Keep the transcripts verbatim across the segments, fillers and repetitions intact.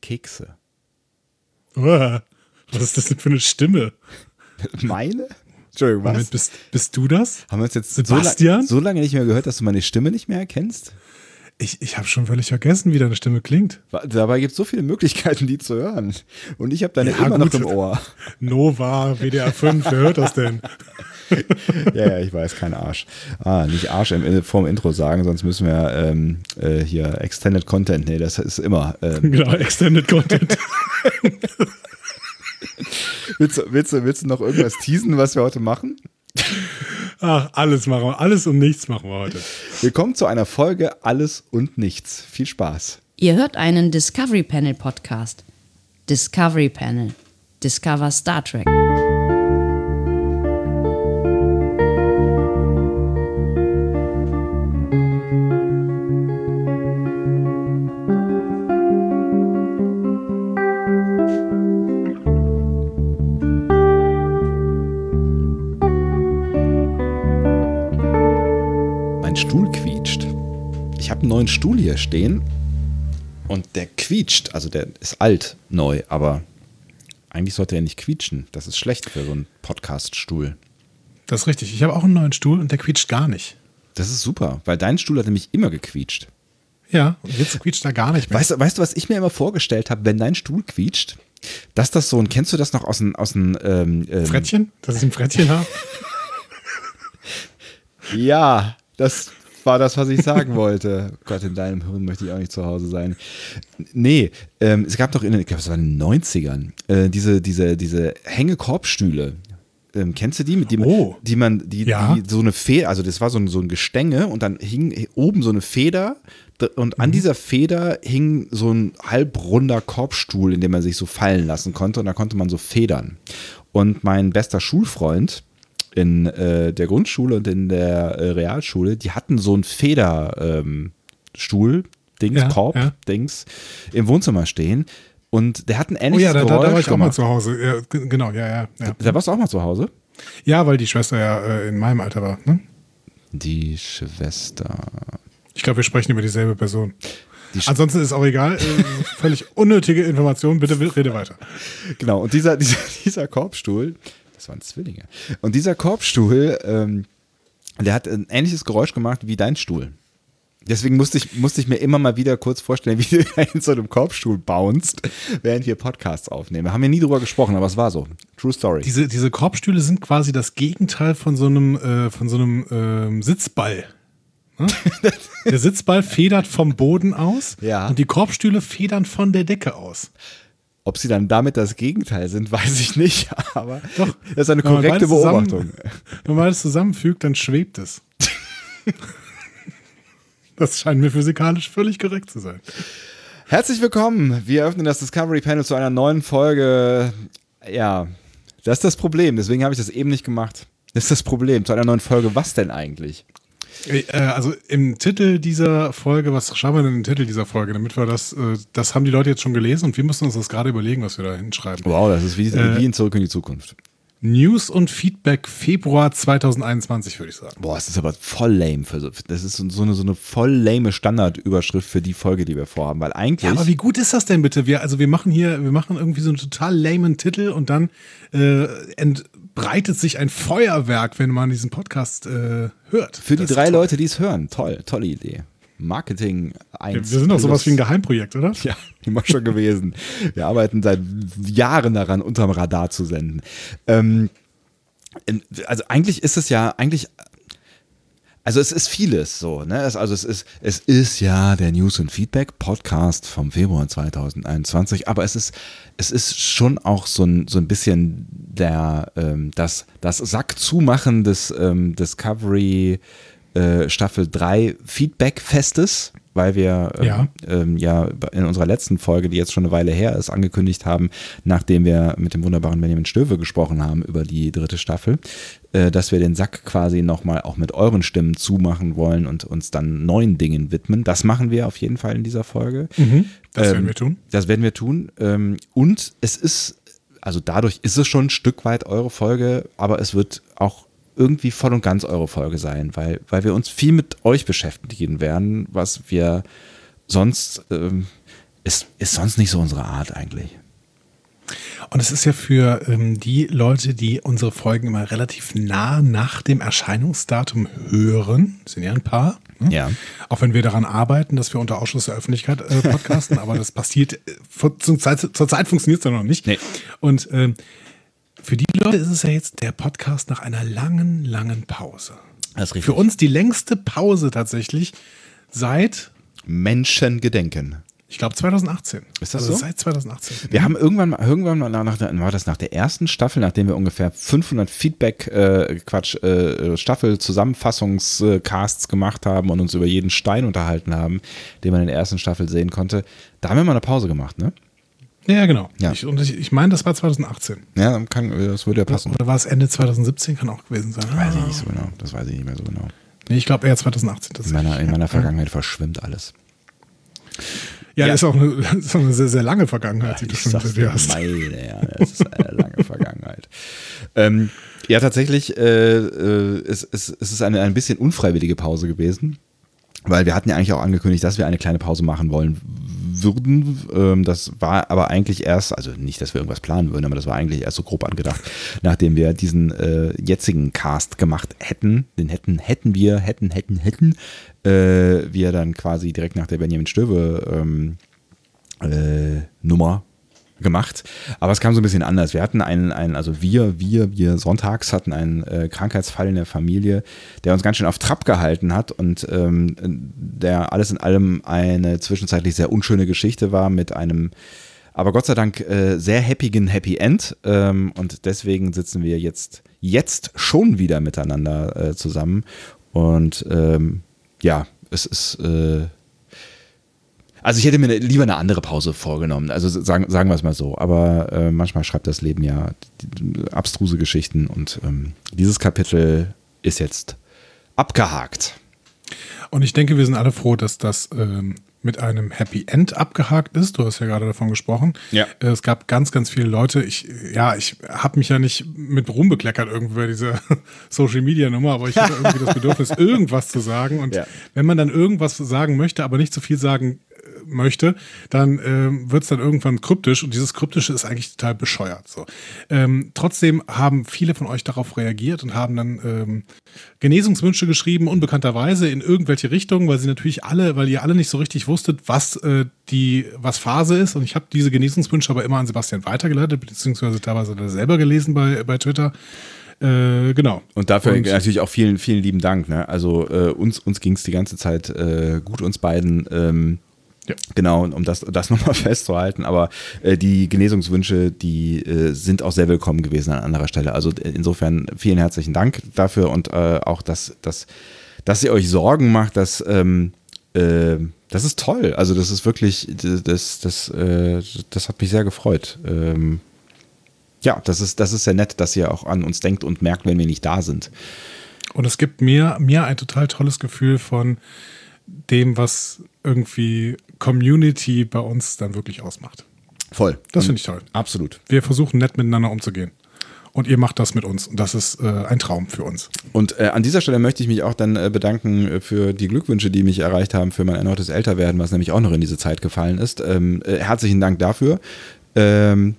Kekse. Oh, was ist das denn für eine Stimme? Meine? Entschuldigung, was? Moment, bist, bist du das? Haben wir uns jetzt Sebastian? So, la- so lange nicht mehr gehört, dass du meine Stimme nicht mehr erkennst? Ich, ich habe schon völlig vergessen, wie deine Stimme klingt. Dabei gibt es so viele Möglichkeiten, die zu hören. Und ich habe deine Ja, immer gut. noch im Ohr. Nova, W D R fünf, wer hört das denn? Ja, ja, ich weiß, kein Arsch. Ah, nicht Arsch im, vorm Intro sagen, sonst müssen wir ähm, äh, hier Extended Content, nee, das ist immer. Ähm, Genau, Extended Content. willst, du, willst, du, willst du noch irgendwas teasen, was wir heute machen? Ach, alles machen wir, alles und nichts machen wir heute. Willkommen zu einer Folge Alles und Nichts. Viel Spaß. Ihr hört einen Discovery Panel Podcast. Discovery Panel. Discover Star Trek. Mein Stuhl quietscht. Ich habe einen neuen Stuhl hier stehen und der quietscht. Also der ist alt, neu, aber eigentlich sollte er nicht quietschen. Das ist schlecht für so einen Podcast-Stuhl. Das ist richtig. Ich habe auch einen neuen Stuhl und der quietscht gar nicht. Das ist super, weil dein Stuhl hat nämlich immer gequietscht. Ja, und jetzt quietscht er gar nicht mehr. Weißt du, weißt du, was ich mir immer vorgestellt habe, wenn dein Stuhl quietscht? Dass das so ein, kennst du das noch aus dem, aus dem ähm, ähm, Frettchen? Dass ich ein Frettchen habe? Ja, das war das, was ich sagen wollte. Gott, in deinem Hirn möchte ich auch nicht zu Hause sein. Nee, ähm, es gab doch in den, ich glaube, es war in den neunzigern, äh, diese, diese, diese Hängekorbstühle. Ähm, kennst du die? Mit dem, Oh. die man, die, Ja. die so eine Feder, also das war so ein, so ein Gestänge und dann hing oben so eine Feder und an Mhm. dieser Feder hing so ein halbrunder Korbstuhl, in dem man sich so fallen lassen konnte und da konnte man so federn. Und mein bester Schulfreund in äh, der Grundschule und in der äh, Realschule, die hatten so einen Federstuhl, ähm, Dings, Ja, Korb, ja. Dings, im Wohnzimmer stehen. Und der hat ein Oh ähnliches ja, da, da, Geräusch da war ich auch mal gemacht. zu Hause. Ja, g- genau, ja, ja, ja. Da warst du auch mal zu Hause? Ja, weil die Schwester ja äh, in meinem Alter war. Ne? Die Schwester. Ich glaube, wir sprechen über dieselbe Person. Die Sch Ansonsten ist auch egal. Äh, völlig unnötige Information. Bitte rede weiter. Genau, und dieser, dieser, dieser Korbstuhl, das waren Zwillinge. Und dieser Korbstuhl, ähm, der hat ein ähnliches Geräusch gemacht wie dein Stuhl. Deswegen musste ich, musste ich mir immer mal wieder kurz vorstellen, wie du in so einem Korbstuhl bounst, während wir Podcasts aufnehmen. Wir haben ja nie drüber gesprochen, aber es war so. True Story. Diese, diese Korbstühle sind quasi das Gegenteil von so einem, äh, von so einem ähm, Sitzball. Ne? Der Sitzball federt vom Boden aus Ja. und die Korbstühle federn von der Decke aus. Ob sie dann damit das Gegenteil sind, weiß ich nicht, aber Doch. das ist eine Wenn man korrekte beides zusammen- Beobachtung. Wenn man das zusammenfügt, dann schwebt es. Das scheint mir physikalisch völlig korrekt zu sein. Herzlich willkommen. Wir öffnen das Discovery Panel zu einer neuen Folge. Ja, das ist das Problem. Deswegen habe ich das eben nicht gemacht. Das ist das Problem. Zu einer neuen Folge. Was denn eigentlich? Äh, also im Titel dieser Folge, was schreiben wir denn im Titel dieser Folge, damit wir das, äh, das haben die Leute jetzt schon gelesen und wir müssen uns das gerade überlegen, was wir da hinschreiben. Wow, das ist wie, Äh, wie in Zurück in die Zukunft. News und Feedback Februar zwanzig einundzwanzig, würde ich sagen. Boah, das ist aber voll lame. Für so, das ist so eine, so eine voll lame Standardüberschrift für die Folge, die wir vorhaben. Weil eigentlich. Ja, aber wie gut ist das denn bitte? Wir, also wir machen hier, wir machen irgendwie so einen total lamen Titel und dann äh, entbreitet sich ein Feuerwerk, wenn man diesen Podcast äh, hört. für die Das ist drei toll. Leute, die es hören. Toll, tolle Idee. Marketing eins. Wir, wir sind doch sowas wie ein Geheimprojekt, oder? Ja, immer schon gewesen. Wir arbeiten seit Jahren daran, unterm Radar zu senden. Ähm, also eigentlich ist es ja, eigentlich, also es ist vieles so, ne? Es, also es ist, es ist ja der News und Feedback Podcast vom Februar zwanzig einundzwanzig, aber es ist, es ist schon auch so ein, so ein bisschen der, ähm, das, das Sackzumachen des ähm, Discovery äh, Staffel drei Feedback-Festes, weil wir ähm, Ja. ähm, ja in unserer letzten Folge, die jetzt schon eine Weile her ist, angekündigt haben, nachdem wir mit dem wunderbaren Benjamin Stöwe gesprochen haben über die dritte Staffel, äh, dass wir den Sack quasi nochmal auch mit euren Stimmen zumachen wollen und uns dann neuen Dingen widmen. Das machen wir auf jeden Fall in dieser Folge. Mhm, das Ähm, werden wir tun. Das werden wir tun. Ähm, und es ist, also dadurch ist es schon ein Stück weit eure Folge, aber es wird auch irgendwie voll und ganz eure Folge sein, weil, weil wir uns viel mit euch beschäftigen werden, was wir sonst ähm, ist, ist sonst nicht so unsere Art eigentlich. Und es ist ja für ähm, die Leute, die unsere Folgen immer relativ nah nach dem Erscheinungsdatum hören, sind ja ein paar, ne? Ja. Auch wenn wir daran arbeiten, dass wir unter Ausschluss der Öffentlichkeit äh, podcasten, aber das passiert, äh, vor, zur Zeit, zur Zeit funktioniert es ja noch nicht. Nee. Und ähm, für die Leute ist es ja jetzt der Podcast nach einer langen, langen Pause. Das ist richtig. Für uns die längste Pause tatsächlich seit, Menschengedenken. ich glaube, zwanzig achtzehn. Ist das also so? Seit zwanzig achtzehn. Wir haben irgendwann mal, irgendwann mal nach der, war das nach der ersten Staffel, nachdem wir ungefähr fünfhundert Feedback, äh, Quatsch, äh, Staffel-Zusammenfassungscasts gemacht haben und uns über jeden Stein unterhalten haben, den man in der ersten Staffel sehen konnte. Da haben wir mal eine Pause gemacht, ne? Ja, genau. Ja. Ich, und ich, ich meine, das war zwanzig achtzehn. Ja, dann kann, das würde ja passen. Oder war es Ende zwanzig siebzehn? Kann auch gewesen sein. Weiß ich nicht so genau. Das weiß ich nicht mehr so genau. Nee, ich glaube eher zwanzig achtzehn. In meiner, in meiner Vergangenheit verschwimmt alles. Ja, Ja. Das, ist auch eine, das ist auch eine sehr, sehr lange Vergangenheit, die du Ich schon sag's hinter dir dir, hast. meine, ja, das ist eine lange Vergangenheit. Ähm, ja, tatsächlich, äh, äh, es, es, es ist eine ein bisschen unfreiwillige Pause gewesen, weil wir hatten ja eigentlich auch angekündigt, dass wir eine kleine Pause machen wollen würden. Ähm, das war aber eigentlich erst, also nicht, dass wir irgendwas planen würden, aber das war eigentlich erst so grob angedacht, nachdem wir diesen äh, jetzigen Cast gemacht hätten, den hätten, hätten wir, hätten, hätten, hätten, äh, wir dann quasi direkt nach der Benjamin Stöwe ähm, äh, Nummer gemacht. Aber es kam so ein bisschen anders. Wir hatten einen, einen also wir, wir, wir sonntags hatten einen äh, Krankheitsfall in der Familie, der uns ganz schön auf Trab gehalten hat und ähm, der alles in allem eine zwischenzeitlich sehr unschöne Geschichte war mit einem, aber Gott sei Dank äh, sehr happigen Happy End. Ähm, und deswegen sitzen wir jetzt, jetzt schon wieder miteinander äh, zusammen. Und ähm, ja, es ist äh, Also ich hätte mir lieber eine andere Pause vorgenommen, also sagen, sagen wir es mal so, aber äh, manchmal schreibt das Leben ja abstruse Geschichten und ähm, dieses Kapitel ist jetzt abgehakt. Und ich denke, wir sind alle froh, dass das ähm, mit einem Happy End abgehakt ist. Du hast ja gerade davon gesprochen. Ja. Äh, es gab ganz, ganz viele Leute. Ich, ja, ich habe mich ja nicht mit Ruhm bekleckert irgendwie bei dieser Social-Media-Nummer, aber ich hatte irgendwie das Bedürfnis, irgendwas zu sagen. Und Ja. wenn man dann irgendwas sagen möchte, aber nicht zu viel sagen möchte, dann ähm, wird es dann irgendwann kryptisch und dieses Kryptische ist eigentlich total bescheuert. So. Ähm, trotzdem haben viele von euch darauf reagiert und haben dann ähm, Genesungswünsche geschrieben, unbekannterweise in irgendwelche Richtungen, weil sie natürlich alle, weil ihr alle nicht so richtig wusstet, was äh, die, was Phase ist. Und ich habe diese Genesungswünsche aber immer an Sebastian weitergeleitet, beziehungsweise teilweise hat er selber gelesen bei, bei Twitter. Äh, genau. Und dafür Und- natürlich auch vielen, vielen lieben Dank. Ne? Also äh, uns, uns ging es die ganze Zeit äh, gut, uns beiden. Ähm, Ja. Genau, um das, das nochmal festzuhalten. Aber äh, die Genesungswünsche, die äh, sind auch sehr willkommen gewesen an anderer Stelle. Also äh, insofern vielen herzlichen Dank dafür und äh, auch, dass, dass, dass ihr euch Sorgen macht, dass ähm, äh, das ist toll. Also das ist wirklich, das, das, äh, das hat mich sehr gefreut. Ähm, ja, das ist, das ist sehr nett, dass ihr auch an uns denkt und merkt, wenn wir nicht da sind. Und es gibt mir, mir ein total tolles Gefühl von dem, was irgendwie Community bei uns dann wirklich ausmacht. Voll. Das finde ich toll. Absolut. Wir versuchen nett miteinander umzugehen. Und ihr macht das mit uns. Und das ist äh, ein Traum für uns. Und äh, an dieser Stelle möchte ich mich auch dann äh, bedanken äh, für die Glückwünsche, die mich erreicht haben für mein erneutes Älterwerden, was nämlich auch noch in diese Zeit gefallen ist. Ähm, äh, herzlichen Dank dafür. Ähm,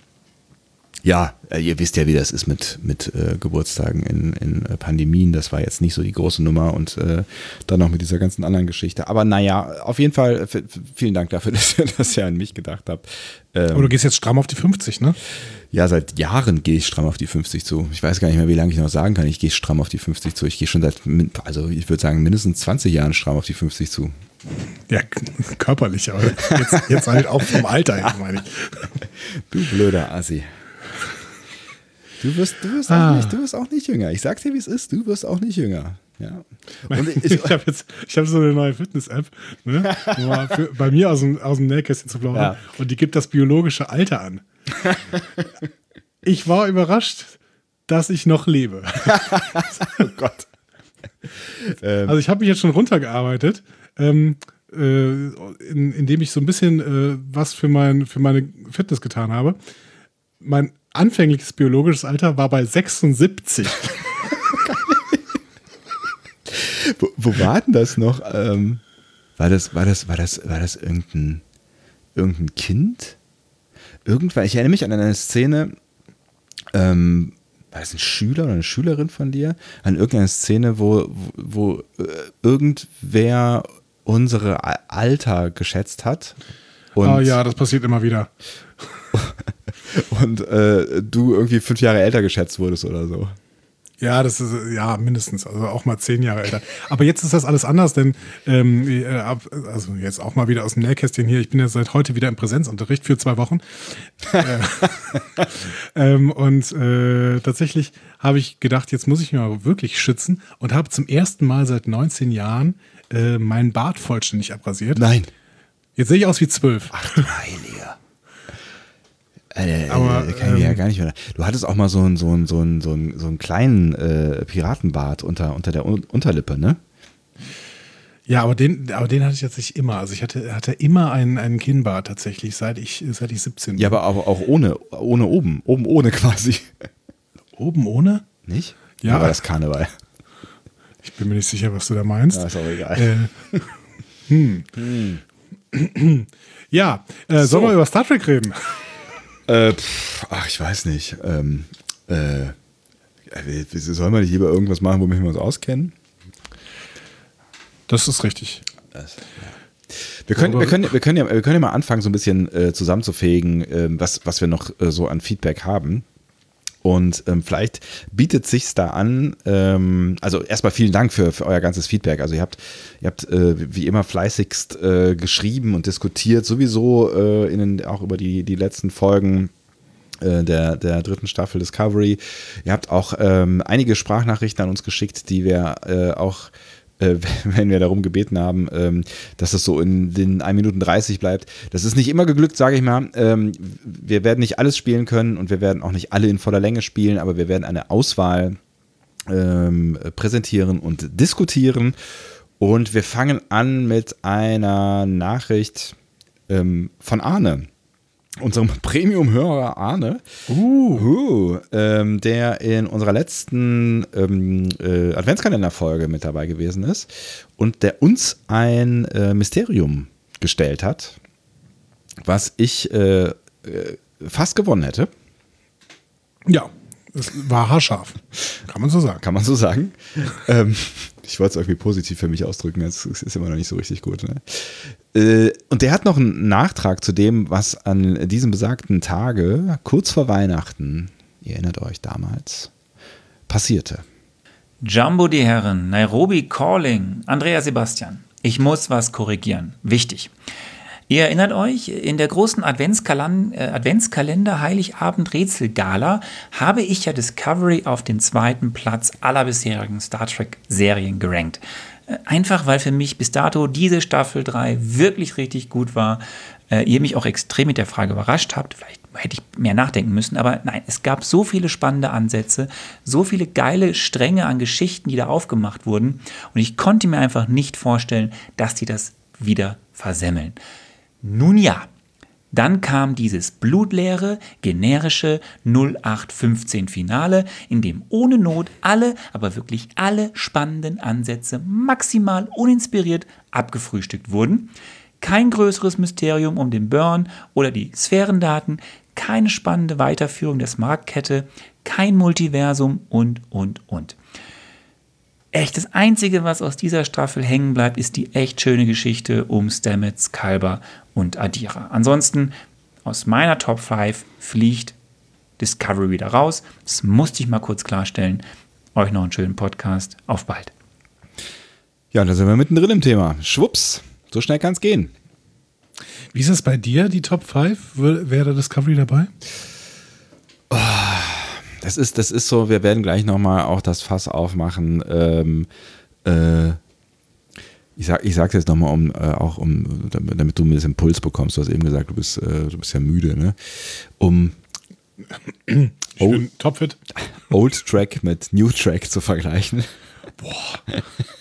ja, äh, ihr wisst ja, wie das ist mit, mit äh, Geburtstagen in, in äh, Pandemien. Das war jetzt nicht so die große Nummer und äh, dann noch mit dieser ganzen anderen Geschichte. Aber naja, auf jeden Fall f- f- vielen Dank dafür, dass ihr, dass ihr an mich gedacht habt. Ähm, Aber du gehst jetzt stramm auf die fünfzig, ne? Ja, seit Jahren gehe ich stramm auf die fünfzig zu. Ich weiß gar nicht mehr, wie lange ich noch sagen kann, ich gehe stramm auf die fünfzig zu. Ich gehe schon seit, min- also ich würde sagen, mindestens zwanzig Jahren stramm auf die fünfzig zu. Ja, k- körperlich, aber jetzt, jetzt halt auch vom Alter her, meine ich. Du blöder Assi. Du wirst, du wirst, Ah. auch, nicht, du wirst auch nicht jünger. Ich sag's dir, wie es ist, du wirst auch nicht jünger. Ja. Und ich, Ich habe jetzt, ich habe so eine neue Fitness-App, ne, um mal für, bei mir aus dem, aus dem Nähkästchen zu plaudern. Ja. Und die gibt das biologische Alter an. Ich war überrascht, dass ich noch lebe. oh Gott. ähm, Also ich habe mich jetzt schon runtergearbeitet, ähm, äh, in, indem ich so ein bisschen äh, was für, mein, für meine Fitness getan habe. Mein anfängliches biologisches Alter war bei sechsundsiebzig. wo, wo war denn das noch? Ähm, war das, war das, war das, war das irgendein irgendein Kind, irgendwann, ich erinnere mich an eine Szene, ähm, war das ein Schüler oder eine Schülerin von dir, an irgendeine Szene, wo, wo, wo äh, irgendwer unsere Alter geschätzt hat. Und, oh ja, das passiert immer wieder. und äh, du irgendwie fünf Jahre älter geschätzt wurdest oder so. Ja, das ist, ja, mindestens, also auch mal zehn Jahre älter. Aber jetzt ist das alles anders, denn, ähm, äh, also jetzt auch mal wieder aus dem Nähkästchen hier, ich bin ja seit heute wieder im Präsenzunterricht für zwei Wochen. äh, ähm, und äh, tatsächlich habe ich gedacht, jetzt muss ich mich mal wirklich schützen und habe zum ersten Mal seit neunzehn Jahren äh, meinen Bart vollständig abrasiert. Nein. Jetzt sehe ich aus wie zwölf. Ach du Heiliger. Äh, Aber, äh, kann ich mir ähm, ja gar nicht mehr. Du hattest auch mal so einen, so einen, so einen, so einen, so einen kleinen äh, Piratenbart unter, unter der Un- Unterlippe, ne? Ja, aber den, aber den hatte ich tatsächlich immer. Also ich hatte, hatte immer einen, einen Kinnbart tatsächlich, seit ich, seit ich siebzehn bin. Ja, aber, aber auch ohne, ohne oben. Oben ohne quasi. Oben ohne? Nicht? Ja. Oder war das Karneval? Ich bin mir nicht sicher, was du da meinst. Ja, ist auch egal. Äh, hm. hm. Ja, äh, So. sollen wir über Star Trek reden? Äh, pff, ach, ich weiß nicht. Ähm, äh, sollen wir nicht lieber irgendwas machen, womit wir uns auskennen? Das ist richtig. Das, ja. Wir können, wir, können, wir, können ja, wir können ja mal anfangen, so ein bisschen äh, zusammenzufegen, äh, was, was wir noch äh, so an Feedback haben. Und ähm, vielleicht bietet sich's da an, ähm, also erstmal vielen Dank für, für euer ganzes Feedback. Also ihr habt, ihr habt äh, wie immer fleißigst äh, geschrieben und diskutiert, sowieso äh, in den, auch über die, die letzten Folgen äh, der, der dritten Staffel Discovery. Ihr habt auch ähm, einige Sprachnachrichten an uns geschickt, die wir äh, auch äh, wenn wir darum gebeten haben, ähm, dass es so in den ein Minuten dreißig bleibt. Das ist nicht immer geglückt, sage ich mal. Ähm, wir werden nicht alles spielen können und wir werden auch nicht alle in voller Länge spielen, aber wir werden eine Auswahl ähm, präsentieren und diskutieren. Und wir fangen an mit einer Nachricht ähm, von Arne. Unserem Premium-Hörer Arne, uh. Uh, ähm, der in unserer letzten ähm, äh, Adventskalender-Folge mit dabei gewesen ist und der uns ein äh, Mysterium gestellt hat, was ich äh, äh, fast gewonnen hätte. Ja, es war haarscharf. Kann man so sagen. Kann man so sagen. ähm, ich wollte es irgendwie positiv für mich ausdrücken, es ist immer noch nicht so richtig gut. Ne? Äh, und der hat noch einen Nachtrag zu dem, was an diesem besagten Tage, kurz vor Weihnachten, ihr erinnert euch damals, passierte. Jumbo die Herren, Nairobi Calling, Andrea Sebastian. Ich muss was korrigieren. Wichtig. Ihr erinnert euch, in der großen Adventskalan- äh, Adventskalender Heiligabend Rätselgala habe ich ja Discovery auf den zweiten Platz aller bisherigen Star Trek Serien gerankt. Äh, einfach, weil für mich bis dato diese Staffel drei wirklich richtig gut war. Äh, ihr mich auch extrem mit der Frage überrascht habt. Vielleicht hätte ich mehr nachdenken müssen, aber nein, es gab so viele spannende Ansätze, so viele geile Stränge an Geschichten, die da aufgemacht wurden. Und ich konnte mir einfach nicht vorstellen, dass die das wieder versemmeln. Nun ja, dann kam dieses blutleere, generische null acht fünfzehn Finale, in dem ohne Not alle, aber wirklich alle spannenden Ansätze maximal uninspiriert abgefrühstückt wurden. Kein größeres Mysterium um den Burn oder die Sphärendaten, keine spannende Weiterführung der Smart-Kette, kein Multiversum und, und, und. Echt, das Einzige, was aus dieser Staffel hängen bleibt, ist die echt schöne Geschichte um Stamets, Kalber und Adira. Ansonsten, aus meiner Top fünf fliegt Discovery wieder raus. Das musste ich mal kurz klarstellen. Euch noch einen schönen Podcast. Auf bald. Ja, da sind wir mittendrin im Thema. Schwupps, so schnell kann es gehen. Wie ist es bei dir, die Top fünf? Wäre da Discovery dabei? Oh. Das ist, das ist so, wir werden gleich nochmal auch das Fass aufmachen. Ähm, äh, ich sag, ich sag's jetzt nochmal, um, äh, auch um, damit, damit du ein bisschen Impuls bekommst. Du hast eben gesagt, du bist, äh, du bist ja müde, ne? Um ich bin topfit. Old Track mit New Track zu vergleichen. Boah.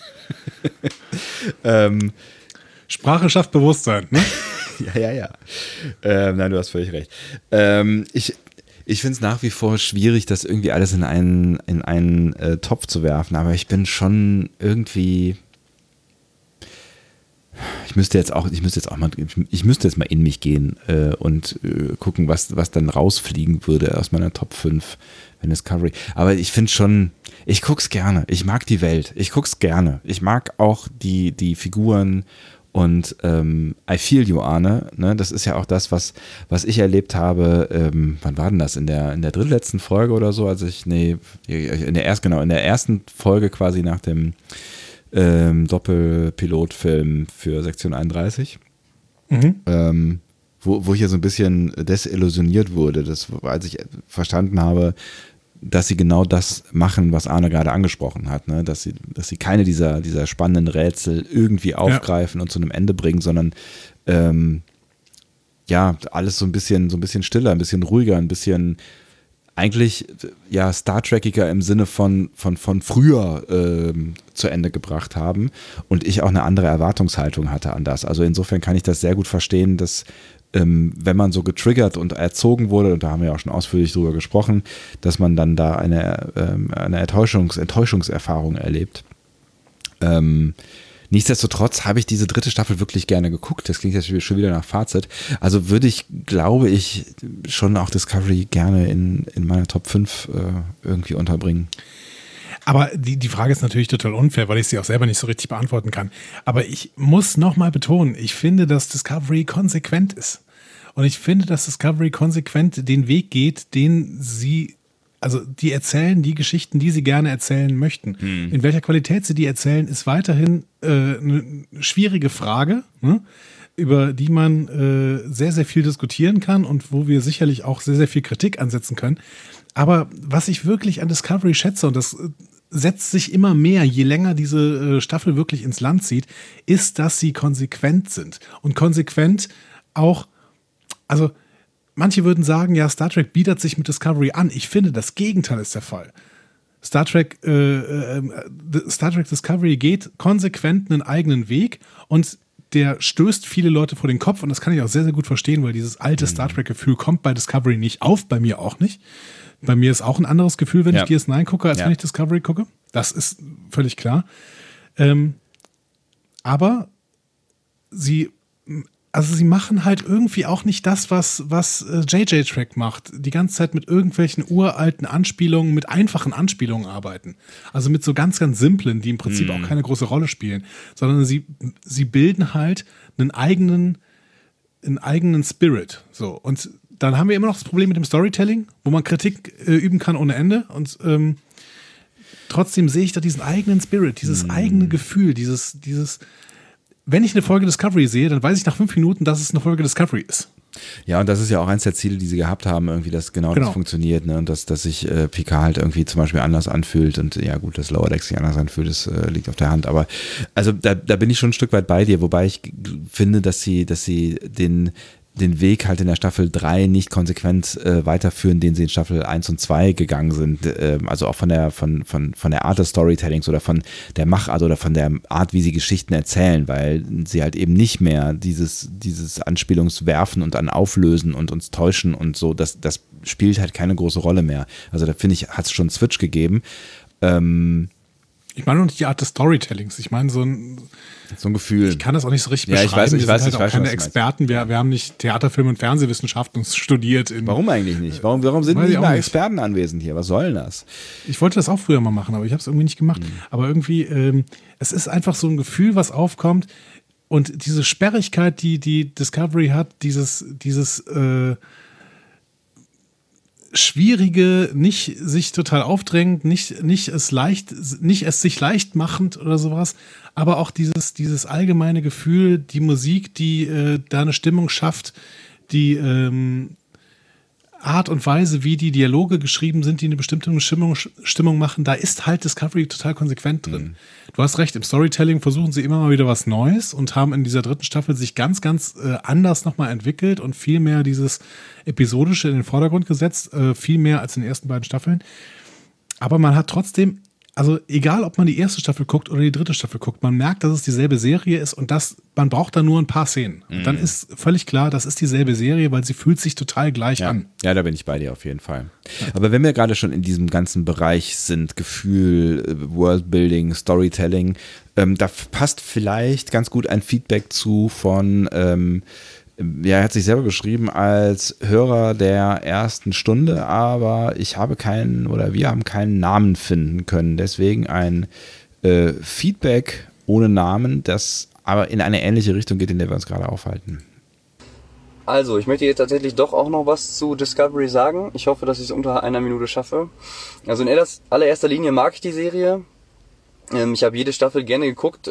ähm, Sprache schafft Bewusstsein, ne? ja, ja, ja. Ähm, nein, du hast völlig recht. Ähm, ich Ich finde es nach wie vor schwierig, das irgendwie alles in einen, in einen äh, Topf zu werfen, aber ich bin schon irgendwie, Ich müsste jetzt auch, ich müsste jetzt auch mal, ich müsste jetzt mal in mich gehen äh, und äh, gucken, was, was dann rausfliegen würde aus meiner Top fünf, wenn Discovery. Aber ich finde schon, ich guck's gerne. Ich mag die Welt. Ich guck's gerne. Ich mag auch die, die Figuren und ähm, I feel you, Arne. Ne? Das ist ja auch das, was, was ich erlebt habe. Ähm, wann war denn das? In der, in der drittletzten Folge oder so? Also ich, nee, in der ersten, genau, in der ersten Folge quasi nach dem Ähm, Doppelpilotfilm für Sektion einunddreißig, mhm. ähm, wo, wo ich ja so ein bisschen desillusioniert wurde, das, als ich verstanden habe, dass sie genau das machen, was Arne gerade angesprochen hat, ne? dass sie, dass sie keine dieser, dieser spannenden Rätsel irgendwie aufgreifen ja. und zu einem Ende bringen, sondern ähm, ja, alles so ein bisschen, so ein bisschen stiller, ein bisschen ruhiger, ein bisschen eigentlich ja Star Trekiger im Sinne von, von, von früher ähm, zu Ende gebracht haben und ich auch eine andere Erwartungshaltung hatte an das. Also insofern kann ich das sehr gut verstehen, dass ähm, wenn man so getriggert und erzogen wurde, und da haben wir auch schon ausführlich drüber gesprochen, dass man dann da eine, ähm, eine Enttäuschungs- Enttäuschungserfahrung erlebt. Ähm, Nichtsdestotrotz habe ich diese dritte Staffel wirklich gerne geguckt. Das klingt jetzt schon wieder nach Fazit. Also würde ich, glaube ich, schon auch Discovery gerne in, in meiner Top fünf äh, irgendwie unterbringen. Aber die, die Frage ist natürlich total unfair, weil ich sie auch selber nicht so richtig beantworten kann. Aber ich muss nochmal betonen, ich finde, dass Discovery konsequent ist. Und ich finde, dass Discovery konsequent den Weg geht, den sie Also die erzählen die Geschichten, die sie gerne erzählen möchten. Hm. In welcher Qualität sie die erzählen, ist weiterhin äh, eine schwierige Frage, ne? Über die man äh, sehr, sehr viel diskutieren kann und wo wir sicherlich auch sehr, sehr viel Kritik ansetzen können. Aber was ich wirklich an Discovery schätze, und das äh, setzt sich immer mehr, je länger diese äh, Staffel wirklich ins Land zieht, ist, dass sie konsequent sind. Und konsequent auch, also manche würden sagen, ja, Star Trek bietet sich mit Discovery an. Ich finde, das Gegenteil ist der Fall. Star Trek, äh, äh, Star Trek Discovery geht konsequent einen eigenen Weg und der stößt viele Leute vor den Kopf und das kann ich auch sehr, sehr gut verstehen, weil dieses alte Star Trek-Gefühl kommt bei Discovery nicht auf, bei mir auch nicht. Bei mir ist auch ein anderes Gefühl, wenn ja. ich D S neun gucke, als ja. wenn ich Discovery gucke. Das ist völlig klar. Ähm, aber sie Also sie machen halt irgendwie auch nicht das, was, was äh, J J Track macht. Die ganze Zeit mit irgendwelchen uralten Anspielungen, mit einfachen Anspielungen arbeiten. Also mit so ganz, ganz simplen, die im Prinzip mm. auch keine große Rolle spielen. Sondern sie, sie bilden halt einen eigenen, einen eigenen Spirit. So. Und dann haben wir immer noch das Problem mit dem Storytelling, wo man Kritik äh, üben kann ohne Ende. Und ähm, trotzdem sehe ich da diesen eigenen Spirit, dieses mm. eigene Gefühl, dieses, dieses wenn ich eine Folge Discovery sehe, dann weiß ich nach fünf Minuten, dass es eine Folge Discovery ist. Ja, und das ist ja auch eins der Ziele, die sie gehabt haben, irgendwie, dass genau, genau. das funktioniert, ne? Und dass, dass sich äh, Picard halt irgendwie zum Beispiel anders anfühlt und ja gut, dass Lower Decks sich anders anfühlt, das äh, liegt auf der Hand. Aber also da, da bin ich schon ein Stück weit bei dir, wobei ich g- finde, dass sie, dass sie den den Weg halt in der Staffel drei nicht konsequent äh, weiterführen, den sie in Staffel eins und zwei gegangen sind. Äh, also auch von der, von, von, von der Art des Storytellings oder von der Machart oder von der Art, wie sie Geschichten erzählen, weil sie halt eben nicht mehr dieses, dieses Anspielungswerfen und an Auflösen und uns täuschen und so, das, das spielt halt keine große Rolle mehr. Also da finde ich, hat es schon einen Switch gegeben. Ähm, Ich meine noch nicht die Art des Storytellings. Ich meine so ein, so ein Gefühl. Ich kann das auch nicht so richtig ja, beschreiben. Ich weiß, ich wir weiß, sind ich halt weiß, auch keine schon, Experten. Wir, wir haben nicht Theater, Film und Fernsehwissenschaften studiert. In, warum eigentlich nicht? Warum, warum sind nicht mal Experten anwesend hier? Was soll denn das? Ich wollte das auch früher mal machen, aber ich habe es irgendwie nicht gemacht. Mhm. Aber irgendwie, ähm, es ist einfach so ein Gefühl, was aufkommt. Und diese Sperrigkeit, die die Discovery hat, dieses, dieses äh, schwierige, nicht sich total aufdrängend, nicht, nicht es leicht, nicht es sich leicht machend oder sowas, aber auch dieses, dieses allgemeine Gefühl, die Musik, die äh, da eine Stimmung schafft, die ähm, Art und Weise, wie die Dialoge geschrieben sind, die eine bestimmte Stimmung, Stimmung machen, da ist halt Discovery total konsequent drin. Mhm. Du hast recht, im Storytelling versuchen sie immer mal wieder was Neues und haben in dieser dritten Staffel sich ganz, ganz äh, anders nochmal entwickelt und viel mehr dieses Episodische in den Vordergrund gesetzt, äh, viel mehr als in den ersten beiden Staffeln. Aber man hat trotzdem also egal, ob man die erste Staffel guckt oder die dritte Staffel guckt, man merkt, dass es dieselbe Serie ist und dass man braucht da nur ein paar Szenen. Mhm. Und dann ist völlig klar, das ist dieselbe Serie, weil sie fühlt sich total gleich ja. an. Ja, da bin ich bei dir auf jeden Fall. Ja. Aber wenn wir gerade schon in diesem ganzen Bereich sind, Gefühl, Worldbuilding, Storytelling, ähm, da passt vielleicht ganz gut ein Feedback zu von ähm, ja, er hat sich selber beschrieben als Hörer der ersten Stunde, aber ich habe keinen oder wir haben keinen Namen finden können. Deswegen ein äh, Feedback ohne Namen, das aber in eine ähnliche Richtung geht, in der wir uns gerade aufhalten. Also, ich möchte jetzt tatsächlich doch auch noch was zu Discovery sagen. Ich hoffe, dass ich es unter einer Minute schaffe. Also in allererster Linie mag ich die Serie. Ich habe jede Staffel gerne geguckt,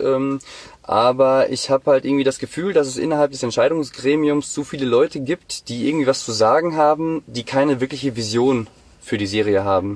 aber ich habe halt irgendwie das Gefühl, dass es innerhalb des Entscheidungsgremiums zu viele Leute gibt, die irgendwie was zu sagen haben, die keine wirkliche Vision für die Serie haben.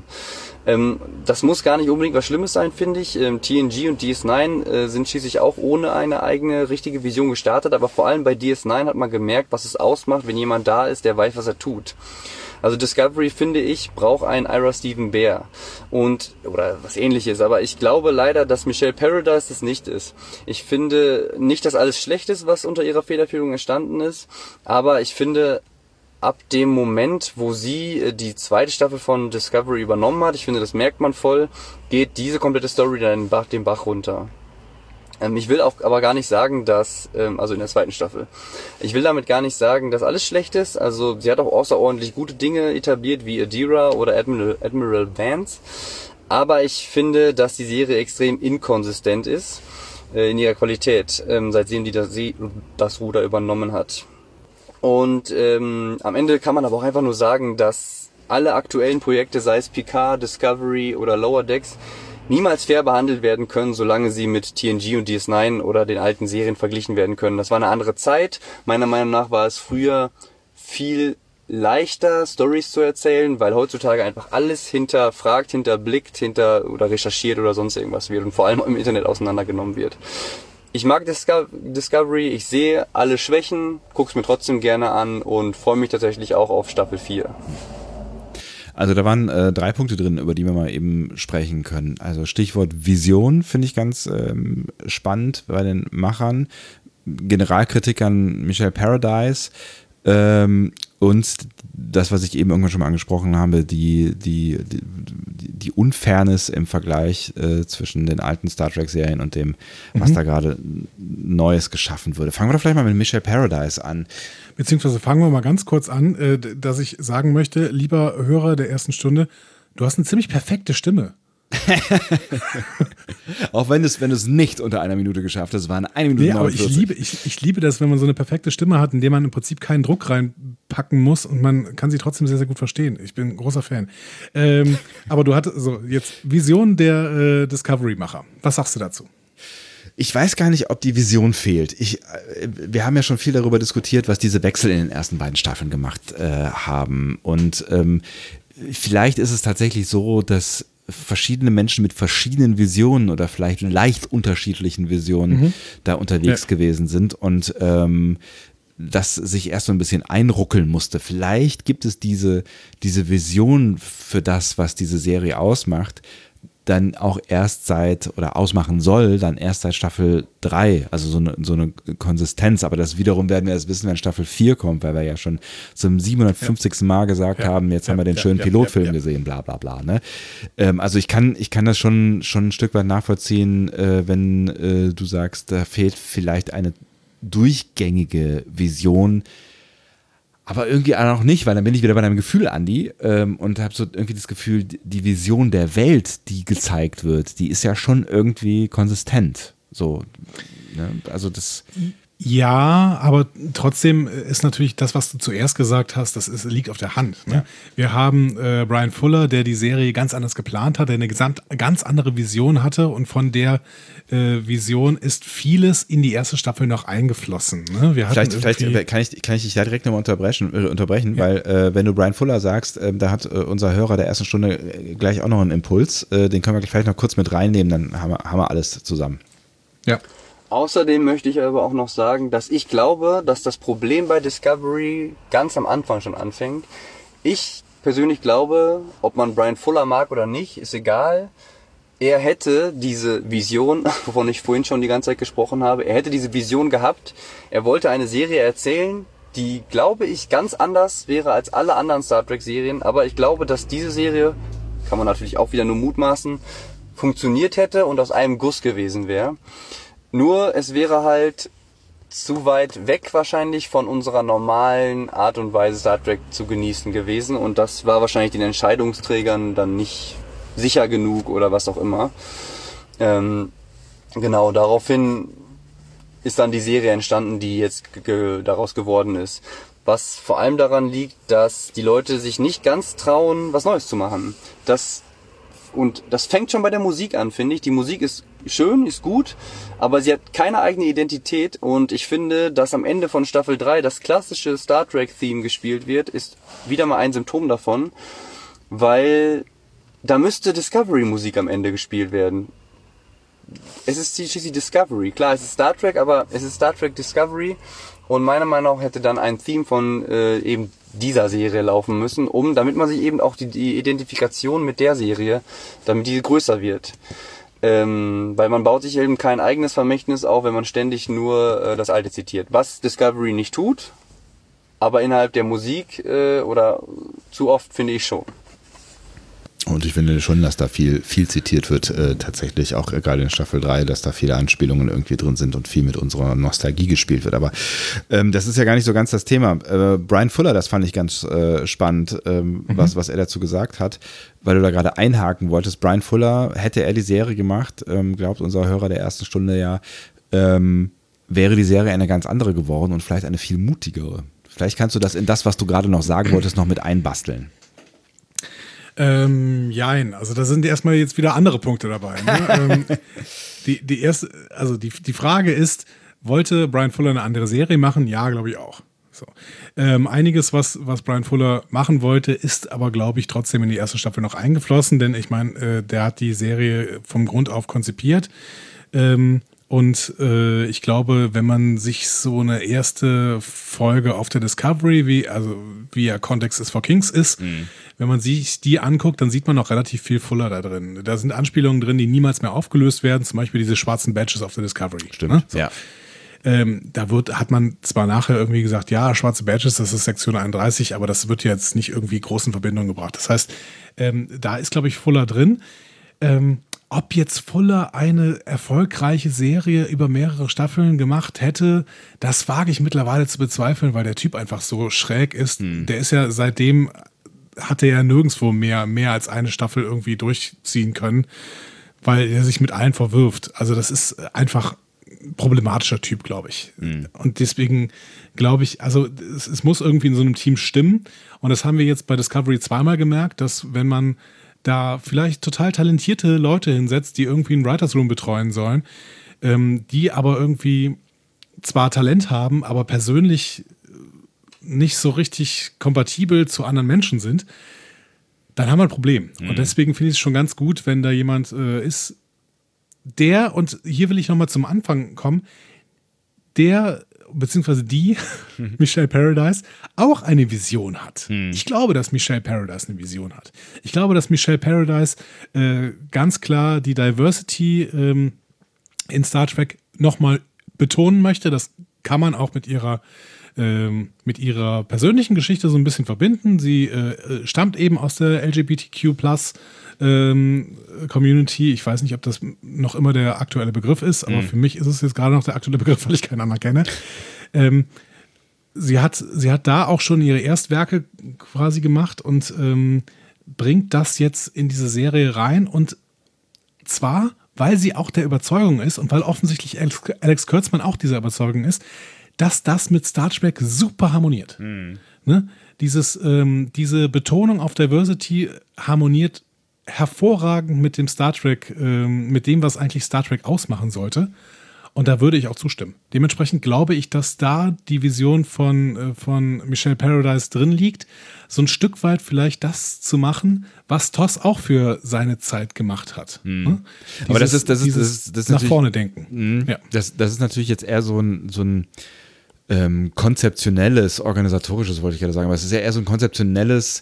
Das muss gar nicht unbedingt was Schlimmes sein, finde ich. T N G und D S neun sind schließlich auch ohne eine eigene richtige Vision gestartet, aber vor allem bei D S neun hat man gemerkt, was es ausmacht, wenn jemand da ist, der weiß, was er tut. Also Discovery, finde ich, braucht einen Ira Steven Behr und oder was Ähnliches, aber ich glaube leider, dass Michelle Paradise das nicht ist. Ich finde nicht, dass alles schlecht ist, was unter ihrer Federführung entstanden ist, aber ich finde, ab dem Moment, wo sie die zweite Staffel von Discovery übernommen hat, ich finde, das merkt man voll, geht diese komplette Story dann den Bach, den Bach runter. Ich will auch aber gar nicht sagen, dass, also in der zweiten Staffel, ich will damit gar nicht sagen, dass alles schlecht ist. Also sie hat auch außerordentlich gute Dinge etabliert, wie Adira oder Admiral, Admiral Vance. Aber ich finde, dass die Serie extrem inkonsistent ist in ihrer Qualität, seitdem die das, das Ruder übernommen hat. Und ähm, am Ende kann man aber auch einfach nur sagen, dass alle aktuellen Projekte, sei es Picard, Discovery oder Lower Decks, niemals fair behandelt werden können, solange sie mit T N G und D S neun oder den alten Serien verglichen werden können. Das war eine andere Zeit. Meiner Meinung nach war es früher viel leichter, Storys zu erzählen, weil heutzutage einfach alles hinterfragt, hinterblickt, hinter oder recherchiert oder sonst irgendwas wird und vor allem im Internet auseinandergenommen wird. Ich mag Discovery, ich sehe alle Schwächen, guck's mir trotzdem gerne an und freue mich tatsächlich auch auf Staffel vier. Also da waren äh, drei Punkte drin, über die wir mal eben sprechen können. Also Stichwort Vision finde ich ganz ähm, spannend bei den Machern. Generalkritikern Michelle Paradise ähm, und das, was ich eben irgendwann schon mal angesprochen habe, die, die, die, die Unfairness im Vergleich äh, zwischen den alten Star Trek-Serien und dem, was mhm. da gerade Neues geschaffen wurde. Fangen wir doch vielleicht mal mit Michelle Paradise an. Beziehungsweise fangen wir mal ganz kurz an, äh, dass ich sagen möchte, lieber Hörer der ersten Stunde, du hast eine ziemlich perfekte Stimme. Auch wenn du es wenn nicht unter einer Minute geschafft hast, es waren eine Minute nee, aber ich liebe, ich, ich liebe das, wenn man so eine perfekte Stimme hat, in der man im Prinzip keinen Druck reinpacken muss und man kann sie trotzdem sehr, sehr gut verstehen. Ich bin ein großer Fan. Ähm, aber du hattest so jetzt Vision der äh, Discovery-Macher. Was sagst du dazu? Ich weiß gar nicht, ob die Vision fehlt. Ich, wir haben ja schon viel darüber diskutiert, was diese Wechsel in den ersten beiden Staffeln gemacht äh, haben. Und ähm, vielleicht ist es tatsächlich so, dass verschiedene Menschen mit verschiedenen Visionen oder vielleicht leicht unterschiedlichen Visionen mhm. da unterwegs ja. gewesen sind und ähm, das sich erst so ein bisschen einruckeln musste. Vielleicht gibt es diese, diese Vision für das, was diese Serie ausmacht, dann auch erst seit, oder ausmachen soll, dann erst seit Staffel drei, also so eine, so eine Konsistenz, aber das wiederum werden wir erst wissen, wenn Staffel vier kommt, weil wir ja schon zum siebenhundertfünfzigsten Mal gesagt ja. haben, jetzt ja. haben wir den ja. schönen ja. Pilotfilm ja. Ja. gesehen, bla bla bla. Ne? Ähm, also ich kann, ich kann das schon, schon ein Stück weit nachvollziehen, äh, wenn äh, du sagst, da fehlt vielleicht eine durchgängige Vision, aber irgendwie auch noch nicht, weil dann bin ich wieder bei deinem Gefühl, Andi, ähm, und habe so irgendwie das Gefühl, die Vision der Welt, die gezeigt wird, die ist ja schon irgendwie konsistent. So, ne? Also das. Ja, aber trotzdem ist natürlich das, was du zuerst gesagt hast, das ist, liegt auf der Hand. Ne? Ja. Wir haben äh, Bryan Fuller, der die Serie ganz anders geplant hat, der eine gesamt, ganz andere Vision hatte und von der äh, Vision ist vieles in die erste Staffel noch eingeflossen. Ne? Wir vielleicht vielleicht kann, ich, kann ich dich da direkt nochmal unterbrechen, äh, unterbrechen ja. weil äh, wenn du Bryan Fuller sagst, äh, da hat äh, unser Hörer der ersten Stunde gleich auch noch einen Impuls, äh, den können wir vielleicht noch kurz mit reinnehmen, dann haben wir, haben wir alles zusammen. Ja. Außerdem möchte ich aber auch noch sagen, dass ich glaube, dass das Problem bei Discovery ganz am Anfang schon anfängt. Ich persönlich glaube, ob man Bryan Fuller mag oder nicht, ist egal. er hätte diese Vision, wovon ich vorhin schon die ganze Zeit gesprochen habe, er hätte diese Vision gehabt, er wollte eine Serie erzählen, die, glaube ich, ganz anders wäre als alle anderen Star Trek-Serien, aber ich glaube, dass diese Serie, kann man natürlich auch wieder nur mutmaßen, funktioniert hätte und aus einem Guss gewesen wäre. Nur, es wäre halt zu weit weg wahrscheinlich von unserer normalen Art und Weise Star Trek zu genießen gewesen und das war wahrscheinlich den Entscheidungsträgern dann nicht sicher genug oder was auch immer. Ähm, genau, daraufhin ist dann die Serie entstanden, die jetzt ge- daraus geworden ist. Was vor allem daran liegt, dass die Leute sich nicht ganz trauen, was Neues zu machen. Das, und das fängt schon bei der Musik an, finde ich. Die Musik ist schön, ist gut, aber sie hat keine eigene Identität und ich finde, dass am Ende von Staffel drei das klassische Star Trek-Theme gespielt wird, ist wieder mal ein Symptom davon, weil da müsste Discovery-Musik am Ende gespielt werden. Es ist schließlich Discovery. Klar, es ist Star Trek, aber es ist Star Trek Discovery und meiner Meinung nach hätte dann ein Theme von äh, eben dieser Serie laufen müssen, um, damit man sich eben auch die, die Identifikation mit der Serie, damit diese größer wird. Ähm, weil man baut sich eben kein eigenes Vermächtnis auf, wenn man ständig nur äh, das Alte zitiert. Was Discovery nicht tut, aber innerhalb der Musik äh, oder zu oft finde ich schon. Und ich finde schon, dass da viel, viel zitiert wird, äh, tatsächlich auch äh, gerade in Staffel drei, dass da viele Anspielungen irgendwie drin sind und viel mit unserer Nostalgie gespielt wird. Aber ähm, das ist ja gar nicht so ganz das Thema. Äh, Bryan Fuller, das fand ich ganz äh, spannend, ähm, mhm. was, was er dazu gesagt hat, weil du da gerade einhaken wolltest. Bryan Fuller, hätte er die Serie gemacht, ähm, glaubt unser Hörer der ersten Stunde ja, ähm, wäre die Serie eine ganz andere geworden und vielleicht eine viel mutigere. Vielleicht kannst du das in das, was du gerade noch sagen wolltest, noch mit einbasteln. Ähm, jein, also da sind erstmal jetzt wieder andere Punkte dabei. Ne? ähm, die, die erste, also die, die Frage ist, wollte Bryan Fuller eine andere Serie machen? Ja, glaube ich auch. So. Ähm, einiges, was, was Bryan Fuller machen wollte, ist aber, glaube ich, trotzdem in die erste Staffel noch eingeflossen, denn ich meine, äh, der hat die Serie vom Grund auf konzipiert. Ähm, Und äh, ich glaube, wenn man sich so eine erste Folge auf der Discovery, wie, also wie ja Context is for Kings ist, mhm. wenn man sich die anguckt, dann sieht man noch relativ viel Fuller da drin. Da sind Anspielungen drin, die niemals mehr aufgelöst werden, zum Beispiel diese schwarzen Badges auf der Discovery. Stimmt, ne? So. ja. Ähm, da wird, hat man zwar nachher irgendwie gesagt, ja, schwarze Badges, das ist Sektion einunddreißig, aber das wird jetzt nicht irgendwie groß in Verbindung gebracht. Das heißt, ähm, da ist, glaube ich, Fuller drin. Ähm, Ob jetzt Fuller eine erfolgreiche Serie über mehrere Staffeln gemacht hätte, das wage ich mittlerweile zu bezweifeln, weil der Typ einfach so schräg ist. Hm. Der ist ja seitdem, hat er ja nirgendwo mehr, mehr als eine Staffel irgendwie durchziehen können, weil er sich mit allen verwirft. Also das ist einfach ein problematischer Typ, glaube ich. Hm. Und deswegen glaube ich, also es, es muss irgendwie in so einem Team stimmen. Und das haben wir jetzt bei Discovery zweimal gemerkt, dass wenn man da vielleicht total talentierte Leute hinsetzt, die irgendwie einen Writers Room betreuen sollen, ähm, die aber irgendwie zwar Talent haben, aber persönlich nicht so richtig kompatibel zu anderen Menschen sind, dann haben wir ein Problem. Mhm. Und deswegen finde ich es schon ganz gut, wenn da jemand äh, ist, der, und hier will ich nochmal zum Anfang kommen, der beziehungsweise die, Michelle Paradise, auch eine Vision hat. Hm. Ich glaube, dass Michelle Paradise eine Vision hat. Ich glaube, dass Michelle Paradise äh, ganz klar die Diversity ähm, in Star Trek nochmal betonen möchte. Das kann man auch mit ihrer, ähm, mit ihrer persönlichen Geschichte so ein bisschen verbinden. Sie äh, stammt eben aus der L G B T Q plus ähm, Community. Ich weiß nicht, ob das noch immer der aktuelle Begriff ist, aber mhm. für mich ist es jetzt gerade noch der aktuelle Begriff, weil ich keinen anderen kenne. Ähm, sie hat, sie hat da auch schon ihre Erstwerke quasi gemacht und ähm, bringt das jetzt in diese Serie rein, und zwar, weil sie auch der Überzeugung ist und weil offensichtlich Alex, Alex Kurtzman auch dieser Überzeugung ist, dass das mit Star Trek super harmoniert. Mhm. Ne? Dieses, ähm, diese Betonung auf Diversity harmoniert hervorragend mit dem Star Trek, ähm, mit dem, was eigentlich Star Trek ausmachen sollte. Und da würde ich auch zustimmen. Dementsprechend glaube ich, dass da die Vision von, äh, von Michelle Paradise drin liegt, so ein Stück weit vielleicht das zu machen, was T O S auch für seine Zeit gemacht hat. Mhm. Ne? Dieses, Aber das ist, das ist, das ist, das ist nach vorne denken. Mhm. Ja. Das, das ist natürlich jetzt eher so ein, so ein ähm, konzeptionelles, organisatorisches, wollte ich gerade sagen, aber es ist ja eher so ein konzeptionelles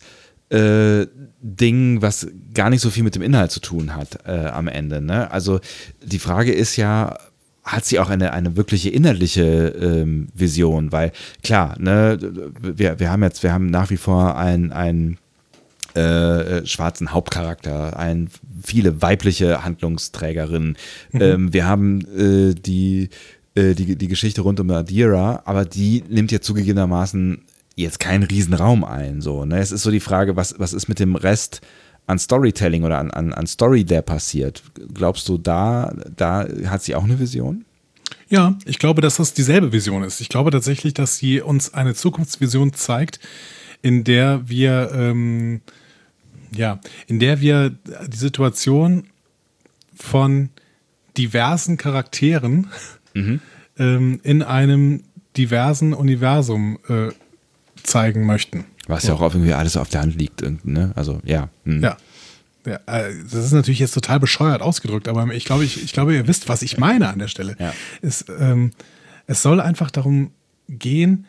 äh, Ding, was gar nicht so viel mit dem Inhalt zu tun hat äh, am Ende. Ne? Also die Frage ist ja, hat sie auch eine, eine wirkliche inhaltliche ähm, Vision? Weil klar, ne, wir, wir haben jetzt, wir haben nach wie vor ein, ein Äh, schwarzen Hauptcharakter, ein, viele weibliche Handlungsträgerinnen. Mhm. Ähm, wir haben äh, die, äh, die, die Geschichte rund um Adira, aber die nimmt ja zugegebenermaßen jetzt keinen Riesenraum ein. So, ne? Es ist so die Frage, was, was ist mit dem Rest an Storytelling oder an, an, an Story, der passiert? Glaubst du, da, da hat sie auch eine Vision? Ja, ich glaube, dass das dieselbe Vision ist. Ich glaube tatsächlich, dass sie uns eine Zukunftsvision zeigt, in der wir ähm, ja, in der wir die Situation von diversen Charakteren mhm. ähm, in einem diversen Universum äh, zeigen möchten. Was ja auch irgendwie alles auf der Hand liegt. Ne? Also, ja. Mhm. Ja. Ja, äh, das ist natürlich jetzt total bescheuert ausgedrückt, aber ich glaube, ich, ich glaube, ihr wisst, was ich meine an der Stelle. Ja. Es, ähm, es soll einfach darum gehen,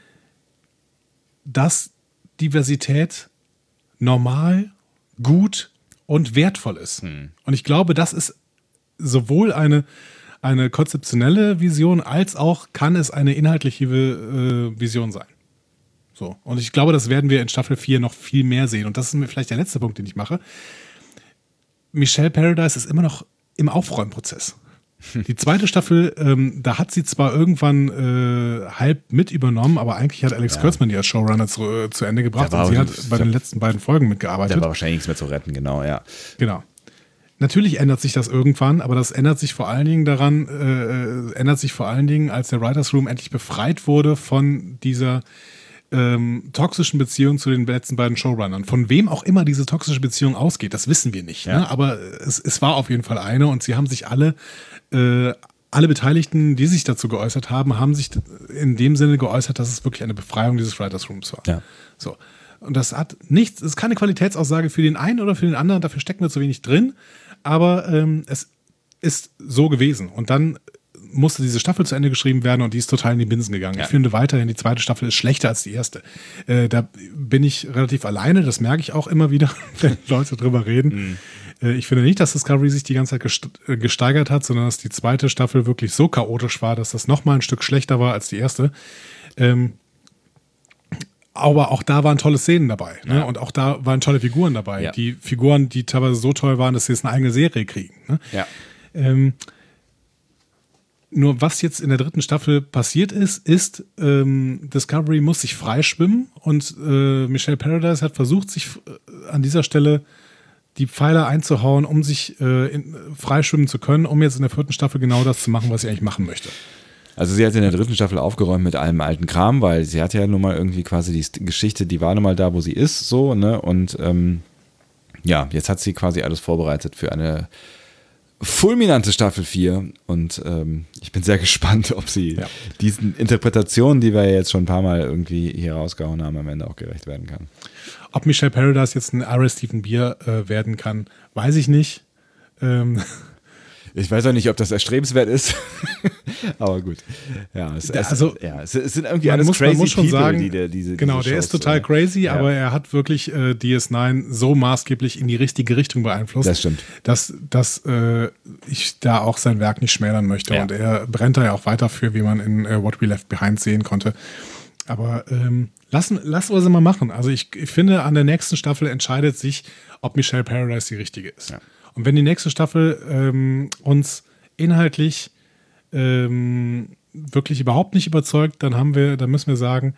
dass Diversität normal, gut und wertvoll ist. Hm. Und ich glaube, das ist sowohl eine, eine konzeptionelle Vision, als auch kann es eine inhaltliche äh, Vision sein. So. Und ich glaube, das werden wir in Staffel vier noch viel mehr sehen. Und das ist mir vielleicht der letzte Punkt, den ich mache. Michelle Paradise ist immer noch im Aufräumprozess. Die zweite Staffel, ähm, da hat sie zwar irgendwann äh, halb mit übernommen, aber eigentlich hat Alex ja. Kurtzman die als Showrunner zu, äh, zu Ende gebracht und sie hat bei den letzten beiden Folgen mitgearbeitet. Da war wahrscheinlich nichts mehr zu retten, genau, ja. Genau. Natürlich ändert sich das irgendwann, aber das ändert sich vor allen Dingen daran, äh, ändert sich vor allen Dingen, als der Writers Room endlich befreit wurde von dieser ähm, toxischen Beziehung zu den letzten beiden Showrunnern. Von wem auch immer diese toxische Beziehung ausgeht, das wissen wir nicht. Ja. Ne? Aber es, es war auf jeden Fall eine und sie haben sich alle Äh, alle Beteiligten, die sich dazu geäußert haben, haben sich in dem Sinne geäußert, dass es wirklich eine Befreiung dieses Writers Rooms war. Ja. So. Und das hat nichts, es ist keine Qualitätsaussage für den einen oder für den anderen, dafür stecken wir zu wenig drin, aber ähm, es ist so gewesen. Und dann musste diese Staffel zu Ende geschrieben werden und die ist total in die Binsen gegangen. Ja. Ich finde weiterhin, die zweite Staffel ist schlechter als die erste. Äh, da bin ich relativ alleine, das merke ich auch immer wieder, wenn Leute drüber reden. Mhm. Ich finde nicht, dass Discovery sich die ganze Zeit gesteigert hat, sondern dass die zweite Staffel wirklich so chaotisch war, dass das nochmal ein Stück schlechter war als die erste. Ähm, aber auch da waren tolle Szenen dabei. Ne? Ja. Und auch da waren tolle Figuren dabei. Ja. Die Figuren, die teilweise so toll waren, dass sie jetzt eine eigene Serie kriegen. Ne? Ja. Ähm, nur was jetzt in der dritten Staffel passiert ist, ist, ähm, Discovery muss sich freischwimmen und äh, Michelle Paradise hat versucht, sich äh, an dieser Stelle die Pfeiler einzuhauen, um sich äh, in, freischwimmen zu können, um jetzt in der vierten Staffel genau das zu machen, was sie eigentlich machen möchte. Also sie hat in der dritten Staffel aufgeräumt mit allem alten Kram, weil sie hatte ja nun mal irgendwie quasi die Geschichte, die war nun mal da, wo sie ist, so, ne? Und ähm, ja, jetzt hat sie quasi alles vorbereitet für eine fulminante Staffel vier und ähm, ich bin sehr gespannt, ob sie ja. diesen Interpretationen, die wir ja jetzt schon ein paar Mal irgendwie hier rausgehauen haben, am Ende auch gerecht werden kann. Ob Michelle Paradise jetzt ein Ira Stephen Beer äh, werden kann, weiß ich nicht. Ähm. Ich weiß auch nicht, ob das erstrebenswert ist, aber gut. Ja, es, es, also, ja, es, es sind irgendwie alles muss, crazy muss schon people, sagen, die der, diese Genau, diese der Shows, ist total äh, crazy, ja. aber er hat wirklich äh, D S neun so maßgeblich in die richtige Richtung beeinflusst, das stimmt. dass, dass äh, ich da auch sein Werk nicht schmälern möchte. Ja. Und er brennt da ja auch weiter für, wie man in äh, What We Left Behind sehen konnte. Aber ähm, lassen, lassen wir sie mal machen. Also ich, ich finde, an der nächsten Staffel entscheidet sich, ob Michelle Paradise die richtige ist. Ja. Und wenn die nächste Staffel ähm, uns inhaltlich ähm, wirklich überhaupt nicht überzeugt, dann haben wir, dann müssen wir sagen,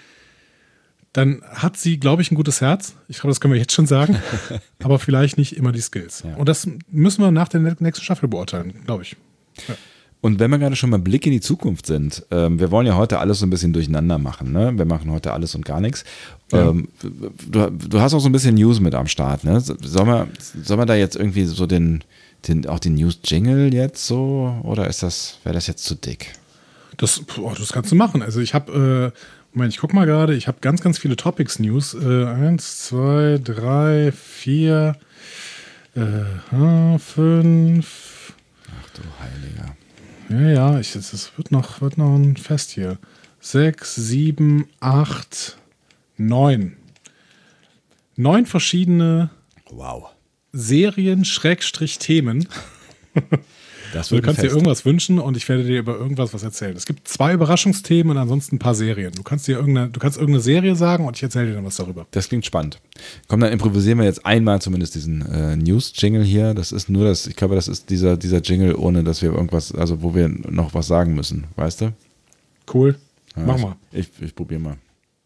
dann hat sie, glaube ich, ein gutes Herz. Ich glaube, das können wir jetzt schon sagen. Aber vielleicht nicht immer die Skills. Ja. Und das müssen wir nach der nächsten Staffel beurteilen, glaube ich. Ja. Und wenn wir gerade schon mal Blick in die Zukunft sind, ähm, wir wollen ja heute alles so ein bisschen durcheinander machen, ne? Wir machen heute alles und gar nichts. Ja. Ähm, du, du hast auch so ein bisschen News mit am Start, ne? Sollen wir, sollen wir da jetzt irgendwie so den, den auch den News-Jingle jetzt so, oder ist das, wäre das jetzt zu dick? Das, boah, das kannst du machen. Also ich habe, äh, Moment, ich guck mal gerade, ich habe ganz, ganz viele Topics-News. Äh, eins, zwei, drei, vier, äh, fünf. Ach du Heiliger. Ja, ja, ich, es wird noch, wird noch ein Fest hier. Sechs, sieben, acht, neun. neun verschiedene Wow. Serien, Schrägstrich Themen. Das Du wird kannst dir fest. irgendwas wünschen und ich werde dir über irgendwas was erzählen. Es gibt zwei Überraschungsthemen und ansonsten ein paar Serien. Du kannst dir irgendeine, du kannst irgendeine Serie sagen und ich erzähle dir dann was darüber. Das klingt spannend. Komm, dann improvisieren wir jetzt einmal zumindest diesen äh, News-Jingle hier. Das ist nur das, ich glaube, das ist dieser, dieser Jingle, ohne dass wir irgendwas, also wo wir noch was sagen müssen, weißt du? Cool. Ja, Mach ich, mal. Ich, ich probiere mal.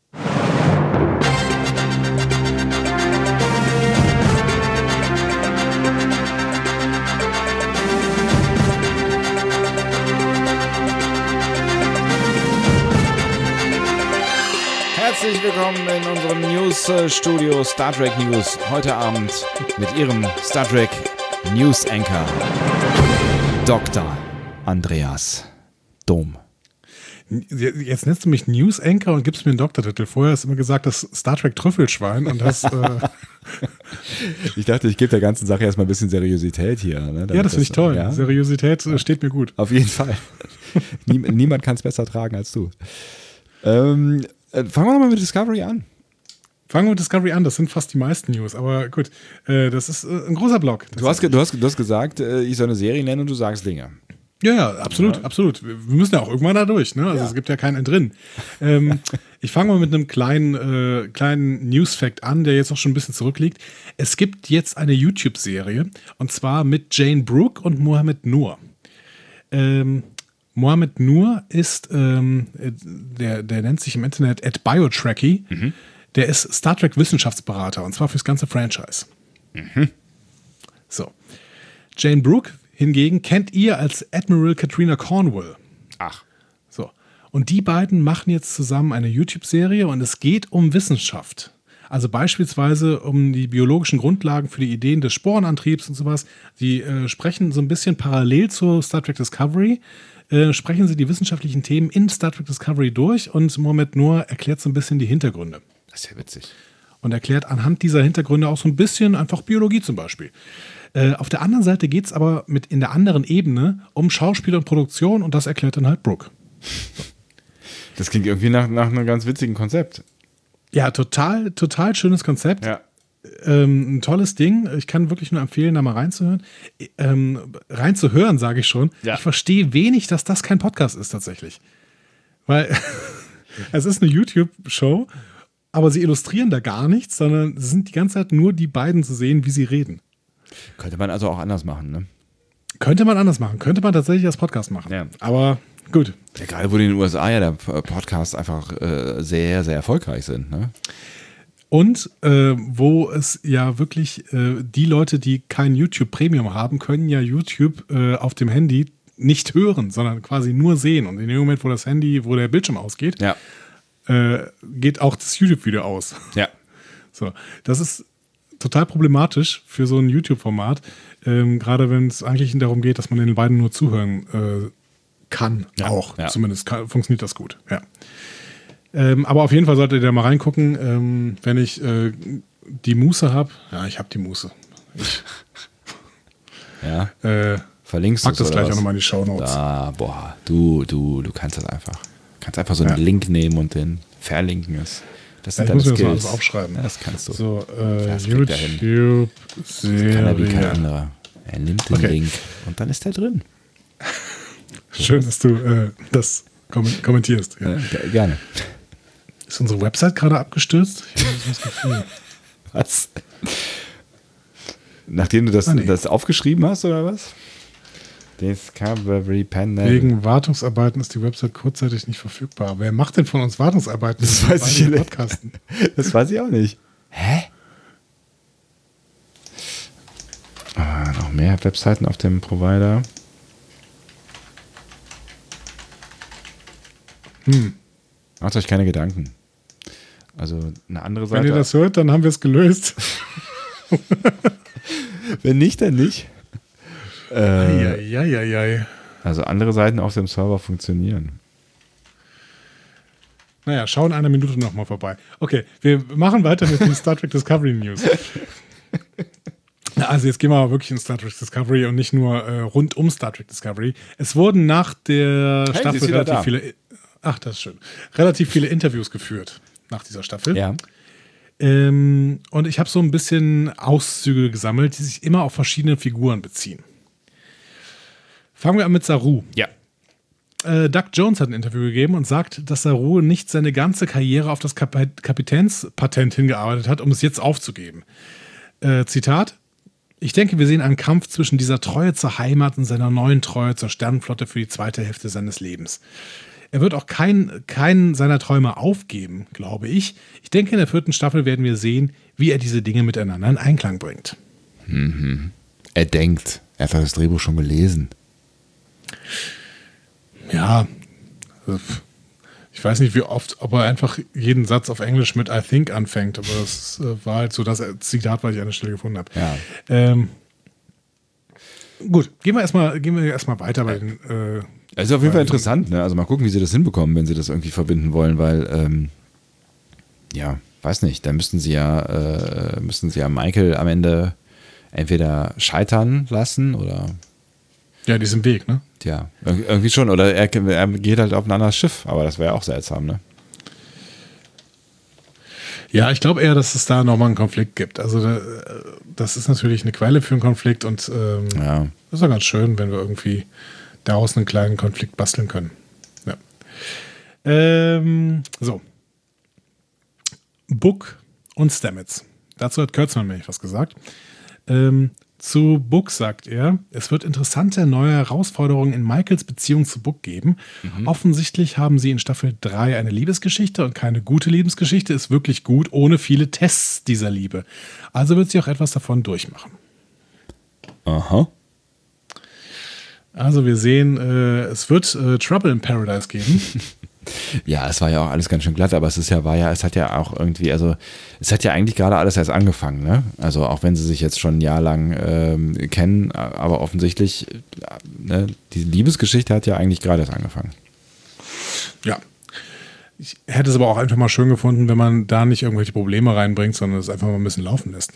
Herzlich willkommen in unserem News-Studio Star Trek News. Heute Abend mit Ihrem Star Trek News Anchor Doktor Andreas Dom. Jetzt nennst du mich News Anchor und gibst mir einen Doktortitel. Vorher hast du immer gesagt, das Star Trek Trüffelschwein und das. Äh Ich dachte, ich gebe der ganzen Sache erstmal ein bisschen Seriosität hier. Ne? ja, das finde ich toll. Ja? Seriosität äh, steht mir gut. Auf jeden Fall. Nie, niemand kann es besser tragen als du. Ähm, äh, fangen wir nochmal mit Discovery an. Fangen wir mit Discovery an. Das sind fast die meisten News. Aber gut, äh, das ist äh, ein großer Block. Du hast, ge- du, hast, du hast gesagt, äh, ich soll eine Serie nennen und du sagst Dinge. Ja, ja, absolut, ja. absolut. Wir müssen ja auch irgendwann da durch, ne? Also Ja. es gibt ja keinen Entrinnen. ähm, ich fange mal mit einem kleinen, äh, kleinen News-Fact an, der jetzt auch schon ein bisschen zurückliegt. Es gibt jetzt eine YouTube-Serie und zwar mit Jane Brooke und Mohamed Noor. Ähm, Mohamed Noor ist, ähm, der, der nennt sich im Internet at Biotracky. Mhm. Der ist Star Trek Wissenschaftsberater und zwar fürs ganze Franchise. Mhm. So. Jane Brooke hingegen kennt ihr als Admiral Katrina Cornwall. Ach. So. Und die beiden machen jetzt zusammen eine YouTube-Serie und es geht um Wissenschaft. Also beispielsweise um die biologischen Grundlagen für die Ideen des Sporenantriebs und sowas. Die äh, sprechen so ein bisschen parallel zur Star Trek Discovery, äh, sprechen sie die wissenschaftlichen Themen in Star Trek Discovery durch und Mohamed Noor erklärt so ein bisschen die Hintergründe. Das ist ja witzig. Und erklärt anhand dieser Hintergründe auch so ein bisschen einfach Biologie zum Beispiel. Äh, auf der anderen Seite geht es aber mit in der anderen Ebene um Schauspiel und Produktion und das erklärt dann halt Brooke. Das klingt irgendwie nach, nach einem ganz witzigen Konzept. Ja, total, total schönes Konzept. Ja. Ähm, ein tolles Ding. Ich kann wirklich nur empfehlen, da mal reinzuhören. Ähm, reinzuhören, sage ich schon. Ja. Ich verstehe wenig, dass das kein Podcast ist tatsächlich. Weil es ist eine YouTube-Show, aber sie illustrieren da gar nichts, sondern es sind die ganze Zeit nur die beiden zu sehen, wie sie reden. Könnte man also auch anders machen, ne? Könnte man anders machen. Könnte man tatsächlich als Podcast machen. Ja. Aber gut. Ja, gerade wo in den U S A ja der Podcasts einfach äh, sehr, sehr erfolgreich sind, ne? Und äh, wo es ja wirklich äh, die Leute, die kein YouTube Premium haben, können ja YouTube äh, auf dem Handy nicht hören, sondern quasi nur sehen. Und in dem Moment, wo das Handy, wo der Bildschirm ausgeht, Ja. äh, geht auch das YouTube-Video aus. Ja. So, das ist total problematisch für so ein YouTube-Format, ähm, gerade wenn es eigentlich darum geht, dass man den beiden nur zuhören äh, kann. Ja, auch, ja. zumindest kann, funktioniert das gut. Ja. Ähm, aber auf jeden Fall solltet ihr da mal reingucken, ähm, wenn ich äh, die Muße habe. Ja, ich habe die Muße. Ich Ja. äh, Verlinkst du pack das oder gleich was? auch nochmal in die Shownotes. Da, boah, du, du, du kannst das einfach. Du kannst einfach so einen Ja. Link nehmen und den verlinken. Das, das Ja, sind ich muss mir das deine mal Skills. alles aufschreiben. Ja, das kannst du. So, äh, Das kriegt er hin. Kann er wie kein YouTube-Serie. anderer. Er nimmt den Okay. Link und dann ist er drin. Schön, dass du äh, das kom kommentierst. Ja. Ja, ge- gerne. Ist unsere Website gerade abgestürzt? Ich habe das Gefühl. Was? Nachdem du das, Ah, nee. das aufgeschrieben hast, oder was? Discovery Panel. Wegen Wartungsarbeiten ist die Website kurzzeitig nicht verfügbar. Wer macht denn von uns Wartungsarbeiten? Das Wir weiß beide ich im nicht. Podcasten. Das weiß ich auch nicht. Hä? Ah, noch mehr Webseiten auf dem Provider. Hm. Macht euch keine Gedanken. Also eine andere Wenn Seite. ihr das hört, dann haben wir es gelöst. Wenn nicht, dann nicht. Äh, Eieieiei. also andere Seiten auf dem Server funktionieren. Naja, schau in einer Minute nochmal vorbei. Okay, wir machen weiter mit den Star Trek Discovery News. Also jetzt gehen wir aber wirklich in Star Trek Discovery und nicht nur äh, rund um Star Trek Discovery. Es wurden nach der Hey, sie Staffel ist wieder relativ da. viele, ach das ist schön, relativ viele Interviews geführt nach dieser Staffel. Ja. Ähm, und ich habe so ein bisschen Auszüge gesammelt, die sich immer auf verschiedene Figuren beziehen. Fangen wir an mit Saru. Ja. Äh, Doug Jones hat ein Interview gegeben und sagt, dass Saru nicht seine ganze Karriere auf das Kap- Kapitänspatent hingearbeitet hat, um es jetzt aufzugeben. Äh, Zitat: Ich denke, wir sehen einen Kampf zwischen dieser Treue zur Heimat und seiner neuen Treue zur Sternenflotte für die zweite Hälfte seines Lebens. Er wird auch keinen kein seiner Träume aufgeben, glaube ich. Ich denke, in der vierten Staffel werden wir sehen, wie er diese Dinge miteinander in Einklang bringt. Mhm. Er denkt, er hat das Drehbuch schon gelesen. Ja, ich weiß nicht, wie oft, ob er einfach jeden Satz auf Englisch mit I think anfängt, aber das äh, war halt so das Zitat, was ich an der Stelle gefunden habe. Ja. Ähm, gut, gehen wir erstmal gehen wir erstmal weiter bei den. Äh, Das ist auf jeden Fall interessant, ne? Also mal gucken, wie sie das hinbekommen, wenn sie das irgendwie verbinden wollen, weil, ähm, ja, weiß nicht, dann müssten sie ja, äh, müssten sie ja Michael am Ende entweder scheitern lassen oder. ja, diesen Weg, ne? Ja, irgendwie schon. Oder er, er geht halt auf ein anderes Schiff, aber das wäre auch seltsam, ne? Ja, ich glaube eher, dass es da nochmal einen Konflikt gibt. Also das ist natürlich eine Quelle für einen Konflikt und ähm, Ja. das ist auch ganz schön, wenn wir irgendwie daraus einen kleinen Konflikt basteln können. Ja. Ähm, so. Book und Stamets. Dazu hat Kurtzman nämlich was gesagt. Ähm, Zu Book sagt er, es wird interessante neue Herausforderungen in Michaels Beziehung zu Book geben. Mhm. Offensichtlich haben sie in Staffel drei eine Liebesgeschichte und keine gute Liebesgeschichte ist wirklich gut, ohne viele Tests dieser Liebe. Also wird sie auch etwas davon durchmachen. Aha. Also wir sehen, äh, es wird äh, Trouble in Paradise geben. Ja, es war ja auch alles ganz schön glatt, aber es ist ja, war ja, es hat ja auch irgendwie, also es hat ja eigentlich gerade alles erst angefangen, ne? Also auch wenn sie sich jetzt schon ein Jahr lang ähm, kennen, aber offensichtlich, ne, die Liebesgeschichte hat ja eigentlich gerade erst angefangen. Ja. Ich hätte es aber auch einfach mal schön gefunden, wenn man da nicht irgendwelche Probleme reinbringt, sondern es einfach mal ein bisschen laufen lässt.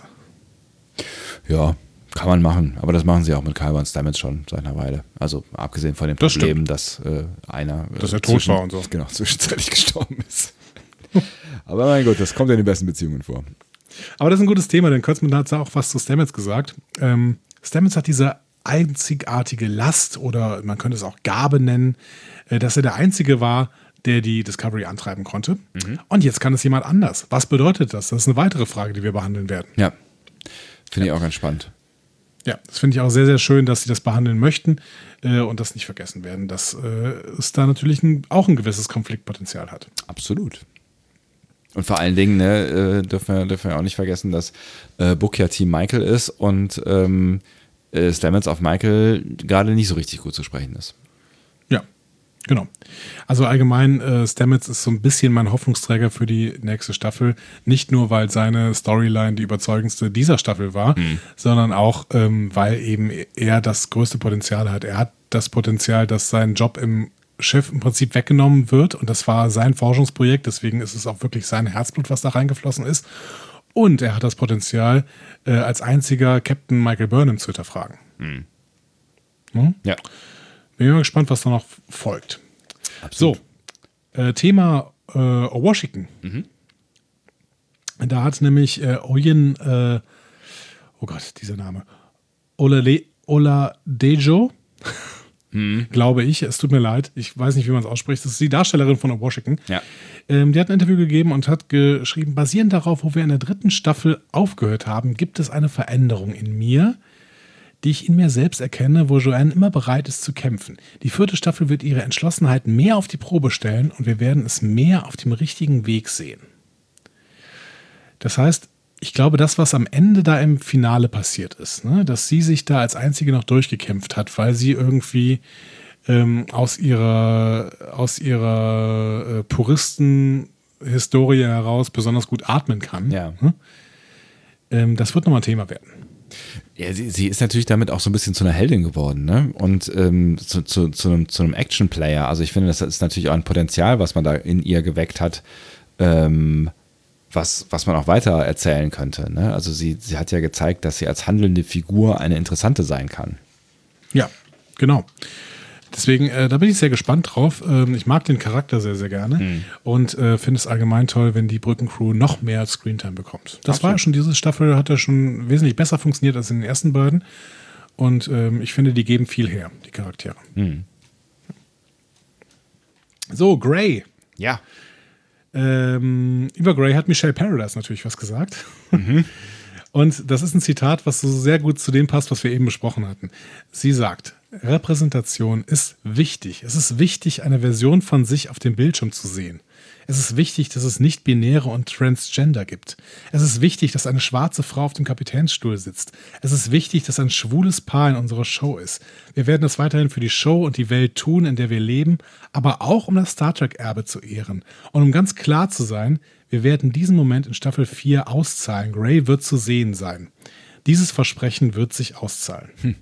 Ja, kann man machen, aber das machen sie auch mit Kyle und Stamets schon seit einer Weile. Also abgesehen von dem Das Problem, stimmt. dass äh, einer äh, Dass er tot war und so. Genau, zwischenzeitlich gestorben ist. Aber mein Gott, das kommt ja in den besten Beziehungen vor. Aber das ist ein gutes Thema, denn Kurtzman hat auch was zu Stamets gesagt. Ähm, Stamets hat diese einzigartige Last oder man könnte es auch Gabe nennen, äh, dass er der Einzige war, der die Discovery antreiben konnte. Mhm. Und jetzt kann es jemand anders. Was bedeutet das? Das ist eine weitere Frage, die wir behandeln werden. Ja, finde ich auch ganz spannend. Ja, das finde ich auch sehr, sehr schön, dass sie das behandeln möchten äh, und das nicht vergessen werden, dass äh, es da natürlich ein, auch ein gewisses Konfliktpotenzial hat. Absolut. Und vor allen Dingen ne, äh, dürfen, wir, dürfen wir auch nicht vergessen, dass äh, Book ja Team Michael ist und ähm, äh, Stamets auf Michael gerade nicht so richtig gut zu sprechen ist. Ja, genau. Also allgemein, äh, Stamets ist so ein bisschen mein Hoffnungsträger für die nächste Staffel. Nicht nur, weil seine Storyline die überzeugendste dieser Staffel war, mhm. sondern auch, ähm, weil eben er das größte Potenzial hat. Er hat das Potenzial, dass sein Job im Schiff im Prinzip weggenommen wird und das war sein Forschungsprojekt, deswegen ist es auch wirklich sein Herzblut, was da reingeflossen ist. Und er hat das Potenzial, äh, als einziger Captain Michael Burnham zu hinterfragen. Mhm. Hm? Ja. Bin mal gespannt, was da noch folgt. Absolut. So, äh, Thema äh, Washington. Mhm. Da hat nämlich äh, Oyen, äh, oh Gott, dieser Name, Olale, Oladejo, mhm. glaube ich, es tut mir leid, ich weiß nicht, wie man es ausspricht, das ist die Darstellerin von Washington. Ja. Ähm, die hat ein Interview gegeben und hat geschrieben, basierend darauf, wo wir in der dritten Staffel aufgehört haben, gibt es eine Veränderung in mir, die ich in mir selbst erkenne, wo Joanne immer bereit ist zu kämpfen. Die vierte Staffel wird ihre Entschlossenheit mehr auf die Probe stellen und wir werden es mehr auf dem richtigen Weg sehen. Das heißt, ich glaube, das, was am Ende da im Finale passiert ist, ne, dass sie sich da als Einzige noch durchgekämpft hat, weil sie irgendwie ähm, aus ihrer, aus ihrer äh, Puristen-Historie heraus besonders gut atmen kann. Ja. Ne? Ähm, das wird nochmal ein Thema werden. Ja, sie, sie ist natürlich damit auch so ein bisschen zu einer Heldin geworden, ne? Und ähm, zu, zu, zu einem, zu einem Action-Player. Also ich finde, das ist natürlich auch ein Potenzial, was man da in ihr geweckt hat, ähm, was, was man auch weiter erzählen könnte. Ne? Also sie, sie hat ja gezeigt, dass sie als handelnde Figur eine interessante sein kann. Ja, genau. Deswegen, äh, da bin ich sehr gespannt drauf. Ähm, ich mag den Charakter sehr, sehr gerne mhm. und äh, finde es allgemein toll, wenn die Brückencrew noch mehr Screentime bekommt. Das Absolut. war ja schon, diese Staffel hat ja schon wesentlich besser funktioniert als in den ersten beiden. Und ähm, ich finde, die geben viel her, die Charaktere. Mhm. So, Grey. Ja. Ähm, über Grey hat Michelle Paradise natürlich was gesagt. Mhm. Und das ist ein Zitat, was so sehr gut zu dem passt, was wir eben besprochen hatten. Sie sagt, Repräsentation ist wichtig. Es ist wichtig, eine Version von sich auf dem Bildschirm zu sehen. Es ist wichtig, dass es Nicht-Binäre und Transgender gibt. Es ist wichtig, dass eine schwarze Frau auf dem Kapitänsstuhl sitzt. Es ist wichtig, dass ein schwules Paar in unserer Show ist. Wir werden das weiterhin für die Show und die Welt tun, in der wir leben, aber auch um das Star Trek-Erbe zu ehren. Und um ganz klar zu sein, wir werden diesen Moment in Staffel vier auszahlen. Grey wird zu sehen sein. Dieses Versprechen wird sich auszahlen. Hm.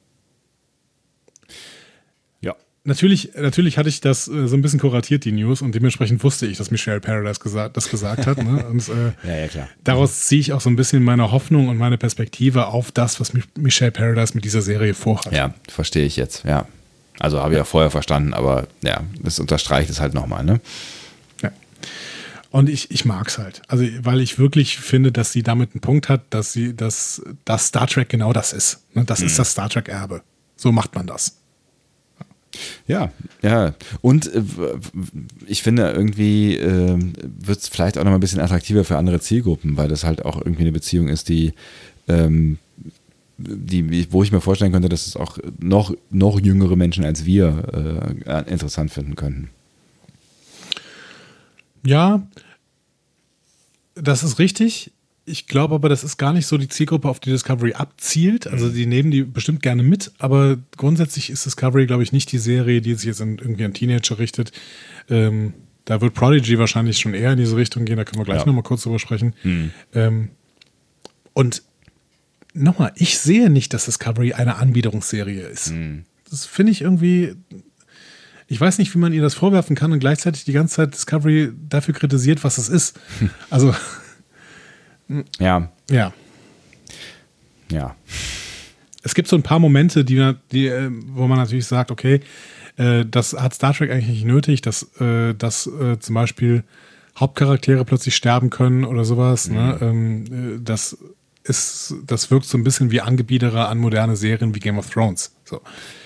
Ja. Natürlich, natürlich hatte ich das äh, so ein bisschen kuratiert, die News, und dementsprechend wusste ich, dass Michelle Paradise gesa- das gesagt hat. Ne? Und äh, ja, ja, klar. Daraus ziehe ich auch so ein bisschen meine Hoffnung und meine Perspektive auf das, was Michelle Paradise mit dieser Serie vorhat. Ja, verstehe ich jetzt, ja. Also habe ich ja vorher verstanden, aber ja, das unterstreicht es halt nochmal, ne? Ja. Und ich, ich mag es halt. Also, weil ich wirklich finde, dass sie damit einen Punkt hat, dass sie, dass, dass Star Trek genau das ist. Ne? Das mhm. ist das Star Trek-Erbe. So macht man das. Ja, ja. Und äh, ich finde, irgendwie äh, wird es vielleicht auch noch mal ein bisschen attraktiver für andere Zielgruppen, weil das halt auch irgendwie eine Beziehung ist, die, ähm, die wo ich mir vorstellen könnte, dass es auch noch, noch jüngere Menschen als wir äh, interessant finden könnten. Ja, das ist richtig. Ich glaube aber, das ist gar nicht so die Zielgruppe, auf die Discovery abzielt. Also die nehmen die bestimmt gerne mit, aber grundsätzlich ist Discovery, glaube ich, nicht die Serie, die sich jetzt an, irgendwie an Teenager richtet. Ähm, da wird Prodigy wahrscheinlich schon eher in diese Richtung gehen, da können wir gleich ja. nochmal kurz drüber sprechen. Mhm. Ähm, und nochmal, ich sehe nicht, dass Discovery eine Anbiederungsserie ist. Mhm. Das finde ich irgendwie... Ich weiß nicht, wie man ihr das vorwerfen kann und gleichzeitig die ganze Zeit Discovery dafür kritisiert, was es ist. Also... Ja. Ja. Ja. Es gibt so ein paar Momente, die, die, wo man natürlich sagt, okay, äh, das hat Star Trek eigentlich nicht nötig, dass, äh, dass äh, zum Beispiel Hauptcharaktere plötzlich sterben können oder sowas. Mhm. Ne? Ähm, das, ist, das wirkt so ein bisschen wie Angebieterer an moderne Serien wie Game of Thrones. So.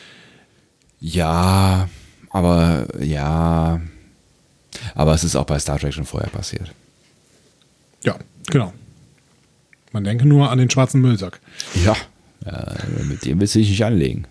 Ja, aber ja. Aber es ist auch bei Star Trek schon vorher passiert. Ja, genau. Man denke nur an den schwarzen Müllsack. Ja, ja mit dem willst du dich nicht anlegen.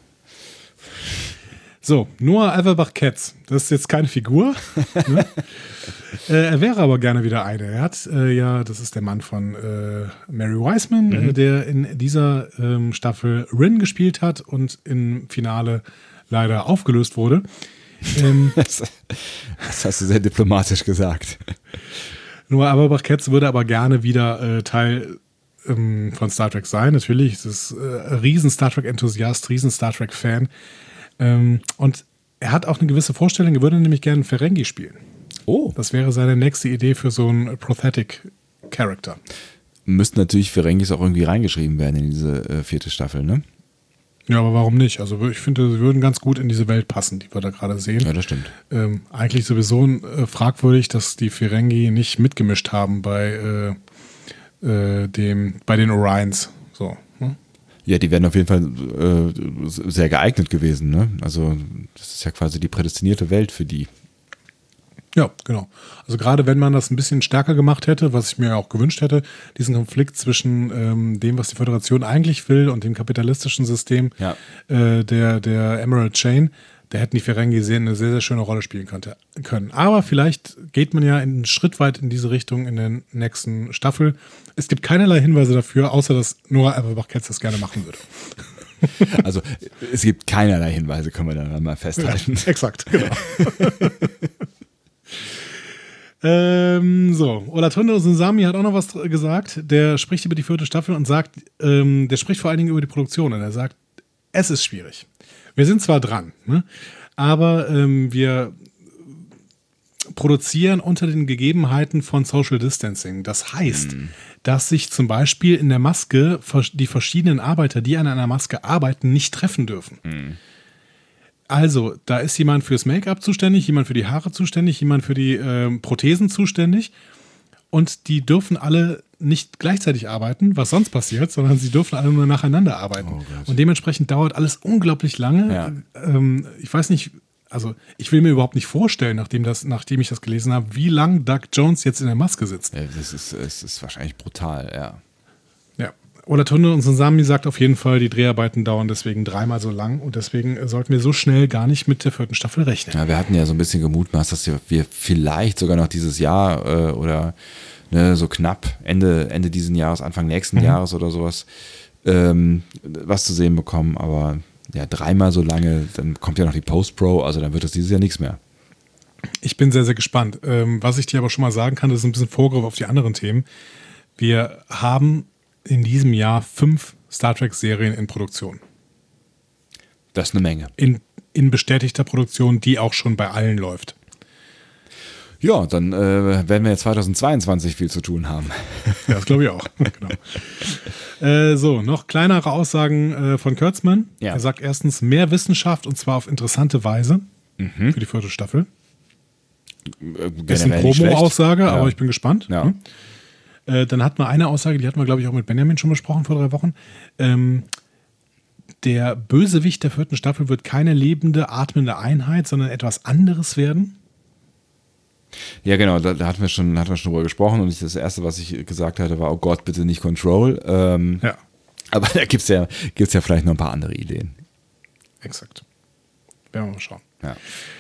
So, Noah Averbach-Ketz. Das ist jetzt keine Figur. Ne? äh, er wäre aber gerne wieder eine. Er hat äh, ja, das ist der Mann von äh, Mary Wiseman, mhm. äh, der in dieser ähm, Staffel Rin gespielt hat und im Finale leider aufgelöst wurde. Ähm, das, das hast du sehr diplomatisch gesagt. Noah Averbach-Ketz würde aber gerne wieder äh, Teil ähm, von Star Trek sein. Natürlich, es ist äh, riesen Star Trek-Enthusiast, riesen Star Trek-Fan. Ähm, und er hat auch eine gewisse Vorstellung, er würde nämlich gerne Ferengi spielen. Oh. Das wäre seine nächste Idee für so einen Prosthetic-Character. Müssten natürlich Ferengis auch irgendwie reingeschrieben werden in diese äh, vierte Staffel, ne? Ja, aber warum nicht? Also ich finde, sie würden ganz gut in diese Welt passen, die wir da gerade sehen. Ja, das stimmt. Ähm, eigentlich sowieso äh, fragwürdig, dass die Ferengi nicht mitgemischt haben bei, äh, äh, dem, bei den Orions. So, ne? Ja, die wären auf jeden Fall äh, sehr geeignet gewesen, ne? Also das ist ja quasi die prädestinierte Welt für die. Ja, genau. Also gerade wenn man das ein bisschen stärker gemacht hätte, was ich mir auch gewünscht hätte, diesen Konflikt zwischen ähm, dem, was die Föderation eigentlich will und dem kapitalistischen System ja. äh, der, der Emerald Chain, da hätten die Ferengi sehr, eine sehr, sehr schöne Rolle spielen könnte, können. Aber vielleicht geht man ja einen Schritt weit in diese Richtung in der nächsten Staffel. Es gibt keinerlei Hinweise dafür, außer dass Noah Averbach-Ketz das gerne machen würde. Also es gibt keinerlei Hinweise, können wir daran mal festhalten. Ja, exakt, genau. Ähm, so, Olatunde Susami hat auch noch was gesagt. Der spricht über die vierte Staffel und sagt, ähm, der spricht vor allen Dingen über die Produktion und er sagt, es ist schwierig. Wir sind zwar dran, ne? aber ähm, wir produzieren unter den Gegebenheiten von Social Distancing. Das heißt, mhm. dass sich zum Beispiel in der Maske die verschiedenen Arbeiter, die an einer Maske arbeiten, nicht treffen dürfen. Mhm. Also, da ist jemand fürs Make-up zuständig, jemand für die Haare zuständig, jemand für die äh, Prothesen zuständig. Und die dürfen alle nicht gleichzeitig arbeiten, was sonst passiert, sondern sie dürfen alle nur nacheinander arbeiten. Oh Gott. Und dementsprechend dauert alles unglaublich lange. Ja. Ähm, ich weiß nicht, also ich will mir überhaupt nicht vorstellen, nachdem, das, nachdem ich das gelesen habe, wie lang Doug Jones jetzt in der Maske sitzt. Ja, das ist, es ist wahrscheinlich brutal, ja. Ja. Olatunde und Sasami sagt auf jeden Fall, die Dreharbeiten dauern deswegen dreimal so lang und deswegen sollten wir so schnell gar nicht mit der vierten Staffel rechnen. Ja, wir hatten ja so ein bisschen gemutmaßt, dass wir vielleicht sogar noch dieses Jahr äh, oder ne, so knapp Ende, Ende diesen Jahres, Anfang nächsten Mhm. Jahres oder sowas ähm, was zu sehen bekommen, aber ja, dreimal so lange, dann kommt ja noch die Post-Pro, also dann wird das dieses Jahr nichts mehr. Ich bin sehr, sehr gespannt. Ähm, was ich dir aber schon mal sagen kann, das ist ein bisschen Vorgriff auf die anderen Themen. Wir haben in diesem Jahr fünf Star Trek-Serien in Produktion. Das ist eine Menge. In, in bestätigter Produktion, die auch schon bei allen läuft. Ja, dann äh, werden wir jetzt zweitausendzweiundzwanzig viel zu tun haben. Ja, das glaube ich auch. Genau. Äh, so, noch kleinere Aussagen äh, von Kurtzman. Ja. Er sagt erstens mehr Wissenschaft und zwar auf interessante Weise für die vierte Staffel. Äh, Das ist eine generell nicht schlecht. Promo-Aussage, Ja. aber ich bin gespannt. Ja. Hm? Äh, dann hat man eine Aussage, die hatten wir, glaube ich, auch mit Benjamin schon besprochen vor drei Wochen. Ähm, der Bösewicht der vierten Staffel wird keine lebende, atmende Einheit, sondern etwas anderes werden. Ja, genau, da, da hatten wir schon, hatten wir schon drüber gesprochen und ich, das Erste, was ich gesagt hatte, war, oh Gott, bitte nicht Control. Ähm, Ja, Aber da gibt es ja, gibt's ja vielleicht noch ein paar andere Ideen. exakt. Werden wir mal schauen. Ja.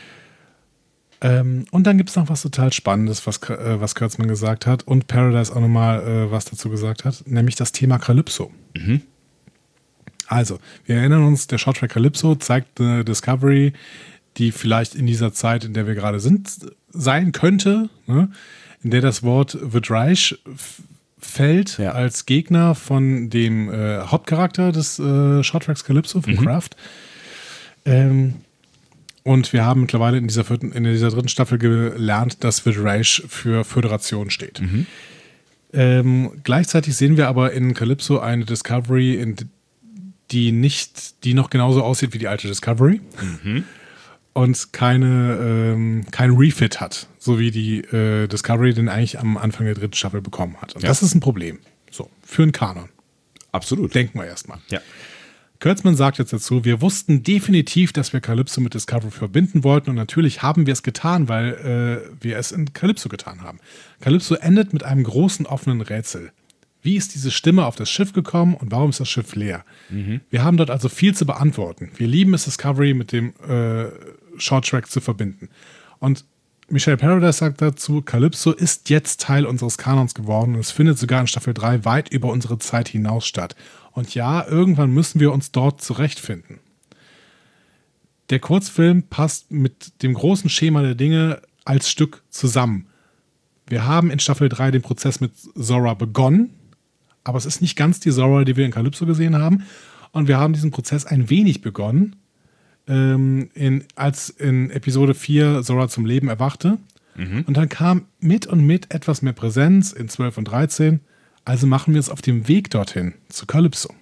Ähm, und dann gibt es noch was total Spannendes, was, äh, was Kurtzman gesagt hat und Paradise auch nochmal äh, was dazu gesagt hat, nämlich das Thema Calypso. Mhm. Also, wir erinnern uns, der Short Track Calypso zeigt eine Discovery, die vielleicht in dieser Zeit, in der wir gerade sind, sein könnte, ne? In der das Wort Vidraish f- fällt Ja. als Gegner von dem äh, Hauptcharakter des äh, Short Tracks Calypso, von Kraft. Ähm, und wir haben mittlerweile in dieser, vierten, in dieser dritten Staffel gelernt, dass Vidraish für Föderation steht. Ähm, gleichzeitig sehen wir aber in Calypso eine Discovery, in, die nicht, die noch genauso aussieht wie die alte Discovery und keine, ähm, kein Refit hat, so wie die äh, Discovery den eigentlich am Anfang der dritten Staffel bekommen hat. Und Ja. das ist ein Problem. So, für einen Kanon. Absolut. Denken wir erstmal. Ja. Kurtzman sagt jetzt dazu, wir wussten definitiv, dass wir Calypso mit Discovery verbinden wollten und natürlich haben wir es getan, weil äh, wir es in Calypso getan haben. Calypso endet mit einem großen offenen Rätsel. Wie ist diese Stimme auf das Schiff gekommen und warum ist das Schiff leer? Wir haben dort also viel zu beantworten. Wir lieben es, Discovery mit dem äh, Short Track zu verbinden. Und Michelle Paradise sagt dazu, Calypso ist jetzt Teil unseres Kanons geworden und es findet sogar in Staffel drei weit über unsere Zeit hinaus statt. Und ja, irgendwann müssen wir uns dort zurechtfinden. Der Kurzfilm passt mit dem großen Schema der Dinge als Stück zusammen. Wir haben in Staffel drei den Prozess mit Zora begonnen, aber es ist nicht ganz die Zora, die wir in Calypso gesehen haben. Und wir haben diesen Prozess ein wenig begonnen, ähm, in, als in Episode vier Zora zum Leben erwachte. Und dann kam mit und mit etwas mehr Präsenz in zwölf und dreizehn. Also machen wir es auf dem Weg dorthin, zu Calypso.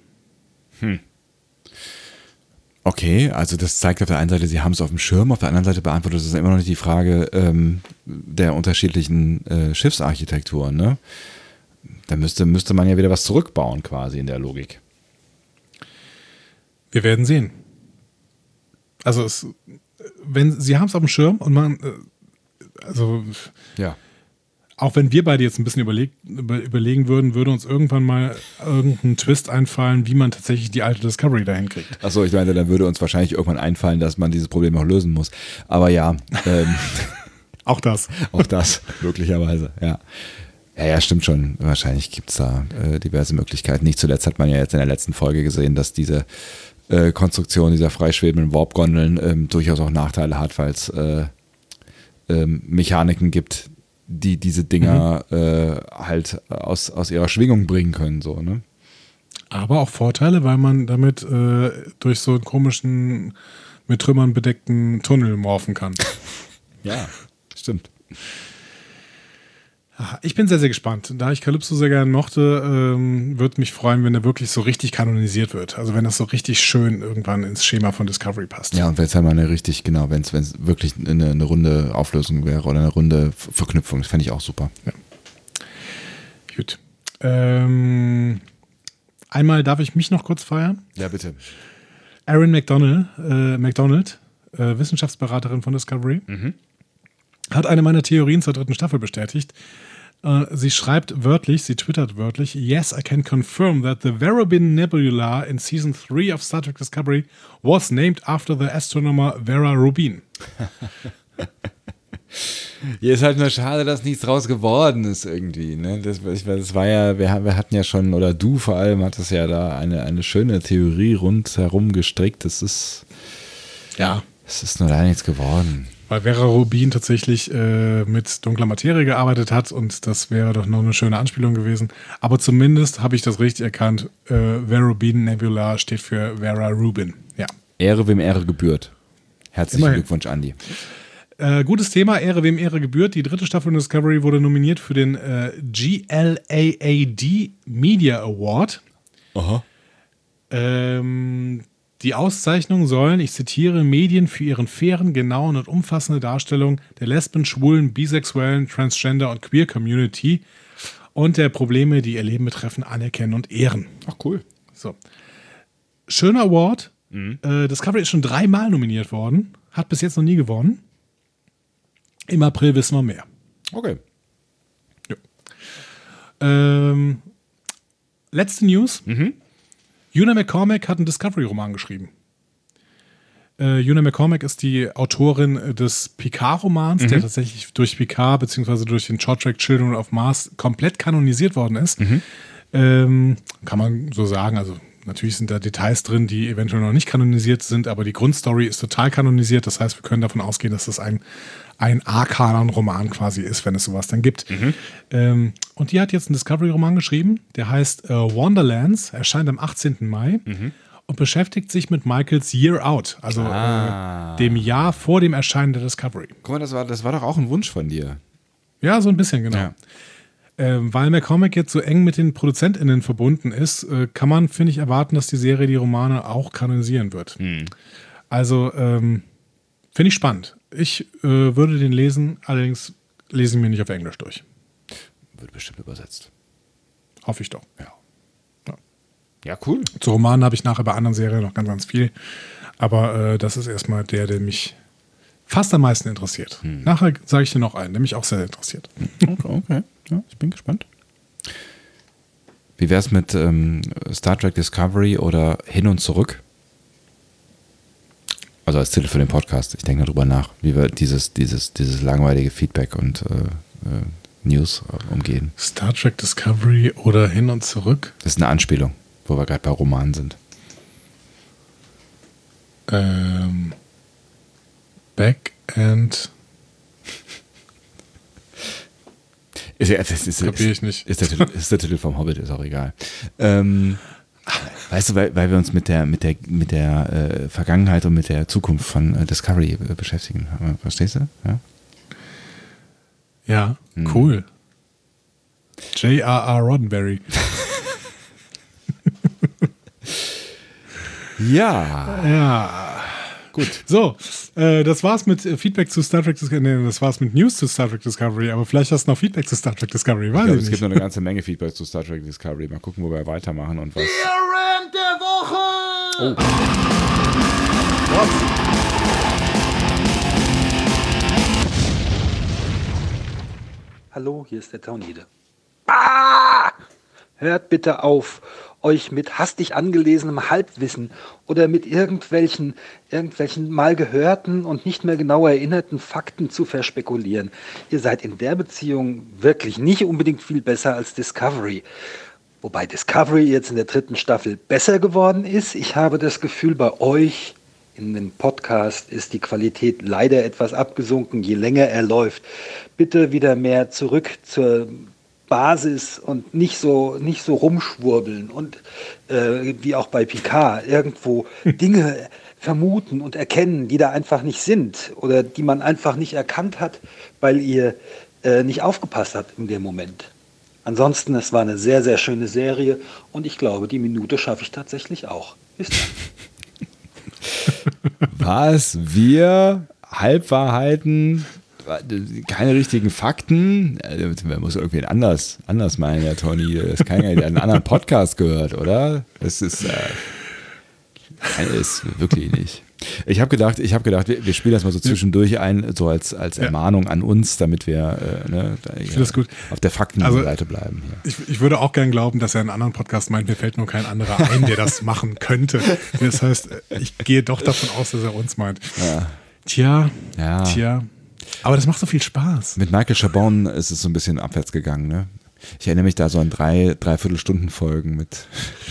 Okay, also das zeigt auf der einen Seite, sie haben es auf dem Schirm, auf der anderen Seite beantwortet es immer noch nicht die Frage ähm, der unterschiedlichen äh, Schiffsarchitekturen, ne? Da müsste, müsste man ja wieder was zurückbauen quasi in der Logik. Wir werden sehen. Also es, wenn sie haben es auf dem Schirm und man, äh, also Ja. auch wenn wir beide jetzt ein bisschen überleg, über, überlegen würden, würde uns irgendwann mal irgendein Twist einfallen, wie man tatsächlich die alte Discovery dahin kriegt. Achso, ich meinte, dann würde uns wahrscheinlich irgendwann einfallen, dass man dieses Problem noch lösen muss. Aber ja, ähm, Auch das. auch das möglicherweise, ja. Ja, ja, stimmt schon. Wahrscheinlich gibt es da äh, diverse Möglichkeiten. Nicht zuletzt hat man ja jetzt in der letzten Folge gesehen, dass diese äh, Konstruktion dieser freischwebenden Warp-Gondeln ähm, durchaus auch Nachteile hat, weil es äh, ähm, Mechaniken gibt, die diese Dinger mhm. äh, halt aus, aus ihrer Schwingung bringen können. So, ne? Aber auch Vorteile, weil man damit äh, durch so einen komischen, mit Trümmern bedeckten Tunnel morphen kann. Ja, stimmt. Ich bin sehr, sehr gespannt. Da ich Calypso sehr gerne mochte, ähm, würde mich freuen, wenn er wirklich so richtig kanonisiert wird. Also wenn das so richtig schön irgendwann ins Schema von Discovery passt. Ja, und wenn es halt mal eine richtig, genau, wenn es wirklich eine, eine runde Auflösung wäre oder eine runde Verknüpfung, das fände ich auch super. Ja. Gut. Ähm, einmal darf ich mich noch kurz feiern. Ja, bitte. Erin McDonald, äh, McDonald äh, Wissenschaftsberaterin von Discovery, mhm. hat eine meiner Theorien zur dritten Staffel bestätigt. Uh, sie schreibt wörtlich, sie twittert wörtlich, yes, I can confirm that the Verobin Nebula in Season three of Star Trek Discovery was named after the astronomer Vera Rubin. Hier ist halt nur schade, dass nichts draus geworden ist irgendwie. Ne? Das, das war ja, wir, wir hatten ja schon, oder du vor allem, hattest ja da eine, eine schöne Theorie rundherum gestrickt. Das ist, ja, es ist nur leider nichts geworden. Weil Vera Rubin tatsächlich äh, mit dunkler Materie gearbeitet hat und das wäre doch noch eine schöne Anspielung gewesen. Aber zumindest habe ich das richtig erkannt. Äh, Vera Rubin Nebula steht für Vera Rubin. Ja. Ehre, wem Ehre gebührt. Herzlichen Immerhin. Glückwunsch, Andi. Äh, gutes Thema, Ehre, wem Ehre gebührt. Die dritte Staffel von Discovery wurde nominiert für den äh, G L A A D Media Award. Aha. Ähm... Die Auszeichnungen sollen, ich zitiere, Medien für ihren fairen, genauen und umfassende Darstellung der Lesben, Schwulen, Bisexuellen, Transgender und Queer-Community und der Probleme, die ihr Leben betreffen, anerkennen und ehren. Ach, cool. So. Schöner Award. Mhm. Äh, Discovery ist schon dreimal nominiert worden, hat bis jetzt noch nie gewonnen. Im April wissen wir mehr. Okay. Ja. Ähm, letzte News. Mhm. Una McCormack hat einen Discovery-Roman geschrieben. Äh, Una McCormack ist die Autorin des Picard-Romans, mhm. der tatsächlich durch Picard bzw. durch den Short Track Children of Mars komplett kanonisiert worden ist. Mhm. Ähm, kann man so sagen. Also natürlich sind da Details drin, die eventuell noch nicht kanonisiert sind, aber die Grundstory ist total kanonisiert. Das heißt, wir können davon ausgehen, dass das ein, ein A-Kanon-Roman quasi ist, wenn es sowas dann gibt. Mhm. Ähm, und die hat jetzt einen Discovery-Roman geschrieben, der heißt äh, Wonderlands, erscheint am achtzehnten Mai mhm. und beschäftigt sich mit Michaels Year Out, also ah. äh, dem Jahr vor dem Erscheinen der Discovery. Guck mal, das war, das war doch auch ein Wunsch von dir. Ja, so ein bisschen, genau. Ja. Ähm, weil McCormack jetzt so eng mit den ProduzentInnen verbunden ist, äh, kann man, finde ich, erwarten, dass die Serie die Romane auch kanonisieren wird. Hm. Also, ähm, finde ich spannend. Ich äh, würde den lesen, allerdings lese ich mir nicht auf Englisch durch. Wird bestimmt übersetzt. Hoffe ich doch. Ja. Ja, ja, cool. Zu Romanen habe ich nachher bei anderen Serien noch ganz, ganz viel. Aber äh, das ist erstmal der, der mich fast am meisten interessiert. Hm. Nachher sage ich dir noch einen, der mich auch sehr interessiert. Okay, okay. Ja, ich bin gespannt. Wie wäre es mit ähm, Star Trek Discovery oder Hin und Zurück? Also als Titel für den Podcast. Ich denke darüber nach, wie wir dieses, dieses, dieses langweilige Feedback und äh, äh, News äh, umgehen. Star Trek Discovery oder Hin und Zurück? Das ist eine Anspielung, wo wir gerade bei Romanen sind. Ähm, Back and... Ist, ja, das ist, Kapier ich nicht. Ist der, Titel, ist der Titel vom Hobbit, ist auch egal. Ähm, weißt du, weil, weil wir uns mit der, mit der, mit der äh, Vergangenheit und mit der Zukunft von äh, Discovery äh, beschäftigen. Verstehst du? Ja, ja hm. Cool. J R R. Roddenberry. Ja. Ja. Gut. So, äh, das war's mit Feedback zu Star Trek Discovery. Nee, das war's mit News zu Star Trek Discovery, aber vielleicht hast du noch Feedback zu Star Trek Discovery. Weiß ich glaube, ich es nicht. gibt noch eine ganze Menge Feedback zu Star Trek Discovery. Mal gucken, wo wir weitermachen und was. Der Rant der Woche! Oh. Hallo, hier ist der Taunide. Ah! Hört bitte auf, euch mit hastig angelesenem Halbwissen oder mit irgendwelchen, irgendwelchen mal gehörten und nicht mehr genau erinnerten Fakten zu verspekulieren. Ihr seid in der Beziehung wirklich nicht unbedingt viel besser als Discovery. Wobei Discovery jetzt in der dritten Staffel besser geworden ist. Ich habe das Gefühl, bei euch in dem Podcast ist die Qualität leider etwas abgesunken, je länger er läuft. Bitte wieder mehr zurück zur Basis und nicht so, nicht so rumschwurbeln und äh, wie auch bei Picard irgendwo Dinge vermuten und erkennen, die da einfach nicht sind oder die man einfach nicht erkannt hat, weil ihr äh, nicht aufgepasst hat in dem Moment. Ansonsten, es war eine sehr, sehr schöne Serie und ich glaube, die Minute schaffe ich tatsächlich auch. Bis dann. Was? Wir? Halbwahrheiten? Keine richtigen Fakten? Man muss irgendwie anders, anders meinen, ja, Toni. Das kann ja in einem anderen Podcast gehört, oder? Das ist, äh, ist wirklich nicht. Ich habe gedacht, ich habe gedacht, wir, wir spielen das mal so zwischendurch ein, so als, als Ermahnung an uns, damit wir äh, ne, da, ich das gut. auf der Faktenseite also, bleiben. Hier. Ich, ich würde auch gern glauben, dass er einen anderen Podcast meint, mir fällt nur kein anderer ein, der das machen könnte. Das heißt, ich gehe doch davon aus, dass er uns meint. Ja. Tja, ja. tja. Aber das macht so viel Spaß. Mit Michael Chabon ist es so ein bisschen abwärts gegangen, ne? Ich erinnere mich da so an drei, Dreiviertelstunden-Folgen mit.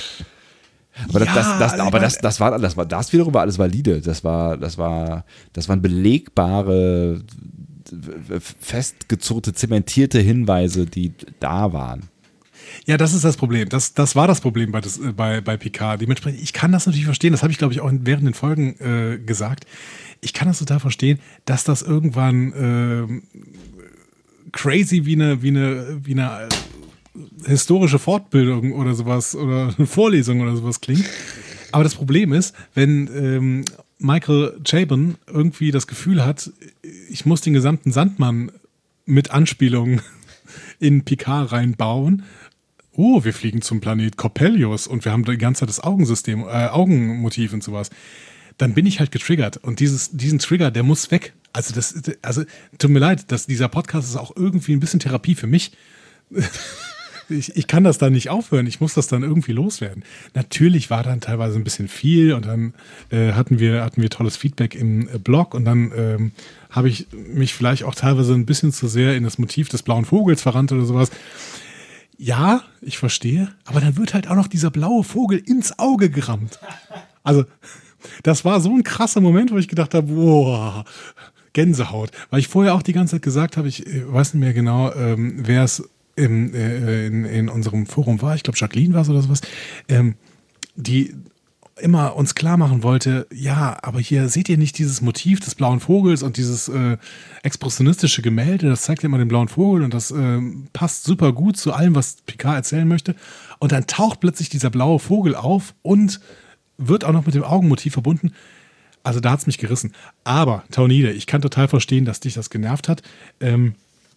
Aber, das, ja, das, das, aber das, das war, das war, das wiederum war alles valide. Das war, das war, das waren belegbare, festgezurrte, zementierte Hinweise, die da waren. Ja, das ist das Problem. Das, das war das Problem bei, das, bei, bei Picard. Dementsprechend, ich kann das natürlich verstehen, das habe ich, glaube ich, auch während den Folgen äh, gesagt. Ich kann das total verstehen, dass das irgendwann äh, crazy wie eine, wie eine, wie eine historische Fortbildung oder sowas oder eine Vorlesung oder sowas klingt. Aber das Problem ist, wenn ähm, Michael Chabon irgendwie das Gefühl hat, ich muss den gesamten Sandmann mit Anspielungen in Picard reinbauen. Oh, wir fliegen zum Planet Coppelius und wir haben die ganze Zeit das Augensystem, äh, Augenmotiv und sowas. Dann bin ich halt getriggert und dieses, diesen Trigger, der muss weg. Also das, also tut mir leid, dass dieser Podcast ist auch irgendwie ein bisschen Therapie für mich. Ich, ich kann das dann nicht aufhören, ich muss das dann irgendwie loswerden. Natürlich war dann teilweise ein bisschen viel und dann äh, hatten wir, hatten wir tolles Feedback im äh, Blog und dann ähm, habe ich mich vielleicht auch teilweise ein bisschen zu sehr in das Motiv des blauen Vogels verrannt oder sowas. Ja, ich verstehe, aber dann wird halt auch noch dieser blaue Vogel ins Auge gerammt. Also, das war so ein krasser Moment, wo ich gedacht habe, boah, Gänsehaut. Weil ich vorher auch die ganze Zeit gesagt habe, ich weiß nicht mehr genau, ähm, wer es In, in, in unserem Forum war, ich glaube Jacqueline war es oder sowas, ähm, die immer uns klar machen wollte, ja, aber hier seht ihr nicht dieses Motiv des blauen Vogels und dieses äh, expressionistische Gemälde, das zeigt ja immer den blauen Vogel und das äh, passt super gut zu allem, was Picard erzählen möchte. Und dann taucht plötzlich dieser blaue Vogel auf und wird auch noch mit dem Augenmotiv verbunden. Also da hat es mich gerissen. Aber, Taunide, ich kann total verstehen, dass dich das genervt hat. Ähm,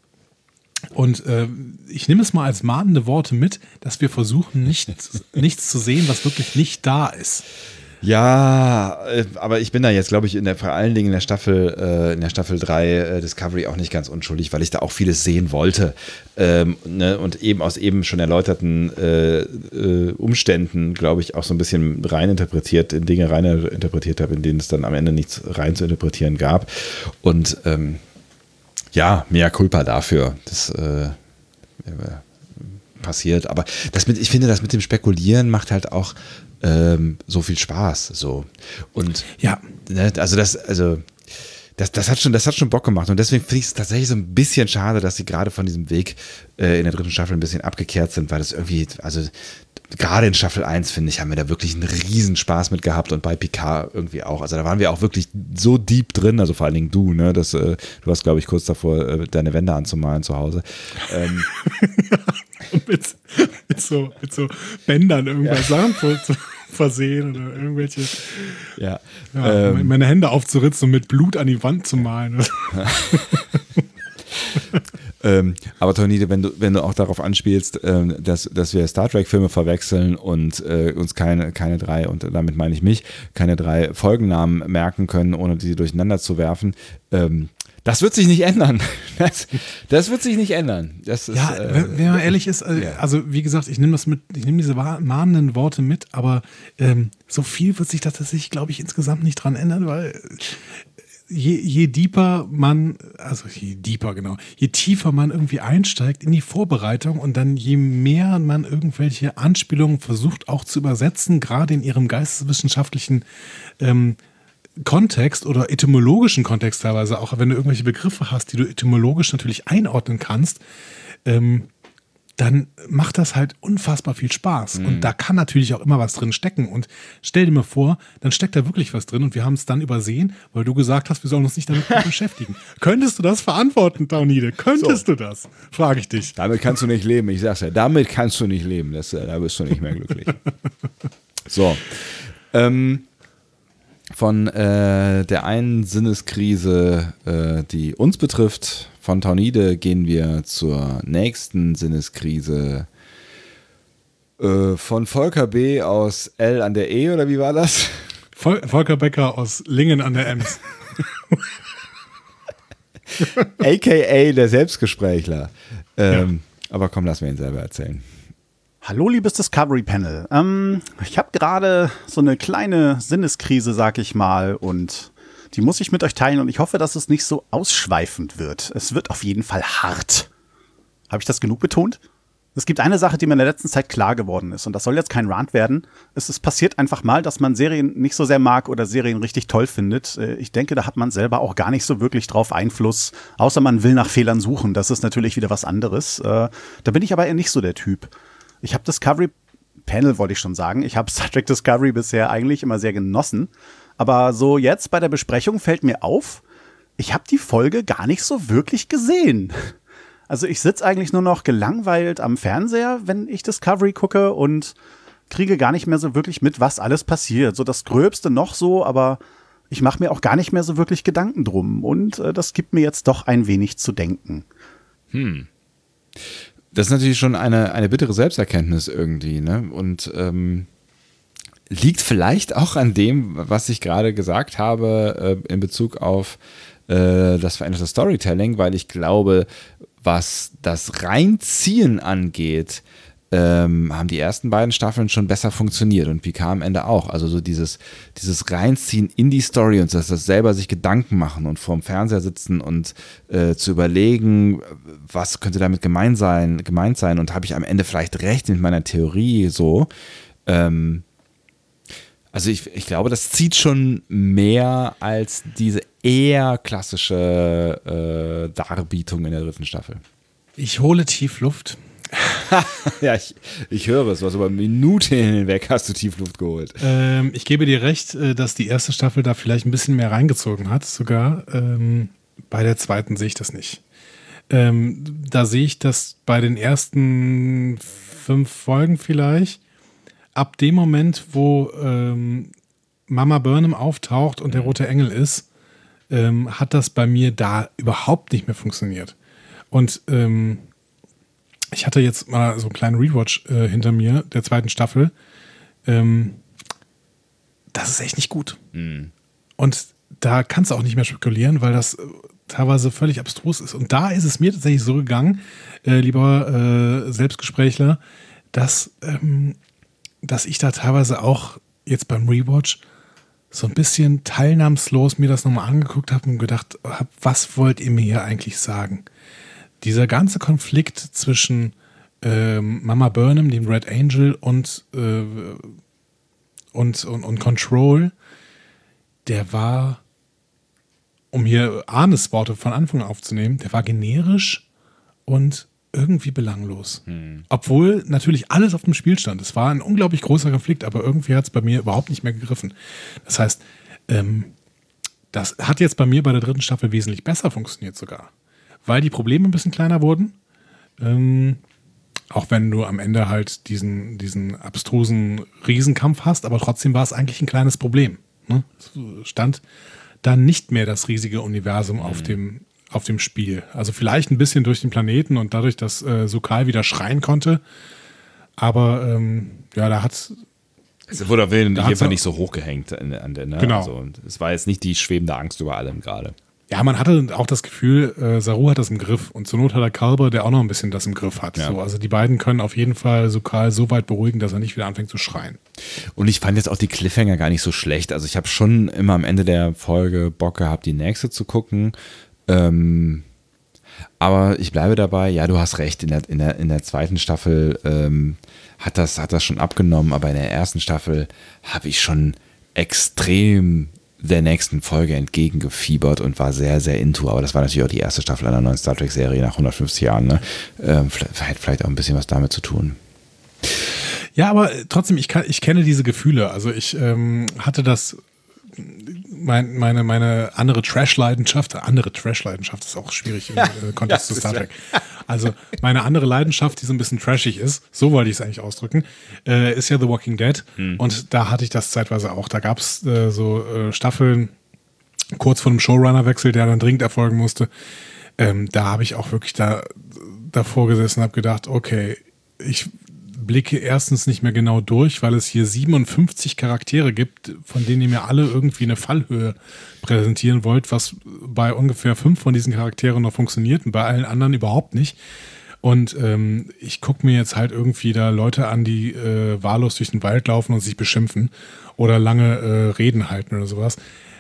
Und äh, ich nehme es mal als mahnende Worte mit, dass wir versuchen, nicht, nichts zu sehen, was wirklich nicht da ist. Ja, äh, aber ich bin da jetzt, glaube ich, in der, vor allen Dingen in der Staffel, äh, in der Staffel drei äh, Discovery auch nicht ganz unschuldig, weil ich da auch vieles sehen wollte. Ähm, ne, und eben aus eben schon erläuterten äh, äh, Umständen, glaube ich, auch so ein bisschen rein interpretiert, in Dinge rein interpretiert habe, in denen es dann am Ende nichts rein zu interpretieren gab. Und ähm, ja, mea culpa dafür. Das äh, passiert. Aber das mit, ich finde, das mit dem Spekulieren macht halt auch ähm, so viel Spaß. So. Und ja, ne, also das, also das, das hat schon, das hat schon Bock gemacht. Und deswegen finde ich es tatsächlich so ein bisschen schade, dass sie gerade von diesem Weg äh, in der dritten Staffel ein bisschen abgekehrt sind, weil das irgendwie, also gerade in Staffel eins, finde ich, haben wir da wirklich einen riesen Spaß mit gehabt und bei Picard irgendwie auch. Also da waren wir auch wirklich so deep drin, also vor allen Dingen du, ne? Das, äh, du warst, glaube ich, kurz davor, äh, deine Wände anzumalen zu Hause. Ähm. Und mit, mit, so, mit so Bändern irgendwas ja. Sachen voll zu versehen oder irgendwelche. Ja. ja ähm. Meine Hände aufzuritzen und mit Blut an die Wand zu malen. Ähm, aber Toni, wenn du, wenn du auch darauf anspielst, ähm, dass, dass wir Star Trek-Filme verwechseln und äh, uns keine, keine drei, und damit meine ich mich, keine drei Folgennamen merken können, ohne die durcheinander zu werfen, ähm, das wird sich nicht ändern. Das, das wird sich nicht ändern. Das ist, ja, äh, wenn, wenn man ehrlich ist, äh, ja. also wie gesagt, ich nehme das mit, ich nehme diese mahnenden Worte mit, aber ähm, so viel wird sich das tatsächlich, glaube ich, insgesamt nicht dran ändern, weil Je, je deeper man, also je deeper, genau, je tiefer man irgendwie einsteigt in die Vorbereitung und dann je mehr man irgendwelche Anspielungen versucht auch zu übersetzen, gerade in ihrem geisteswissenschaftlichen ähm, Kontext oder etymologischen Kontext teilweise, auch wenn du irgendwelche Begriffe hast, die du etymologisch natürlich einordnen kannst, ähm, dann macht das halt unfassbar viel Spaß. Mhm. Und da kann natürlich auch immer was drin stecken. Und stell dir mal vor, dann steckt da wirklich was drin und wir haben es dann übersehen, weil du gesagt hast, wir sollen uns nicht damit beschäftigen. Könntest du das verantworten, Taunide? Könntest so. du das? Frage ich dich. Damit kannst du nicht leben, ich sag's ja. Damit kannst du nicht leben. Das, da bist du nicht mehr glücklich. So. Ähm, von äh, der einen Sinneskrise, äh, die uns betrifft, von Taunide gehen wir zur nächsten Sinneskrise äh, von Volker B. aus L an der E, oder wie war das? Vol- Volker Becker aus Lingen an der Ems. A K A der Selbstgesprächler. Ähm, ja. Aber komm, lass mir ihn selber erzählen. Hallo, liebes Discovery Panel. Ähm, ich habe gerade so eine kleine Sinneskrise, sag ich mal, und die muss ich mit euch teilen und ich hoffe, dass es nicht so ausschweifend wird. Es wird auf jeden Fall hart. Habe ich das genug betont? Es gibt eine Sache, die mir in der letzten Zeit klar geworden ist und das soll jetzt kein Rant werden. Es ist passiert einfach mal, dass man Serien nicht so sehr mag oder Serien richtig toll findet. Ich denke, da hat man selber auch gar nicht so wirklich drauf Einfluss, außer man will nach Fehlern suchen. Das ist natürlich wieder was anderes. Da bin ich aber eher nicht so der Typ. Ich habe Discovery Panel, wollte ich schon sagen. Ich habe Star Trek Discovery bisher eigentlich immer sehr genossen. Aber so jetzt bei der Besprechung fällt mir auf, ich habe die Folge gar nicht so wirklich gesehen. Also ich sitze eigentlich nur noch gelangweilt am Fernseher, wenn ich Discovery gucke und kriege gar nicht mehr so wirklich mit, was alles passiert. So das Gröbste noch so, aber ich mache mir auch gar nicht mehr so wirklich Gedanken drum. Und äh, das gibt mir jetzt doch ein wenig zu denken. Hm. Das ist natürlich schon eine, eine bittere Selbsterkenntnis irgendwie, ne? Und ähm, liegt vielleicht auch an dem, was ich gerade gesagt habe äh, in Bezug auf äh, das veränderte Storytelling, weil ich glaube, was das Reinziehen angeht, ähm, haben die ersten beiden Staffeln schon besser funktioniert und Picard am Ende auch. Also so dieses, dieses Reinziehen in die Story und das, das selber sich Gedanken machen und vorm Fernseher sitzen und äh, zu überlegen, was könnte damit gemeint sein, gemeint sein und habe ich am Ende vielleicht recht mit meiner Theorie so. Ähm, also ich, ich glaube, das zieht schon mehr als diese eher klassische äh, Darbietung in der dritten Staffel. Ich hole tief Luft. Ja, ich, ich höre es, was über Minuten hinweg hast du Tiefluft geholt. Ähm, ich gebe dir recht, dass die erste Staffel da vielleicht ein bisschen mehr reingezogen hat, sogar. Ähm, bei der zweiten sehe ich das nicht. Ähm, da sehe ich das bei den ersten fünf Folgen vielleicht. Ab dem Moment, wo ähm, Mama Burnham auftaucht und der rote Engel ist, ähm, hat das bei mir da überhaupt nicht mehr funktioniert. Und ähm, ich hatte jetzt mal so einen kleinen Rewatch äh, hinter mir, der zweiten Staffel. Ähm, das ist echt nicht gut. Mhm. Und da kannst du auch nicht mehr spekulieren, weil das äh, teilweise völlig abstrus ist. Und da ist es mir tatsächlich so gegangen, äh, lieber äh, Selbstgesprächler, dass, ähm, dass ich da teilweise auch jetzt beim Rewatch so ein bisschen teilnahmslos mir das nochmal angeguckt habe und gedacht habe, was wollt ihr mir hier eigentlich sagen? Dieser ganze Konflikt zwischen ähm, Mama Burnham, dem Red Angel und, äh, und, und, und Control, der war, um hier Arnes Worte von Anfang an aufzunehmen, der war generisch und irgendwie belanglos. Hm. Obwohl natürlich alles auf dem Spiel stand. Es war ein unglaublich großer Konflikt, aber irgendwie hat es bei mir überhaupt nicht mehr gegriffen. Das heißt, ähm, das hat jetzt bei mir bei der dritten Staffel wesentlich besser funktioniert sogar. Weil die Probleme ein bisschen kleiner wurden. Ähm, auch wenn du am Ende halt diesen, diesen abstrusen Riesenkampf hast, aber trotzdem war es eigentlich ein kleines Problem. Ne? Es stand dann nicht mehr das riesige Universum mhm. auf dem, auf dem Spiel. Also vielleicht ein bisschen durch den Planeten und dadurch, dass äh, Sokal wieder schreien konnte. Aber ähm, ja, da hat es wurde auf jeden Fall nicht so hochgehängt an der, ne? Genau. Also, es war jetzt nicht die schwebende Angst über allem gerade. Ja, man hatte auch das Gefühl, äh, Saru hat das im Griff und zur Not hat er Kalber, der auch noch ein bisschen das im Griff hat. Ja. So, also die beiden können auf jeden Fall Sokal so weit beruhigen, dass er nicht wieder anfängt zu schreien. Und ich fand jetzt auch die Cliffhanger gar nicht so schlecht. Also ich habe schon immer am Ende der Folge Bock gehabt, die nächste zu gucken. Ähm, aber ich bleibe dabei, ja, du hast recht, in der, in der, in der zweiten Staffel ähm, hat, das, hat das schon abgenommen, aber in der ersten Staffel habe ich schon extrem der nächsten Folge entgegengefiebert und war sehr, sehr into. Aber das war natürlich auch die erste Staffel einer neuen Star Trek-Serie nach hundertfünfzig Jahren. Ne? Ähm, vielleicht, hat vielleicht auch ein bisschen was damit zu tun. Ja, aber trotzdem, ich, kann, ich kenne diese Gefühle. Also ich ähm, hatte das, mein, meine, meine andere Trash-Leidenschaft, andere Trash-Leidenschaft ist auch schwierig im äh, Kontext ja, zu Star Trek. Also meine andere Leidenschaft, die so ein bisschen trashig ist, so wollte ich es eigentlich ausdrücken, äh, ist ja The Walking Dead. Hm. Und da hatte ich das zeitweise auch. Da gab es äh, so äh, Staffeln kurz vor dem Showrunner-Wechsel, der dann dringend erfolgen musste. Ähm, da habe ich auch wirklich da davor gesessen und habe gedacht, okay, ich blicke erstens nicht mehr genau durch, weil es hier siebenundfünfzig Charaktere gibt, von denen ihr mir alle irgendwie eine Fallhöhe präsentieren wollt, was bei ungefähr fünf von diesen Charakteren noch funktioniert und bei allen anderen überhaupt nicht. Und ähm, ich gucke mir jetzt halt irgendwie da Leute an, die äh, wahllos durch den Wald laufen und sich beschimpfen oder lange äh, Reden halten oder sowas.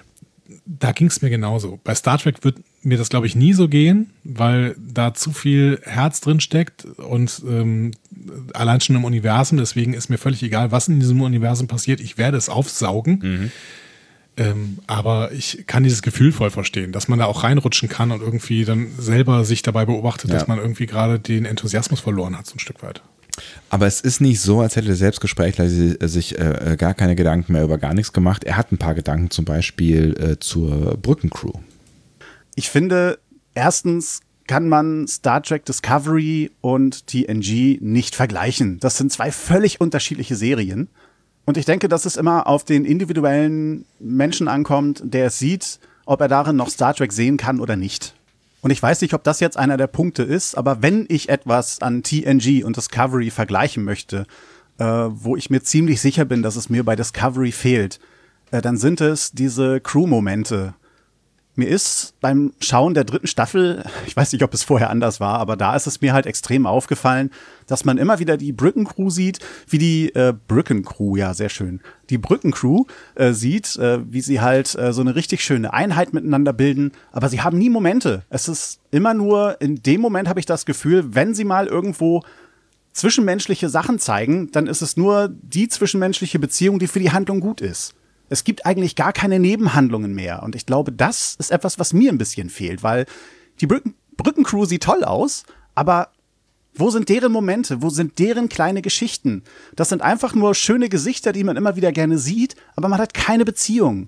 Da ging es mir genauso. Bei Star Trek wird mir das, glaube ich, nie so gehen, weil da zu viel Herz drin steckt und ähm, allein schon im Universum. Deswegen ist mir völlig egal, was in diesem Universum passiert. Ich werde es aufsaugen. Mhm. Ähm, aber ich kann dieses Gefühl voll verstehen, dass man da auch reinrutschen kann und irgendwie dann selber sich dabei beobachtet, ja. dass man irgendwie gerade den Enthusiasmus verloren hat, so ein Stück weit. Aber es ist nicht so, als hätte der Selbstgesprächler sich äh, gar keine Gedanken mehr über gar nichts gemacht. Er hat ein paar Gedanken zum Beispiel äh, zur Brückencrew. Ich finde, erstens kann man Star Trek Discovery und T N G nicht vergleichen. Das sind zwei völlig unterschiedliche Serien. Und ich denke, dass es immer auf den individuellen Menschen ankommt, der es sieht, ob er darin noch Star Trek sehen kann oder nicht. Und ich weiß nicht, ob das jetzt einer der Punkte ist, aber wenn ich etwas an T N G und Discovery vergleichen möchte, äh, wo ich mir ziemlich sicher bin, dass es mir bei Discovery fehlt, äh, dann sind es diese Crew-Momente. Mir ist beim Schauen der dritten Staffel, ich weiß nicht, ob es vorher anders war, aber da ist es mir halt extrem aufgefallen, dass man immer wieder die Brückencrew sieht, wie die äh, Brückencrew, ja, sehr schön, die Brückencrew äh, sieht, äh, wie sie halt äh, so eine richtig schöne Einheit miteinander bilden, aber sie haben nie Momente. Es ist immer nur, in dem Moment habe ich das Gefühl, wenn sie mal irgendwo zwischenmenschliche Sachen zeigen, dann ist es nur die zwischenmenschliche Beziehung, die für die Handlung gut ist. Es gibt eigentlich gar keine Nebenhandlungen mehr. Und ich glaube, das ist etwas, was mir ein bisschen fehlt, weil die Brücken- Brückencrew sieht toll aus, aber wo sind deren Momente? Wo sind deren kleine Geschichten? Das sind einfach nur schöne Gesichter, die man immer wieder gerne sieht, aber man hat keine Beziehung.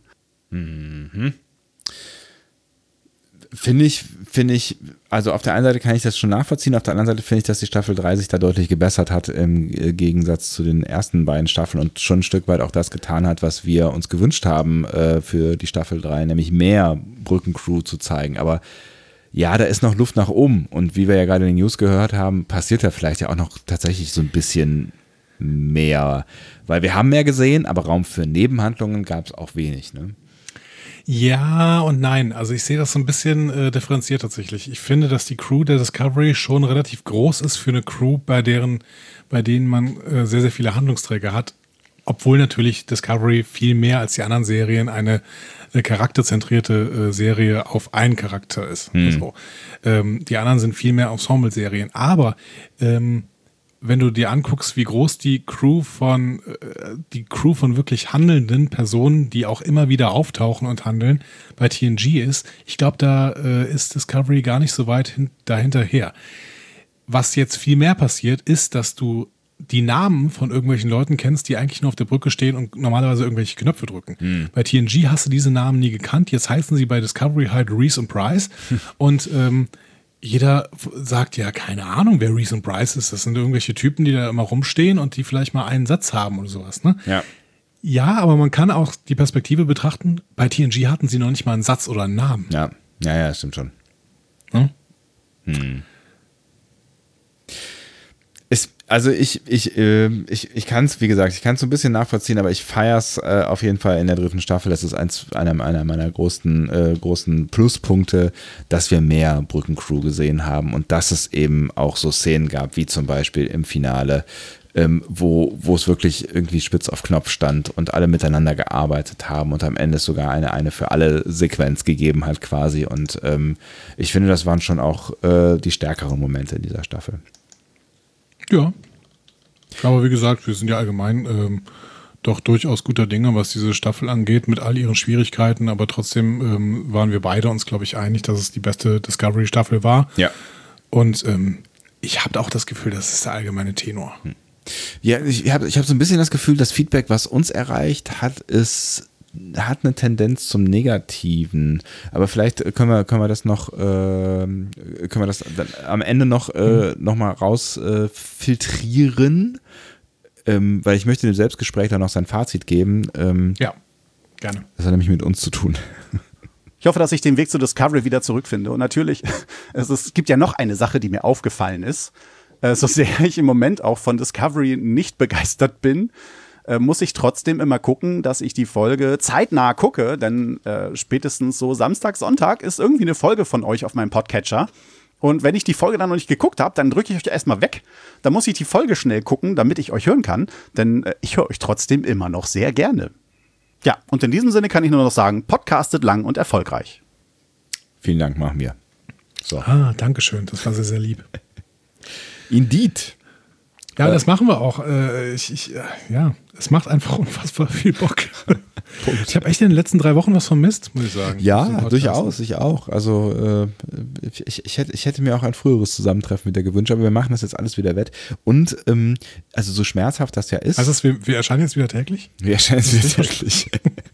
Mhm. Finde ich, finde ich, also auf der einen Seite kann ich das schon nachvollziehen, auf der anderen Seite finde ich, dass die Staffel drei sich da deutlich gebessert hat im Gegensatz zu den ersten beiden Staffeln und schon ein Stück weit auch das getan hat, was wir uns gewünscht haben äh, für die Staffel drei, nämlich mehr Brückencrew zu zeigen. Aber ja, da ist noch Luft nach oben und wie wir ja gerade in den News gehört haben, passiert da vielleicht ja auch noch tatsächlich so ein bisschen mehr, weil wir haben mehr gesehen, aber Raum für Nebenhandlungen gab es auch wenig, ne? Ja und nein. Also ich sehe das so ein bisschen äh, differenziert tatsächlich. Ich finde, dass die Crew der Discovery schon relativ groß ist für eine Crew, bei deren, bei denen man äh, sehr, sehr viele Handlungsträger hat. Obwohl natürlich Discovery viel mehr als die anderen Serien eine äh, charakterzentrierte äh, Serie auf einen Charakter ist. Hm. Also, ähm, die anderen sind viel mehr Ensemble-Serien. Aber ähm, wenn du dir anguckst, wie groß die Crew von äh, die Crew von wirklich handelnden Personen, die auch immer wieder auftauchen und handeln, bei T N G ist, ich glaube, da äh, ist Discovery gar nicht so weit hin, dahinterher. Was jetzt viel mehr passiert, ist, dass du die Namen von irgendwelchen Leuten kennst, die eigentlich nur auf der Brücke stehen und normalerweise irgendwelche Knöpfe drücken. Mhm. Bei T N G hast du diese Namen nie gekannt, jetzt heißen sie bei Discovery halt Reese und Price und ähm, jeder sagt ja, keine Ahnung, wer Reese und Bryce ist. Das sind irgendwelche Typen, die da immer rumstehen und die vielleicht mal einen Satz haben oder sowas. Ne? Ja. Ja, aber man kann auch die Perspektive betrachten. Bei T N G hatten sie noch nicht mal einen Satz oder einen Namen. Ja, ja, ja, stimmt schon. Hm? Hm. Ist, also ich, ich, äh, ich, ich kann es, wie gesagt, ich kann es so ein bisschen nachvollziehen, aber ich feiere es äh, auf jeden Fall in der dritten Staffel. Das ist eins, einer, einer meiner großen, äh, großen Pluspunkte, dass wir mehr Brückencrew gesehen haben und dass es eben auch so Szenen gab, wie zum Beispiel im Finale, ähm, wo, wo es wirklich irgendwie spitz auf Knopf stand und alle miteinander gearbeitet haben und am Ende sogar eine, eine für alle Sequenz gegeben hat quasi. Und ähm, ich finde, das waren schon auch äh, die stärkeren Momente in dieser Staffel. Ja, aber wie gesagt, wir sind ja allgemein ähm, doch durchaus guter Dinge, was diese Staffel angeht, mit all ihren Schwierigkeiten, aber trotzdem ähm, waren wir beide uns, glaube ich, einig, dass es die beste Discovery-Staffel war. Ja. Und ähm, ich habe auch das Gefühl, das ist der allgemeine Tenor. Hm. Ja, ich habe ich hab so ein bisschen das Gefühl, das Feedback, was uns erreicht hat, ist, hat eine Tendenz zum Negativen. Aber vielleicht können wir, können wir das noch, äh, können wir das dann am Ende noch, äh, noch mal raus äh, filtrieren, ähm, weil ich möchte dem Selbstgespräch dann noch sein Fazit geben. Ähm, ja, gerne. Das hat nämlich mit uns zu tun. Ich hoffe, dass ich den Weg zu Discovery wieder zurückfinde. Und natürlich, es, ist, es gibt ja noch eine Sache, die mir aufgefallen ist. Äh, so sehr ich im Moment auch von Discovery nicht begeistert bin, äh, muss ich trotzdem immer gucken, dass ich die Folge zeitnah gucke. Denn äh, spätestens so Samstag, Sonntag ist irgendwie eine Folge von euch auf meinem Podcatcher. Und wenn ich die Folge dann noch nicht geguckt habe, dann drücke ich euch erstmal weg. Dann muss ich die Folge schnell gucken, damit ich euch hören kann. Denn äh, ich höre euch trotzdem immer noch sehr gerne. Ja, und in diesem Sinne kann ich nur noch sagen, podcastet lang und erfolgreich. Vielen Dank, machen wir. So. Ah, danke schön, das war sehr, sehr lieb. Indeed. Ja, äh, das machen wir auch. Äh, ich, ich, ja, es macht einfach unfassbar viel Bock. Ich habe echt in den letzten drei Wochen was vermisst, muss ich sagen. Ja, durchaus, ich auch. Also äh, ich, ich, hätte, ich hätte mir auch ein früheres Zusammentreffen mit der gewünscht, aber wir machen das jetzt alles wieder wett. Und ähm, also so schmerzhaft das ja ist. Also wir, wir erscheinen jetzt wieder täglich? Wir erscheinen jetzt wieder täglich.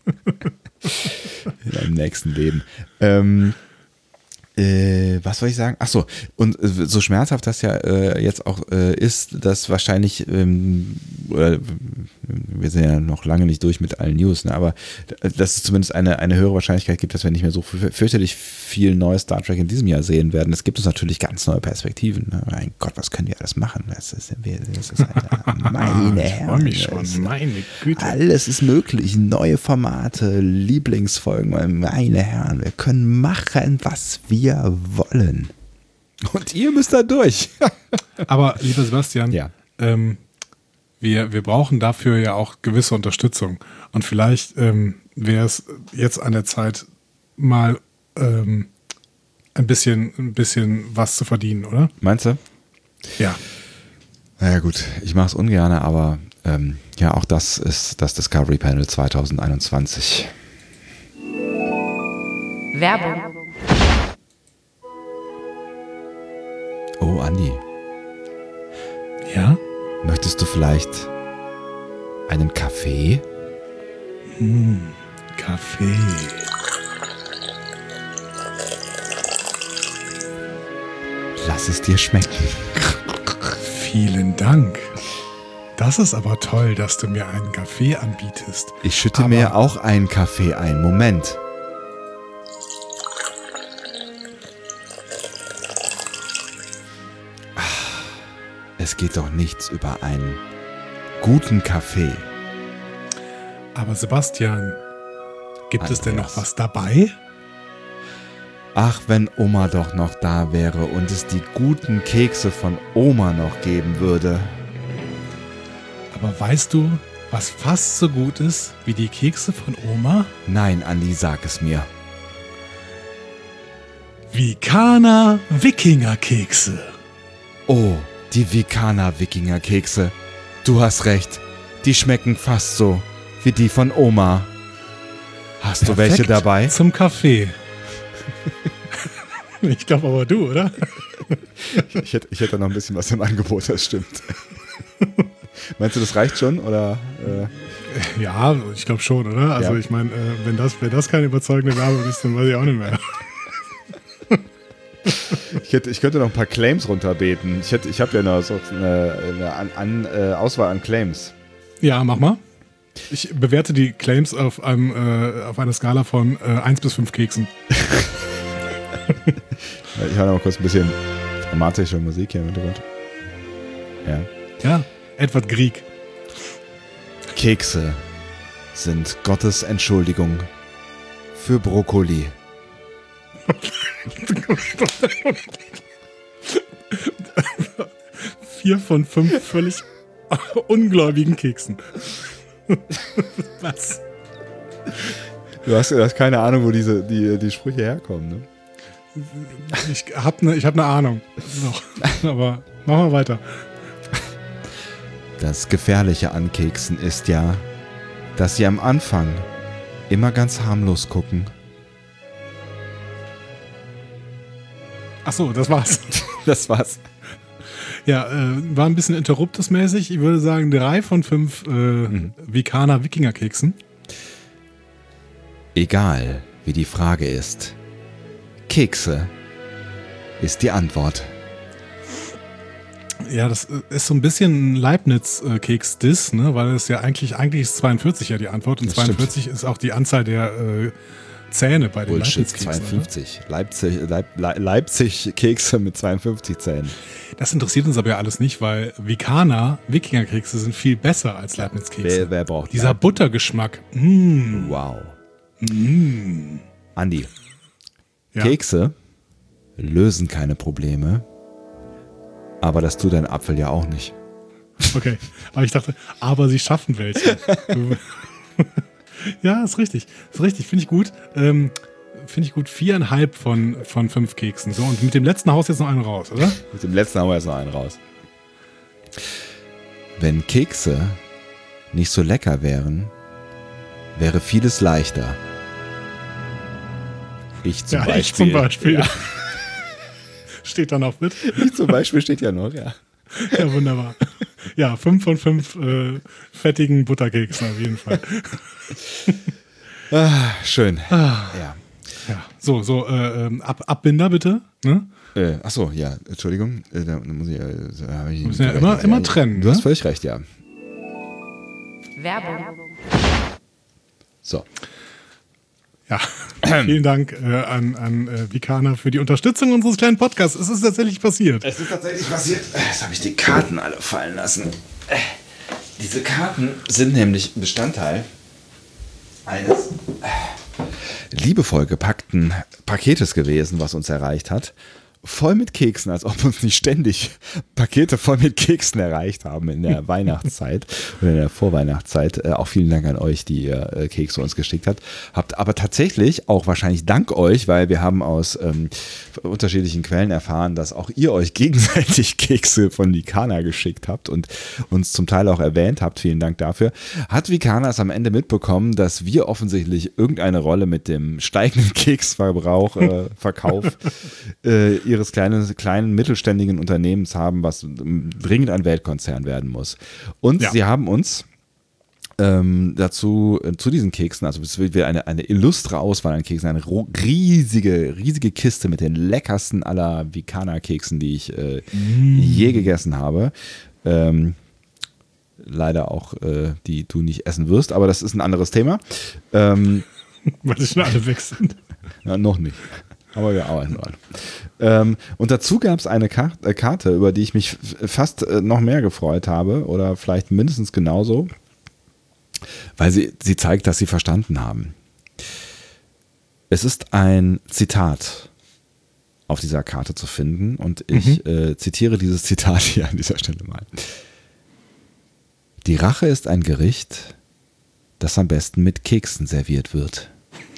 In einem nächsten Leben. Ähm, Äh, was soll ich sagen? Ach so, und äh, so schmerzhaft das ja äh, jetzt auch äh, ist, dass wahrscheinlich, ähm, oder, wir sind ja noch lange nicht durch mit allen News, ne, aber dass es zumindest eine, eine höhere Wahrscheinlichkeit gibt, dass wir nicht mehr so fürchterlich viel neues Star Trek in diesem Jahr sehen werden. Es gibt uns natürlich ganz neue Perspektiven. Ne? Mein Gott, was können wir alles machen? Das ist, das ist eine, meine Ich freue mich schon, Herren, meine Güte. alles ist möglich, neue Formate, Lieblingsfolgen, meine Herren, wir können machen, was wir wollen. Und ihr müsst da durch. Aber, lieber Sebastian, ja. ähm, wir, wir brauchen dafür ja auch gewisse Unterstützung. Und vielleicht ähm, wäre es jetzt an der Zeit, mal ähm, ein bisschen, ein bisschen was zu verdienen, oder? Meinst du? Ja. Naja gut, ich mache es ungern, aber ähm, ja, auch das ist das Discovery Panel zwanzig einundzwanzig. Werbung. Oh, Andi. Ja? Möchtest du vielleicht einen Kaffee? Mmh, Kaffee. Lass es dir schmecken. Vielen Dank. Das ist aber toll, dass du mir einen Kaffee anbietest. Ich schütte aber mir auch einen Kaffee ein. Moment. Es geht doch nichts über einen guten Kaffee. Aber Sebastian, gibt Andreas. es denn noch was dabei? Ach, wenn Oma doch noch da wäre und es die guten Kekse von Oma noch geben würde. Aber weißt du, was fast so gut ist wie die Kekse von Oma? Nein, Andi, sag es mir. Vikana Wikinger-Kekse. Oh, die Vikana-Wikinger-Kekse. Du hast recht, die schmecken fast so wie die von Oma. Hast du welche Perfekt dabei? Zum Kaffee. Ich glaube aber du, oder? Ich hätte, ich hätte noch ein bisschen was im Angebot, das stimmt. Meinst du, das reicht schon? Oder, äh? Ja, ich glaube schon, oder? Also Ja. ich meine, äh, wenn, das, wenn das keine überzeugende Werbung ist, dann weiß ich auch nicht mehr. Ich, hätte, ich könnte noch ein paar Claims runterbeten. Ich, hätte, ich habe ja noch so eine, eine an, an, äh, Auswahl an Claims. Ja, mach mal. Ich bewerte die Claims auf, einem, äh, auf einer Skala von äh, eins bis fünf Keksen. Ich höre noch mal kurz ein bisschen dramatische Musik hier im Hintergrund. Ja. Ja, Edward Grieg. Kekse sind Gottes Entschuldigung für Brokkoli. Vier von fünf völlig ungläubigen Keksen. Was? Du hast, du hast keine Ahnung, wo diese, die, die Sprüche herkommen, ne? Ich habe ne, ich hab ne Ahnung. Noch. Aber machen wir weiter. Das Gefährliche an Keksen ist ja, dass sie am Anfang immer ganz harmlos gucken. Ach so, das war's. Das war's. Ja, äh, war ein bisschen Interruptus-mäßig. Ich würde sagen, drei von fünf äh, mhm. Vikaner Wikinger-Keksen. Egal, wie die Frage ist. Kekse ist die Antwort. Ja, das ist so ein bisschen ein Leibniz-Keks-Diss, ne? Weil es ja eigentlich, eigentlich ist zweiundvierzig ja die Antwort und das zweiundvierzig stimmt. Ist auch die Anzahl der äh, Zähne bei den Leibniz-Keksen. zweiundfünfzig. Leipzig, Leip, Leipzig-Kekse mit zweiundfünfzig Zähnen. Das interessiert uns aber ja alles nicht, weil Vikaner, Wikinger-Kekse sind viel besser als Leibniz-Kekse. Wer, wer braucht Dieser Leib- Buttergeschmack. Mm. Wow. Mm. Andi, Ja. Kekse lösen keine Probleme, aber das tut ein Apfel ja auch nicht. Okay, aber ich dachte, aber sie schaffen welche. Ja, ist richtig. Ist richtig, finde ich gut. Ähm, finde ich gut. Viereinhalb von, von fünf Keksen. So, und mit dem letzten Haus jetzt noch einen raus, oder? Mit dem letzten haben wir jetzt noch einen raus. Wenn Kekse nicht so lecker wären, wäre vieles leichter. Ich zum ja, Beispiel. ich zum Beispiel. Ja. Steht da noch mit? Ich zum Beispiel steht ja noch, ja. Ja, wunderbar. Ja, fünf von fünf äh, fettigen Butterkeksen auf jeden Fall. Ah, schön. Ah. Ja. Ja, so, so, äh, Ab Abbinder bitte. Ne? Äh, achso, ja, Entschuldigung. Äh, da muss ich, äh, da hab ich müssen ja immer, ja, immer trennen. Du hast Ne? völlig recht, ja. Werbung. So. Ja, vielen Dank äh, an, an äh, Vikaner für die Unterstützung unseres kleinen Podcasts. Es ist tatsächlich passiert. Es ist tatsächlich passiert. Jetzt habe ich die Karten alle fallen lassen. Äh, Diese Karten sind nämlich Bestandteil eines äh, liebevoll gepackten Paketes gewesen, was uns erreicht hat. Voll mit Keksen, als ob uns nicht ständig Pakete voll mit Keksen erreicht haben in der Weihnachtszeit oder in der Vorweihnachtszeit. Äh, auch vielen Dank an euch, die ihr äh, Kekse uns geschickt habt. Habt aber tatsächlich auch wahrscheinlich dank euch, weil wir haben aus ähm, unterschiedlichen Quellen erfahren, dass auch ihr euch gegenseitig Kekse von Vikana geschickt habt und uns zum Teil auch erwähnt habt. Vielen Dank dafür. Hat Vikana es am Ende mitbekommen, dass wir offensichtlich irgendeine Rolle mit dem steigenden Keksverbrauch, äh, Verkauf äh, ihres kleinen, kleinen mittelständigen Unternehmens haben, was dringend ein Weltkonzern werden muss. Und ja. sie haben uns ähm, dazu, äh, zu diesen Keksen, also es wird eine, eine illustre Auswahl an Keksen, eine riesige, riesige Kiste mit den leckersten aller Vikana-Keksen, die ich äh, mm. je gegessen habe. Ähm, leider auch, äh, die du nicht essen wirst, aber das ist ein anderes Thema. Ähm, Weil die schon alle weg sind. Na, noch nicht. Aber wir arbeiten dran. Ähm, und dazu gab es eine Kar- äh, Karte, über die ich mich f- fast äh, noch mehr gefreut habe oder vielleicht mindestens genauso, weil sie, sie zeigt, dass sie verstanden haben. Es ist ein Zitat auf dieser Karte zu finden und ich mhm. äh, zitiere dieses Zitat hier an dieser Stelle mal. Die Rache ist ein Gericht, das am besten mit Keksen serviert wird.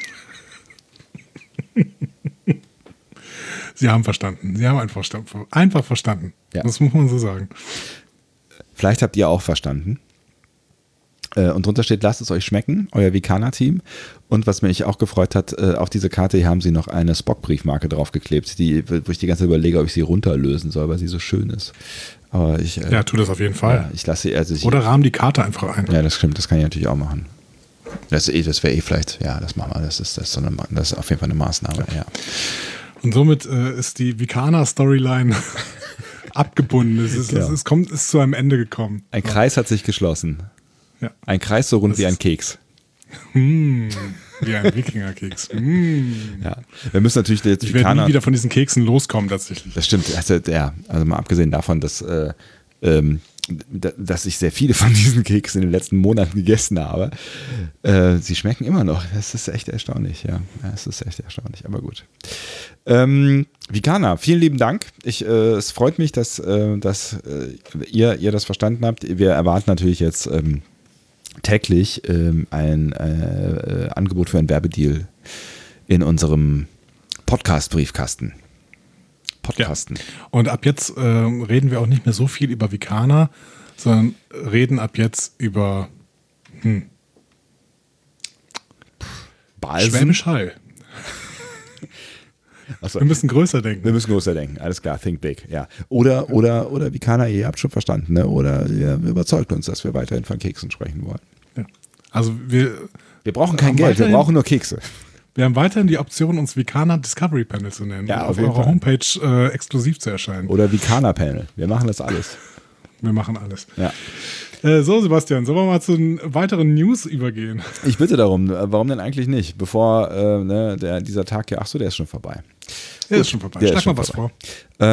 Sie haben verstanden. Sie haben einfach, einfach verstanden. Ja. Das muss man so sagen. Vielleicht habt ihr auch verstanden. Und drunter steht, lasst es euch schmecken, euer Vikana-Team. Und was mich auch gefreut hat, auf diese Karte hier haben sie noch eine Spock-Briefmarke draufgeklebt, die, wo ich die ganze Zeit überlege, ob ich sie runterlösen soll, weil sie so schön ist. Aber ich, ja, tu das auf jeden Fall. Ja, ich lasse sie, also ich, Oder rahm die Karte einfach ein. Ja, das stimmt, das kann ich natürlich auch machen. Das, das wäre eh vielleicht, ja, das machen wir. Das ist, das ist, so eine, das ist auf jeden Fall eine Maßnahme, ja. Und somit äh, ist die Vikana-Storyline abgebunden. Es ist, genau. es ist, kommt, ist zu einem Ende gekommen. Ein Kreis hat sich geschlossen. Ja. Ein Kreis so rund das wie ein Keks. Mm, wie ein Wikinger-Keks. Mm. Ja. Wir müssen natürlich jetzt Ich werde nie wieder von diesen Keksen loskommen, tatsächlich. Das stimmt. Also, ja, also mal abgesehen davon, dass, äh, ähm, dass ich sehr viele von diesen Keksen in den letzten Monaten gegessen habe. Äh, sie schmecken immer noch. Das ist echt erstaunlich, ja. Das ist echt erstaunlich, aber gut. Ähm, Vikana, vielen lieben Dank. Ich, äh, es freut mich, dass, äh, dass äh, ihr, ihr das verstanden habt. Wir erwarten natürlich jetzt ähm, täglich ähm, ein äh, Angebot für einen Werbedeal in unserem Podcast-Briefkasten. Podcasten. Ja. Und ab jetzt äh, reden wir auch nicht mehr so viel über Vikana, sondern reden ab jetzt über hm, Eisen. Schwäbisch Hall. Achso. Wir müssen größer denken. Wir müssen größer denken, alles klar, think big, ja. Oder, oder, oder wie Kana, ihr habt schon verstanden, ne? Oder ihr überzeugt uns, dass wir weiterhin von Keksen sprechen wollen. Ja. Also wir, wir brauchen kein haben Geld, wir weiterhin- brauchen nur Kekse. wir haben weiterhin die Option, uns Vikana Discovery Panel zu nennen. Ja, und auf auf jeden eurer Fall. Homepage äh, exklusiv zu erscheinen. Oder wie Kana-Panel. Wir machen das alles. Wir machen alles. Ja. Äh, so, Sebastian, sollen wir mal zu den weiteren News übergehen? Ich bitte darum, äh, warum denn eigentlich nicht? Bevor äh, ne, der, dieser Tag hier, ach so, der ist schon vorbei. Der ist schon vorbei. der ist Schlag schon mal was vorbei. vor.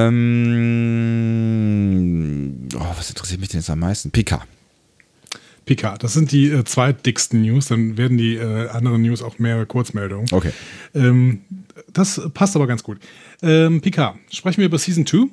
Ähm, oh, was interessiert mich denn jetzt am meisten? Picard. Picard, das sind die äh, zweitdicksten News, dann werden die äh, anderen News auch mehr Kurzmeldungen. Okay. Ähm, das passt aber ganz gut. Ähm, Picard, sprechen wir über Season zwei.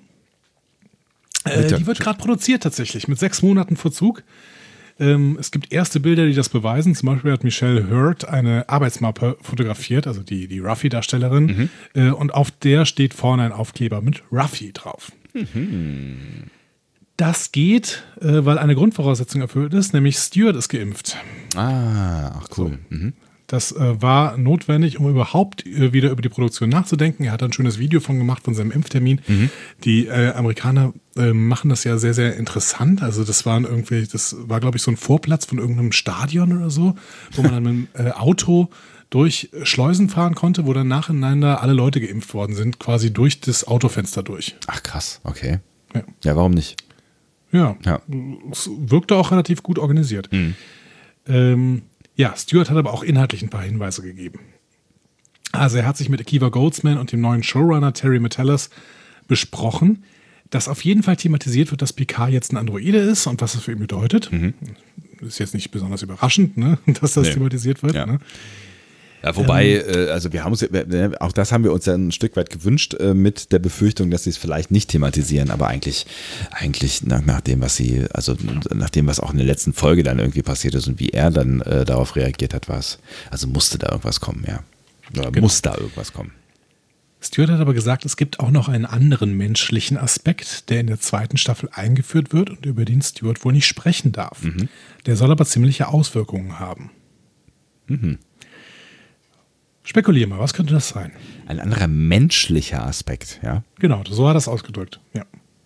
Äh, Bitte. die wird gerade produziert tatsächlich, mit sechs Monaten Verzug. Ähm, es gibt erste Bilder, die das beweisen. Zum Beispiel hat Michelle Hurd eine Arbeitsmappe fotografiert, also die, die Ruffy-Darstellerin. Mhm. Äh, und auf der steht vorne ein Aufkleber mit Ruffy drauf. Mhm. Das geht, äh, weil eine Grundvoraussetzung erfüllt ist, nämlich Stewart ist geimpft. Ah, ach cool. Mhm. Das äh, war notwendig, um überhaupt äh, wieder über die Produktion nachzudenken. Er hat ein schönes Video von gemacht, von seinem Impftermin. Mhm. Die äh, Amerikaner äh, machen das ja sehr, sehr interessant. Also das waren irgendwie, das war, glaube ich, so ein Vorplatz von irgendeinem Stadion oder so, wo man dann mit dem äh, Auto durch Schleusen fahren konnte, wo dann nacheinander alle Leute geimpft worden sind, quasi durch das Autofenster durch. Ach krass, okay. Ja. Ja, warum nicht? Ja, Ja. es wirkte auch relativ gut organisiert. Mhm. Ähm, ja, Stewart hat aber auch inhaltlich ein paar Hinweise gegeben. Also er hat sich mit Akiva Goldsman und dem neuen Showrunner Terry Matalas besprochen, dass auf jeden Fall thematisiert wird, dass Picard jetzt ein Androide ist und was das für ihn bedeutet. Mhm. Ist jetzt nicht besonders überraschend, ne, dass das Nee. thematisiert wird. Ja. Ne? Ja, wobei, äh, also wir haben uns, äh, auch das haben wir uns ja ein Stück weit gewünscht, äh, mit der Befürchtung, dass sie es vielleicht nicht thematisieren, aber eigentlich, eigentlich nach, nach dem, was sie, also nach dem, was auch in der letzten Folge dann irgendwie passiert ist und wie er dann äh, darauf reagiert hat, war es, also musste da irgendwas kommen, ja. Oder Genau. muss da irgendwas kommen. Stewart hat aber gesagt, es gibt auch noch einen anderen menschlichen Aspekt, der in der zweiten Staffel eingeführt wird und über den Stewart wohl nicht sprechen darf. Mhm. Der soll aber ziemliche Auswirkungen haben. Mhm. Spekulier mal, was könnte das sein? Ein anderer menschlicher Aspekt, ja. Genau, so hat er es ausgedrückt. Ja.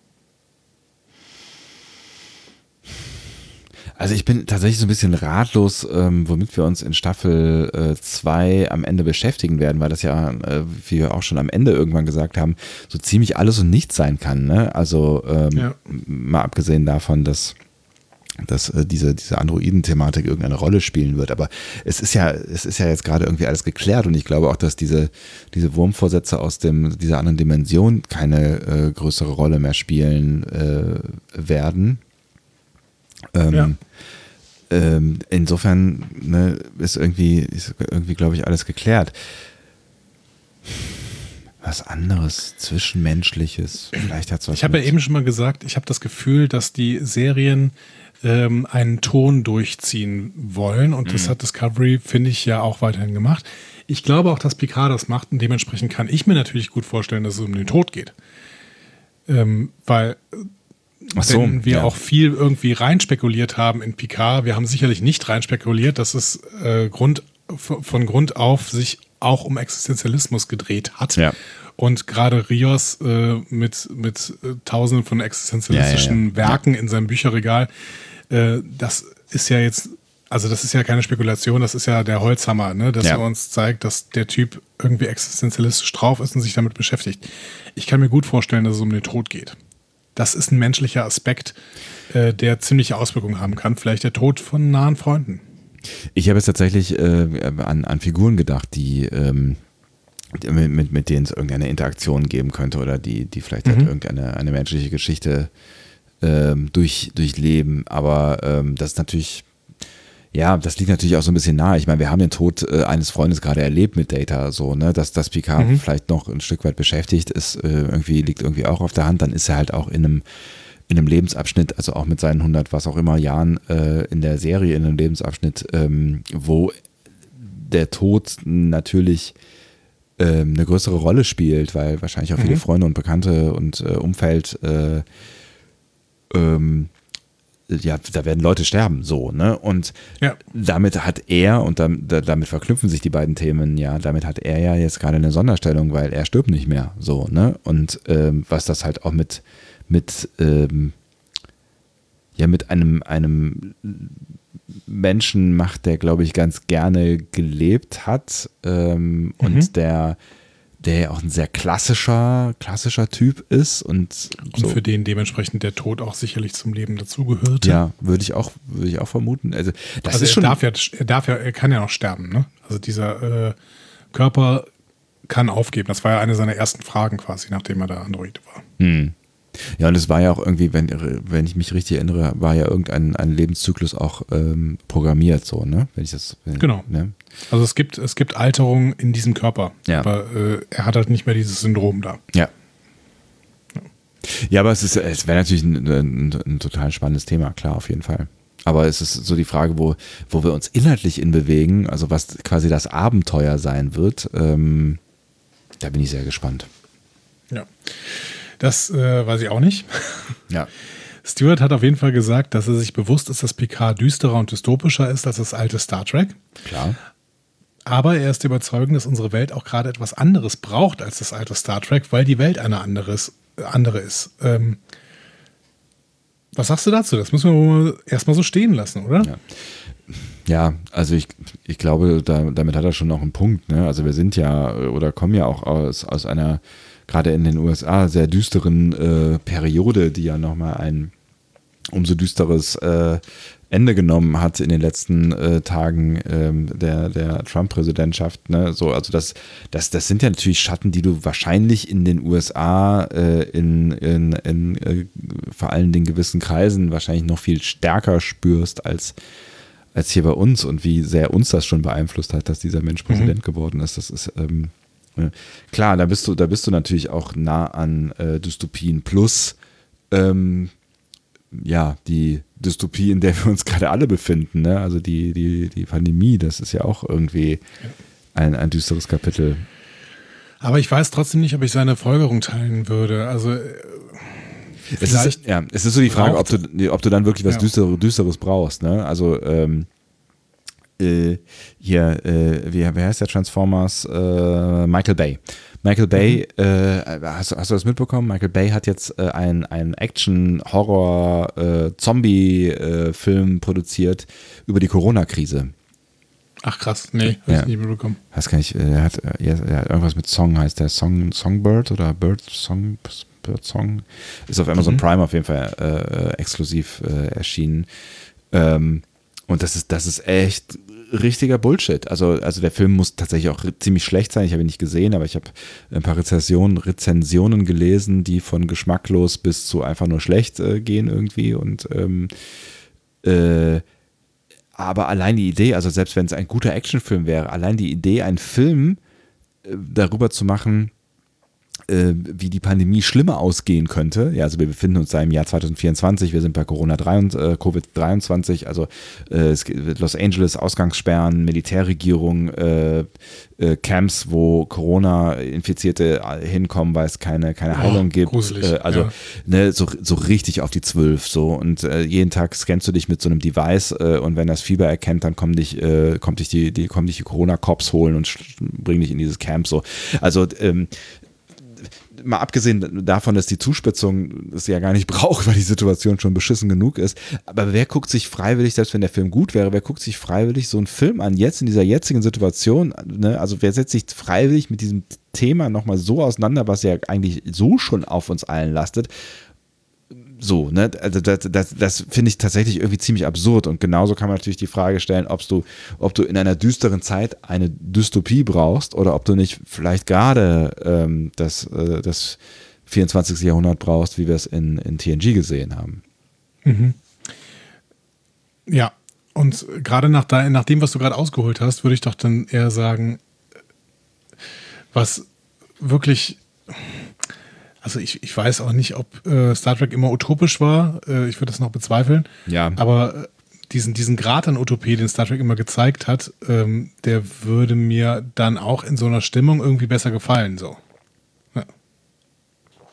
Also ich bin tatsächlich so ein bisschen ratlos, ähm, womit wir uns in Staffel zwei am Ende beschäftigen werden, weil das ja, äh, wie wir auch schon am Ende irgendwann gesagt haben, so ziemlich alles und nichts sein kann. Ne? Also ähm, Ja. mal abgesehen davon, dass dass äh, diese, diese Androiden-Thematik irgendeine Rolle spielen wird. Aber es ist ja, es ist ja jetzt gerade irgendwie alles geklärt und ich glaube auch, dass diese, diese Wurmvorsätze aus dem, dieser anderen Dimension keine äh, größere Rolle mehr spielen äh, werden. Ähm, Ja. ähm, insofern ne, ist irgendwie, ist irgendwie, glaube ich, alles geklärt. Was anderes, Zwischenmenschliches, vielleicht hat es was. Ich habe ja mit- eben schon mal gesagt, ich habe das Gefühl, dass die Serien ähm, einen Ton durchziehen wollen und das hat Discovery, finde ich, ja auch weiterhin gemacht. Ich glaube auch, dass Picard das macht und dementsprechend kann ich mir natürlich gut vorstellen, dass es um den Tod geht. Ähm, weil Ach so, wenn wir ja. auch viel irgendwie rein spekuliert haben in Picard, wir haben sicherlich nicht rein spekuliert, dass es äh, Grund, von von Grund auf sich auch um Existenzialismus gedreht hat. Ja. Und gerade Rios äh, mit, mit äh, tausenden von existenzialistischen Ja, ja, ja. Werken in seinem Bücherregal, äh, das ist ja jetzt, also das ist ja keine Spekulation, das ist ja der Holzhammer, ne? Dass Ja. er uns zeigt, dass der Typ irgendwie existenzialistisch drauf ist und sich damit beschäftigt. Ich kann mir gut vorstellen, dass es um den Tod geht. Das ist ein menschlicher Aspekt, äh, der ziemliche Auswirkungen haben kann. Vielleicht der Tod von nahen Freunden. Ich habe jetzt tatsächlich äh, an, an Figuren gedacht, die ähm, mit, mit, mit denen es irgendeine Interaktion geben könnte oder die, die vielleicht halt Mhm. irgendeine eine menschliche Geschichte ähm, durch, durchleben. Aber ähm, das ist natürlich, ja, das liegt natürlich auch so ein bisschen nahe. Ich meine, wir haben den Tod äh, eines Freundes gerade erlebt mit Data, so, ne, dass das Picard Mhm. vielleicht noch ein Stück weit beschäftigt ist, äh, irgendwie liegt irgendwie auch auf der Hand. Dann ist er halt auch in einem in einem Lebensabschnitt, also auch mit seinen hundert, was auch immer Jahren äh, in der Serie, in einem Lebensabschnitt, ähm, wo der Tod natürlich ähm, eine größere Rolle spielt, weil wahrscheinlich auch viele Mhm. Freunde und Bekannte und äh, Umfeld äh, ähm, ja, da werden Leute sterben, so, ne? Und Ja. damit hat er, und dam- da- damit verknüpfen sich die beiden Themen, ja, damit hat er ja jetzt gerade eine Sonderstellung, weil er stirbt nicht mehr, so, ne? Und ähm, was das halt auch mit, mit, ähm, ja, mit einem, einem Menschen macht, der, glaube ich, ganz gerne gelebt hat ähm, Mhm. und der, der ja auch ein sehr klassischer, klassischer Typ ist und, Und so. für den dementsprechend der Tod auch sicherlich zum Leben dazugehörte. Ja, würde ich auch, würde ich auch vermuten. Also, das also ist er schon. darf ja, er darf ja, er kann ja noch sterben, ne? Also dieser äh, Körper kann aufgeben. Das war ja eine seiner ersten Fragen quasi, nachdem er da Android war. Hm. Ja, und es war ja auch irgendwie, wenn, wenn ich mich richtig erinnere, war ja irgendein ein Lebenszyklus auch ähm, programmiert, so, ne? Wenn ich das. Wenn, Genau. Ne? Also es gibt, es gibt Alterungen in diesem Körper. Ja. Aber äh, er hat halt nicht mehr dieses Syndrom da. Ja. Ja, aber es ist, es wäre natürlich ein, ein, ein total spannendes Thema, klar, auf jeden Fall. Aber es ist so die Frage, wo, wo wir uns inhaltlich in bewegen, also was quasi das Abenteuer sein wird, ähm, da bin ich sehr gespannt. Ja. Das äh, weiß ich auch nicht. Ja. Stewart hat auf jeden Fall gesagt, dass er sich bewusst ist, dass Picard düsterer und dystopischer ist als das alte Star Trek. Klar. Aber er ist der Überzeugung, dass unsere Welt auch gerade etwas anderes braucht als das alte Star Trek, weil die Welt eine anderes, andere ist. Ähm, was sagst du dazu? Das müssen wir wohl erstmal so stehen lassen, oder? Ja. Ja, also ich, ich glaube, da, damit hat er schon noch einen Punkt. Ne? Also wir sind ja oder kommen ja auch aus, aus einer, gerade in den U S A, sehr düsteren äh, Periode, die ja nochmal ein umso düsteres äh, Ende genommen hat in den letzten äh, Tagen ähm, der, der Trump-Präsidentschaft. Ne? So, also das, das, das sind ja natürlich Schatten, die du wahrscheinlich in den U S A äh, in, in, in äh, vor allen Dingen gewissen Kreisen wahrscheinlich noch viel stärker spürst als als hier bei uns und wie sehr uns das schon beeinflusst hat, dass dieser Mensch Präsident mhm. geworden ist. Das ist ähm, äh, klar, da bist du, da bist du natürlich auch nah an äh, Dystopien plus ähm, ja, die Dystopie, in der wir uns gerade alle befinden, ne? Also die, die, die Pandemie, das ist ja auch irgendwie ein, ein düsteres Kapitel. Aber ich weiß trotzdem nicht, ob ich seine Folgerung teilen würde. Also Es ist, ja, es ist so die Frage, ob du, ob du dann wirklich was ja. Düsteres, Düsteres brauchst. Ne? Also ähm, äh, hier, äh, wie, wer heißt der Transformers? Äh, Michael Bay. Michael Bay, mhm. äh, hast, hast du das mitbekommen? Michael Bay hat jetzt äh, einen, einen Action-Horror-Zombie-Film äh, produziert über die Corona-Krise. Ach krass, nee, hab ja. ich nicht mitbekommen. Weiß gar nicht, er hat, er hat irgendwas mit Song, heißt der Song, Songbird oder Bird Song, Bird Song, ist auf Amazon mhm. Prime auf jeden Fall äh, exklusiv äh, erschienen. Ähm, und das ist, das ist echt richtiger Bullshit. Also, also der Film muss tatsächlich auch ziemlich schlecht sein. Ich habe ihn nicht gesehen, aber ich habe ein paar Rezensionen, Rezensionen gelesen, die von geschmacklos bis zu einfach nur schlecht äh, gehen irgendwie. Und ähm, äh, aber allein die Idee, also selbst wenn es ein guter Actionfilm wäre, allein die Idee, einen Film äh, darüber zu machen, äh, wie die Pandemie schlimmer ausgehen könnte. Ja, also wir befinden uns da im Jahr zwanzig vierundzwanzig, wir sind bei Corona äh, Covid dreiundzwanzig, also äh, es gibt Los Angeles, Ausgangssperren, Militärregierung, äh, äh, Camps, wo Corona-Infizierte hinkommen, weil es keine, keine Heilung oh, gibt. Äh, also ja. ne, so, so richtig auf die Zwölf. So. Und äh, jeden Tag scannst du dich mit so einem Device äh, und wenn das Fieber erkennt, dann kommen dich, äh, kommt dich die, die, kommen dich die Corona-Cops holen und bringen dich in dieses Camp. So. Also ähm, mal abgesehen davon, dass die Zuspitzung es ja gar nicht braucht, weil die Situation schon beschissen genug ist. Aber wer guckt sich freiwillig, selbst wenn der Film gut wäre, wer guckt sich freiwillig so einen Film an, jetzt in dieser jetzigen Situation? Ne? Also wer setzt sich freiwillig mit diesem Thema nochmal so auseinander, was ja eigentlich so schon auf uns allen lastet? So, ne, also das, das, das finde ich tatsächlich irgendwie ziemlich absurd und genauso kann man natürlich die Frage stellen, ob du, ob du in einer düsteren Zeit eine Dystopie brauchst oder ob du nicht vielleicht gerade ähm, das, äh, das vierundzwanzigste Jahrhundert brauchst, wie wir es in, in T N G gesehen haben. Mhm. Ja, und gerade nach, nach dem, was du gerade ausgeholt hast, würde ich doch dann eher sagen, was wirklich... Also ich, ich weiß auch nicht, ob äh, Star Trek immer utopisch war. Äh, ich würde das noch bezweifeln. Ja. Aber äh, diesen, diesen Grad an Utopie, den Star Trek immer gezeigt hat, ähm, der würde mir dann auch in so einer Stimmung irgendwie besser gefallen. So. Ja.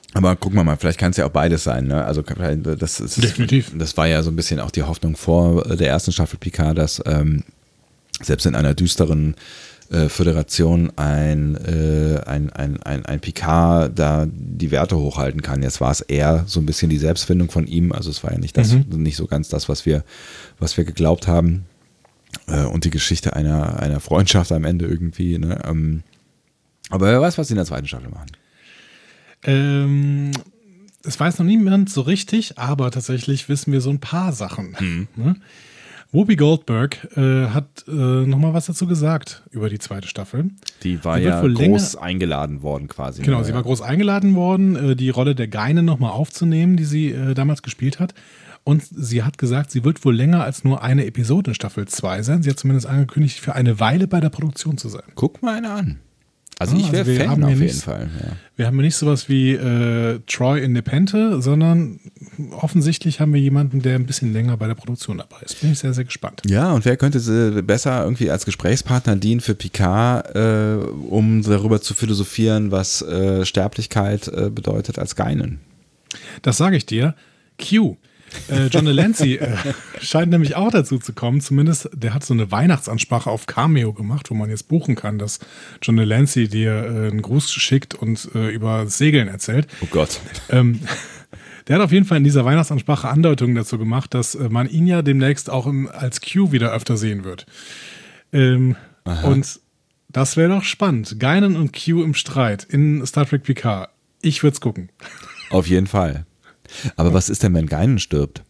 Aber gucken wir mal, vielleicht kann es ja auch beides sein. Ne? Also das ist, Definitiv. Das war ja so ein bisschen auch die Hoffnung vor der ersten Staffel Picard, dass ähm, selbst in einer düsteren äh, Föderation ein, äh, ein, ein, ein, ein Picard da die Werte hochhalten kann. Jetzt war es eher so ein bisschen die Selbstfindung von ihm. Also es war ja nicht, das, Mhm. nicht so ganz das, was wir, was wir geglaubt haben. Äh, und die Geschichte einer, einer Freundschaft am Ende irgendwie. Ne? Ähm, aber wer weiß, was sie in der zweiten Staffel machen. Ähm, es weiß noch niemand so richtig, aber tatsächlich wissen wir so ein paar Sachen. Mhm. Ne? Whoopi Goldberg äh, hat äh, nochmal was dazu gesagt über die zweite Staffel. Die war Sie wird ja wohl groß länger- eingeladen worden quasi. Genau, ne? sie war groß eingeladen worden, äh, die Rolle der Geine nochmal aufzunehmen, die sie äh, damals gespielt hat. Und sie hat gesagt, sie wird wohl länger als nur eine Episode in Staffel zwei sein. Sie hat zumindest angekündigt, für eine Weile bei der Produktion zu sein. Guck mal eine an. Also Ah, ich wäre also wir Fan haben auf hier jeden nicht- Fall. Ja. Wir haben ja nicht sowas wie äh, Troy in Nepenthe, sondern offensichtlich haben wir jemanden, der ein bisschen länger bei der Produktion dabei ist. Bin ich sehr, sehr gespannt. ja, und wer könnte sie besser irgendwie als Gesprächspartner dienen für Picard, äh, um darüber zu philosophieren, was äh, Sterblichkeit äh, bedeutet, als Geinen? Das sage ich dir. Q. Äh, John Delancey äh, scheint nämlich auch dazu zu kommen. Zumindest, der hat so eine Weihnachtsansprache auf Cameo gemacht, wo man jetzt buchen kann, dass John Delancey dir äh, einen Gruß schickt und äh, über Segeln erzählt. Oh Gott. Ähm, der hat auf jeden Fall in dieser Weihnachtsansprache Andeutungen dazu gemacht, dass äh, man ihn ja demnächst auch im, als Q wieder öfter sehen wird. Ähm, und das wäre doch spannend. Guinan und Q im Streit in Star Trek Picard. Ich würde es gucken. Auf jeden Fall. Aber was ist denn, wenn Geinen stirbt?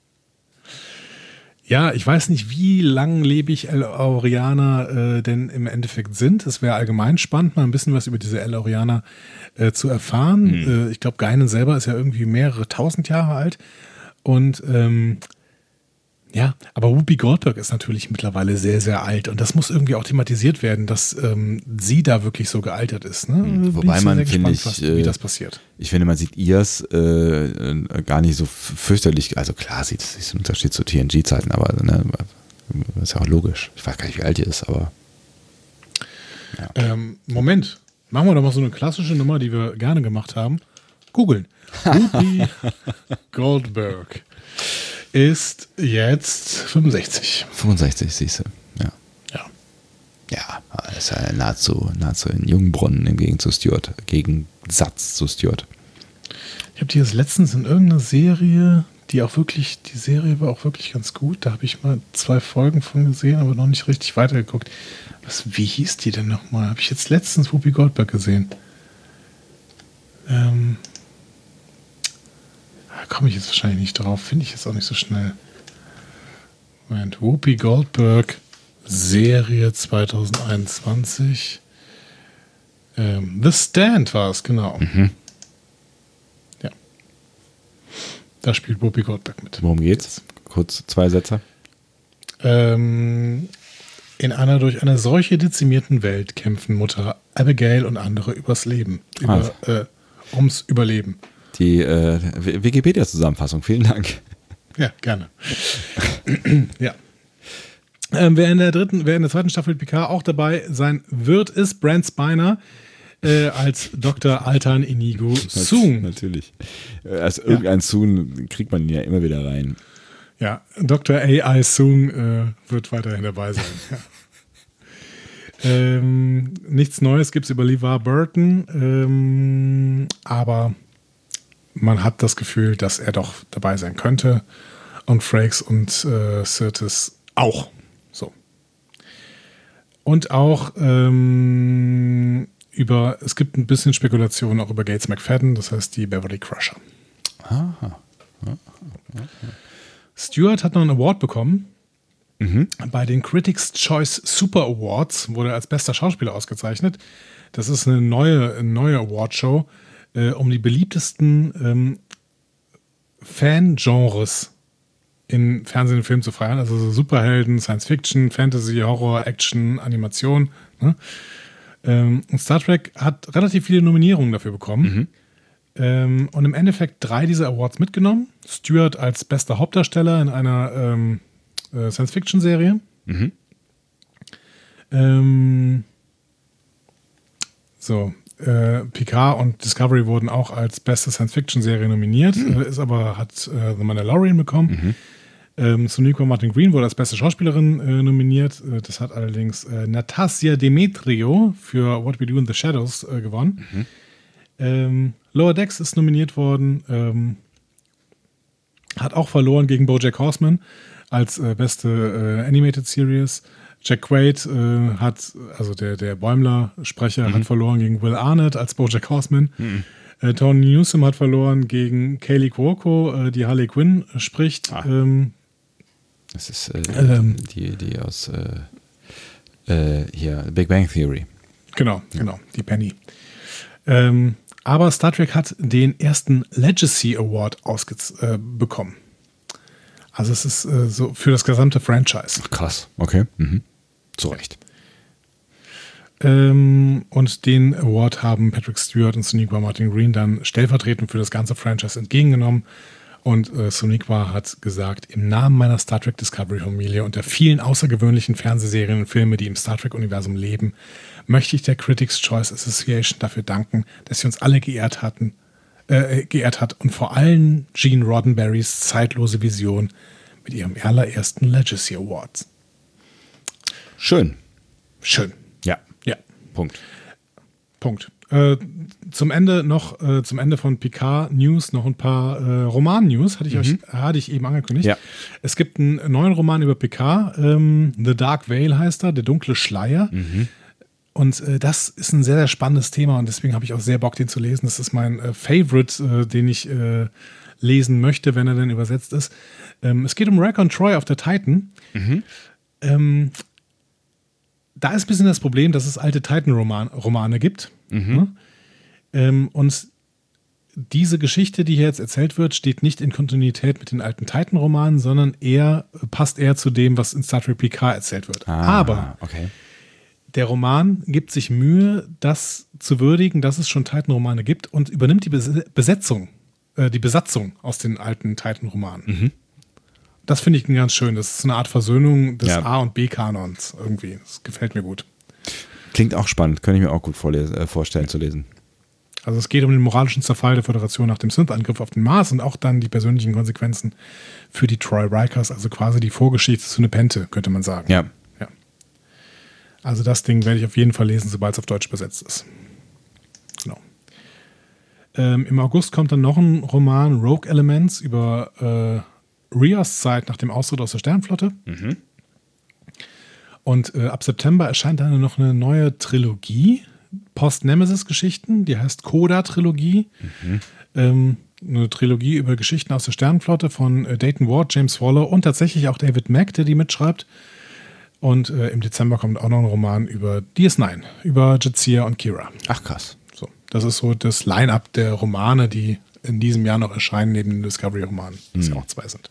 Ja, ich weiß nicht, wie langlebig El-Aurianer äh, denn im Endeffekt sind. Es wäre allgemein spannend, mal ein bisschen was über diese El-Aurianer äh, zu erfahren. Hm. Äh, ich glaube, Guinan selber ist ja irgendwie mehrere tausend Jahre alt. Und ähm, ja, aber Whoopi Goldberg ist natürlich mittlerweile sehr, sehr alt. Und das muss irgendwie auch thematisiert werden, dass ähm, sie da wirklich so gealtert ist. Ne? Bin Wobei ich sehr, man, sehr finde gespannt, ich, was, wie äh, das passiert. Ich finde, man sieht Ias äh, äh, gar nicht so f- fürchterlich, also klar sieht es ist ein Unterschied zu T N G-Zeiten, aber ne, das ist ja auch logisch. Ich weiß gar nicht, wie alt die ist, aber Ähm, Moment, machen wir doch mal so eine klassische Nummer, die wir gerne gemacht haben. Googeln. Whoopi Goldberg ist jetzt fünfundsechzig. fünfundsechzig, siehst du. Ja. Ja. Ja, ist ja nahezu, nahezu in Jungbrunnen im Gegensatz zu Stewart, Gegensatz zu Stewart. Ich habe die jetzt letztens in irgendeiner Serie, die auch wirklich, die Serie war auch wirklich ganz gut. Da habe ich mal zwei Folgen von gesehen, aber noch nicht richtig weitergeguckt. Was, wie hieß die denn nochmal? Habe ich jetzt letztens Whoopi Goldberg gesehen. Ähm, da komme ich jetzt wahrscheinlich nicht drauf. Finde ich jetzt auch nicht so schnell. Moment, Whoopi Goldberg, Serie zwanzig einundzwanzig. Ähm, The Stand war es, genau. Ja. Da spielt Whoopi Goldberg mit. Worum geht's? Kurz zwei Sätze. Ähm, in einer durch eine Seuche dezimierten Welt kämpfen Mutter Abigail und andere übers Leben. Über, äh, ums Überleben. Die äh, W- Wikipedia-Zusammenfassung, vielen Dank. Ja, gerne. ja. Ähm, wer in der dritten, wer in der zweiten Staffel Picard auch dabei sein wird, ist Brent Spiner äh, als Doktor Altan Inigo Soong. Natürlich. Äh, Als irgendein Soon kriegt man ihn ja immer wieder rein. Ja, Doktor A I Soong äh, wird weiterhin dabei sein. ja. ähm, nichts Neues gibt es über LeVar Burton, ähm, aber man hat das Gefühl, dass er doch dabei sein könnte. Und Frakes und äh, Sirtis auch. So. Und auch ähm, über, es gibt ein bisschen Spekulation auch über Gates McFadden, das heißt die Beverly Crusher. Aha. Stewart hat noch einen Award bekommen. Bei den Critics' Choice Super Awards wurde er als bester Schauspieler ausgezeichnet. Das ist eine neue, eine neue Awardshow, äh, um die beliebtesten ähm, Fan-Genres in Fernsehen und Film zu feiern. Also so Superhelden, Science Fiction, Fantasy, Horror, Action, Animation. Ne? Ähm, und Star Trek hat relativ viele Nominierungen dafür bekommen. Ähm, und im Endeffekt drei dieser Awards mitgenommen. Stewart als bester Hauptdarsteller in einer ähm, äh, Science-Fiction-Serie. Mhm. Ähm, so, äh, Picard und Discovery wurden auch als beste Science-Fiction-Serie nominiert, mhm. äh, ist aber hat äh, The Mandalorian bekommen. Mhm. Ähm, Sonequa Martin Green wurde als beste Schauspielerin äh, nominiert. Äh, das hat allerdings äh, Natasja Demetrio für What We Do in the Shadows äh, gewonnen. Mhm. Ähm, Lower Decks ist nominiert worden. Ähm, hat auch verloren gegen BoJack Horseman als äh, beste äh, Animated Series. Jack Quaid äh, hat, also der, der Bäumler-Sprecher, mhm. hat verloren gegen Will Arnett als BoJack Horseman. Mhm. Äh, Tony Newsom hat verloren gegen Kaylee Cuoco, äh, die Harley Quinn spricht. Ah. Ähm, das ist äh, ähm, die, die aus äh, äh, hier Big Bang Theory. Genau, ja. genau, die Penny. Ähm, aber Star Trek hat den ersten Legacy Award ausge- äh, bekommen. Also es ist äh, so für das gesamte Franchise. Ach, krass, okay. Mhm. Zu Recht. Ähm, und den Award haben Patrick Stewart und Sonequa Martin Green dann stellvertretend für das ganze Franchise entgegengenommen. Und äh, Sonequa hat gesagt, im Namen meiner Star Trek Discovery-Familie und der vielen außergewöhnlichen Fernsehserien und Filme, die im Star Trek-Universum leben, möchte ich der Critics' Choice Association dafür danken, dass sie uns alle geehrt hatten, äh, geehrt hat und vor allem Gene Roddenberrys zeitlose Vision mit ihrem allerersten Legacy Awards. Schön. Schön. Ja. Ja. Punkt. Punkt. Äh, zum Ende noch, äh, zum Ende von Picard News noch ein paar äh, Roman-News, hatte ich, mhm. euch, hatte ich eben angekündigt. Ja. Es gibt einen neuen Roman über Picard, ähm, The Dark Veil heißt er, der dunkle Schleier. Mhm. Und äh, das ist ein sehr, sehr spannendes Thema und deswegen habe ich auch sehr Bock, den zu lesen. Das ist mein äh, Favorite, äh, den ich äh, lesen möchte, wenn er denn übersetzt ist. Ähm, es geht um Rack und Troy auf der Titan. Mhm. Ähm, da ist ein bisschen das Problem, dass es alte Titan-Romane gibt. Mhm. Ne? Ähm, und diese Geschichte, die hier jetzt erzählt wird, steht nicht in Kontinuität mit den alten Titan-Romanen, sondern eher passt eher zu dem, was in Star Trek Picard erzählt wird. Ah, Aber okay. Der Roman gibt sich Mühe, das zu würdigen, dass es schon Titan-Romane gibt und übernimmt die Besetzung, äh, die Besatzung aus den alten Titan-Romanen. Mhm. Das finde ich ganz schön. Das ist eine Art Versöhnung des ja. A- und B-Kanons irgendwie. Das gefällt mir gut. Klingt auch spannend. Könnte ich mir auch gut vorlesen, äh, vorstellen zu lesen. Also es geht um den moralischen Zerfall der Föderation nach dem Synth-Angriff auf den Mars und auch dann die persönlichen Konsequenzen für die Troy Rikers, also quasi die Vorgeschichte zu Nepenthe, könnte man sagen. Ja. ja. Also das Ding werde ich auf jeden Fall lesen, sobald es auf Deutsch übersetzt ist. Genau. Ähm, im August kommt dann noch ein Roman, Rogue Elements, über äh, Rios Zeit nach dem Austritt aus der Sternenflotte. Mhm. Und äh, ab September erscheint dann noch eine neue Trilogie, Post-Nemesis-Geschichten, die heißt Coda-Trilogie. Mhm. Ähm, eine Trilogie über Geschichten aus der Sternenflotte von äh, Dayton Ward, James Waller und tatsächlich auch David Mack, der die mitschreibt. Und äh, im Dezember kommt auch noch ein Roman über D S neun, über Jadzia und Kira. Ach krass. So, das ist so das Line-Up der Romane, die in diesem Jahr noch erscheinen, neben den Discovery-Romanen, das mhm. ja auch zwei sind.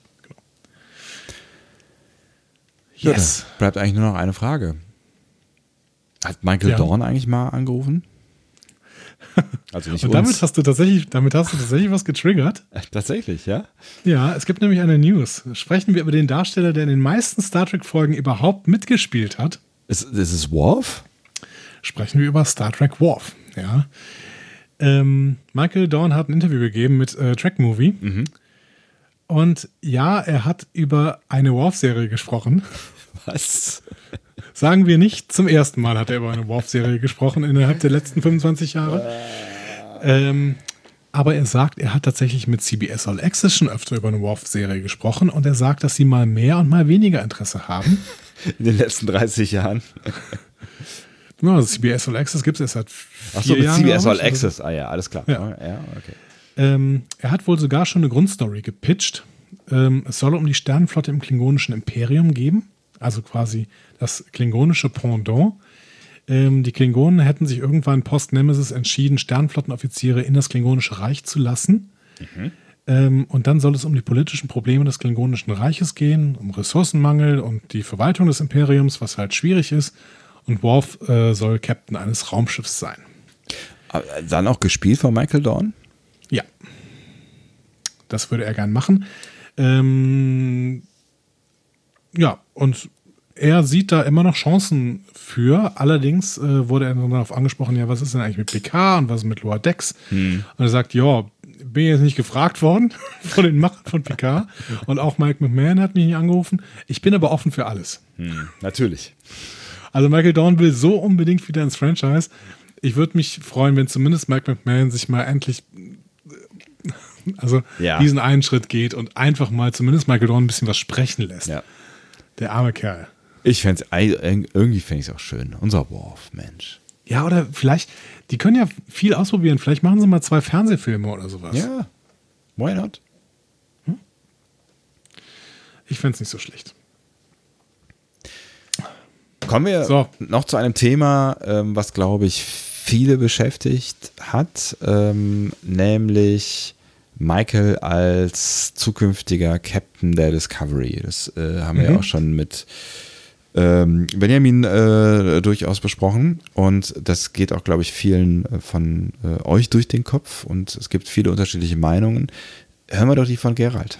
Yes. Ja, bleibt eigentlich nur noch eine Frage. Hat Michael ja. Dorn eigentlich mal angerufen? Also nicht Und damit uns. hast du tatsächlich, damit hast du tatsächlich was getriggert. Tatsächlich, ja? Ja, es gibt nämlich eine News. Sprechen wir über den Darsteller, der in den meisten Star Trek-Folgen überhaupt mitgespielt hat. Ist, ist es Worf? Sprechen wir über Star Trek Worf, ja. Ähm, Michael Dorn hat ein Interview gegeben mit äh, Trek Movie. Mhm. Und ja, er hat über eine Worf-Serie gesprochen. Was? Sagen wir nicht, zum ersten Mal hat er über eine Worf-Serie gesprochen innerhalb der letzten fünfundzwanzig Jahre. Ähm, aber er sagt, er hat tatsächlich mit C B S All Access schon öfter über eine Worf-Serie gesprochen und er sagt, dass sie mal mehr und mal weniger Interesse haben. In den letzten dreißig Jahren. Ja, also C B S All Access gibt es erst seit vier Ach so, mit Jahren. C B S All Access, ah ja, alles klar. Ja. ja okay. Ähm, er hat wohl sogar schon eine Grundstory gepitcht. Ähm, es soll um die Sternenflotte im Klingonischen Imperium geben, also quasi das klingonische Pendant. Ähm, die Klingonen hätten sich irgendwann post-Nemesis entschieden, Sternenflottenoffiziere in das Klingonische Reich zu lassen. Mhm. Ähm, und dann soll es um die politischen Probleme des Klingonischen Reiches gehen, um Ressourcenmangel und die Verwaltung des Imperiums, was halt schwierig ist. Und Worf äh, soll Captain eines Raumschiffs sein. Aber dann auch gespielt von Michael Dorn? Ja. Das würde er gern machen. Ähm, ja, und er sieht da immer noch Chancen für. Allerdings äh, wurde er dann darauf angesprochen, ja, was ist denn eigentlich mit Picard und was ist mit Lower Decks? Hm. Und er sagt, ja, bin jetzt nicht gefragt worden von den Machern von Picard. Und auch Mike McMahon hat mich nicht angerufen. Ich bin aber offen für alles. Hm, natürlich. Also Michael Dorn will so unbedingt wieder ins Franchise. Ich würde mich freuen, wenn zumindest Mike McMahon sich mal endlich also ja. diesen einen Schritt geht und einfach mal zumindest Michael Dorn ein bisschen was sprechen lässt. Ja. Der arme Kerl. Ich fände es, irgendwie fände ich es auch schön. Unser Worf, Mensch. Ja, oder vielleicht, die können ja viel ausprobieren. Vielleicht machen sie mal zwei Fernsehfilme oder sowas. Ja, why not? Hm? Ich fände es nicht so schlecht. Kommen wir so. noch zu einem Thema, ähm, was, glaube ich, viele beschäftigt hat, ähm, nämlich Michael als zukünftiger Captain der Discovery. Das äh, haben mhm. wir ja auch schon mit ähm, Benjamin äh, durchaus besprochen und das geht auch, glaube ich, vielen von äh, euch durch den Kopf und es gibt viele unterschiedliche Meinungen. Hören wir doch die von Gerald.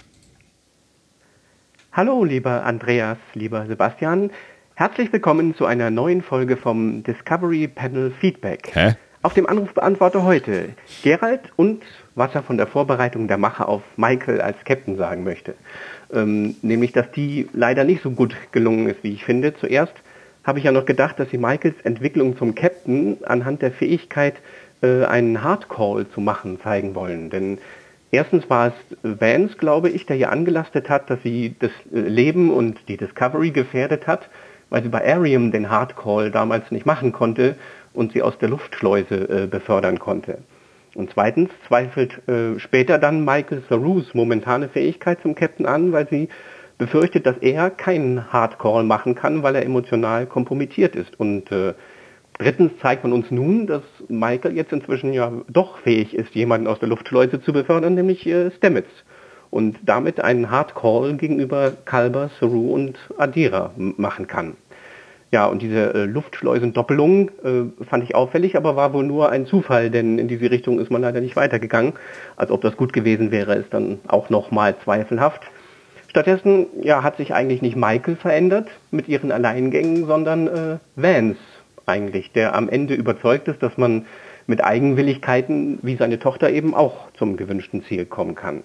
Hallo, lieber Andreas, lieber Sebastian. Herzlich willkommen zu einer neuen Folge vom Discovery Panel Feedback. Hä? Auf dem Anrufbeantworter heute Gerald und was er von der Vorbereitung der Macher auf Michael als Captain sagen möchte. Ähm, nämlich, dass die leider nicht so gut gelungen ist, wie ich finde. Zuerst habe ich ja noch gedacht, dass sie Michaels Entwicklung zum Captain anhand der Fähigkeit, äh, einen Hardcall zu machen, zeigen wollen. Denn erstens war es Vance, glaube ich, der hier angelastet hat, dass sie das Leben und die Discovery gefährdet hat, weil sie bei Arium den Hardcall damals nicht machen konnte und sie aus der Luftschleuse äh, befördern konnte. Und zweitens zweifelt äh, später dann Michael Saru's momentane Fähigkeit zum Captain an, weil sie befürchtet, dass er keinen Hardcall machen kann, weil er emotional kompromittiert ist. Und äh, drittens zeigt man uns nun, dass Michael jetzt inzwischen ja doch fähig ist, jemanden aus der Luftschleuse zu befördern, nämlich äh, Stamets. Und damit einen Hardcall gegenüber Culber, Saru und Adira m- machen kann. Ja, und diese äh, Luftschleusendoppelung äh, fand ich auffällig, aber war wohl nur ein Zufall, denn in diese Richtung ist man leider nicht weitergegangen. Als ob das gut gewesen wäre, ist dann auch nochmal zweifelhaft. Stattdessen ja, hat sich eigentlich nicht Michael verändert mit ihren Alleingängen, sondern äh, Vance eigentlich, der am Ende überzeugt ist, dass man mit Eigenwilligkeiten wie seine Tochter eben auch zum gewünschten Ziel kommen kann.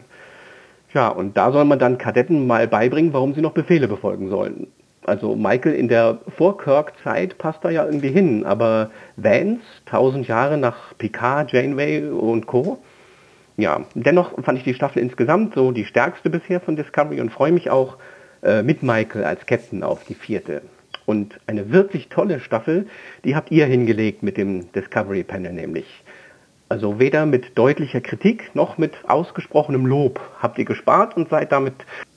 Ja, und da soll man dann Kadetten mal beibringen, warum sie noch Befehle befolgen sollen. Also Michael in der Vor-Kirk-Zeit passt da ja irgendwie hin, aber Vance, tausend Jahre nach Picard, Janeway und Co. Ja, dennoch fand ich die Staffel insgesamt so die stärkste bisher von Discovery und freue mich auch äh, mit Michael als Captain auf die vierte. Und eine wirklich tolle Staffel, die habt ihr hingelegt mit dem Discovery Panel nämlich. Also weder mit deutlicher Kritik noch mit ausgesprochenem Lob habt ihr gespart und seid damit...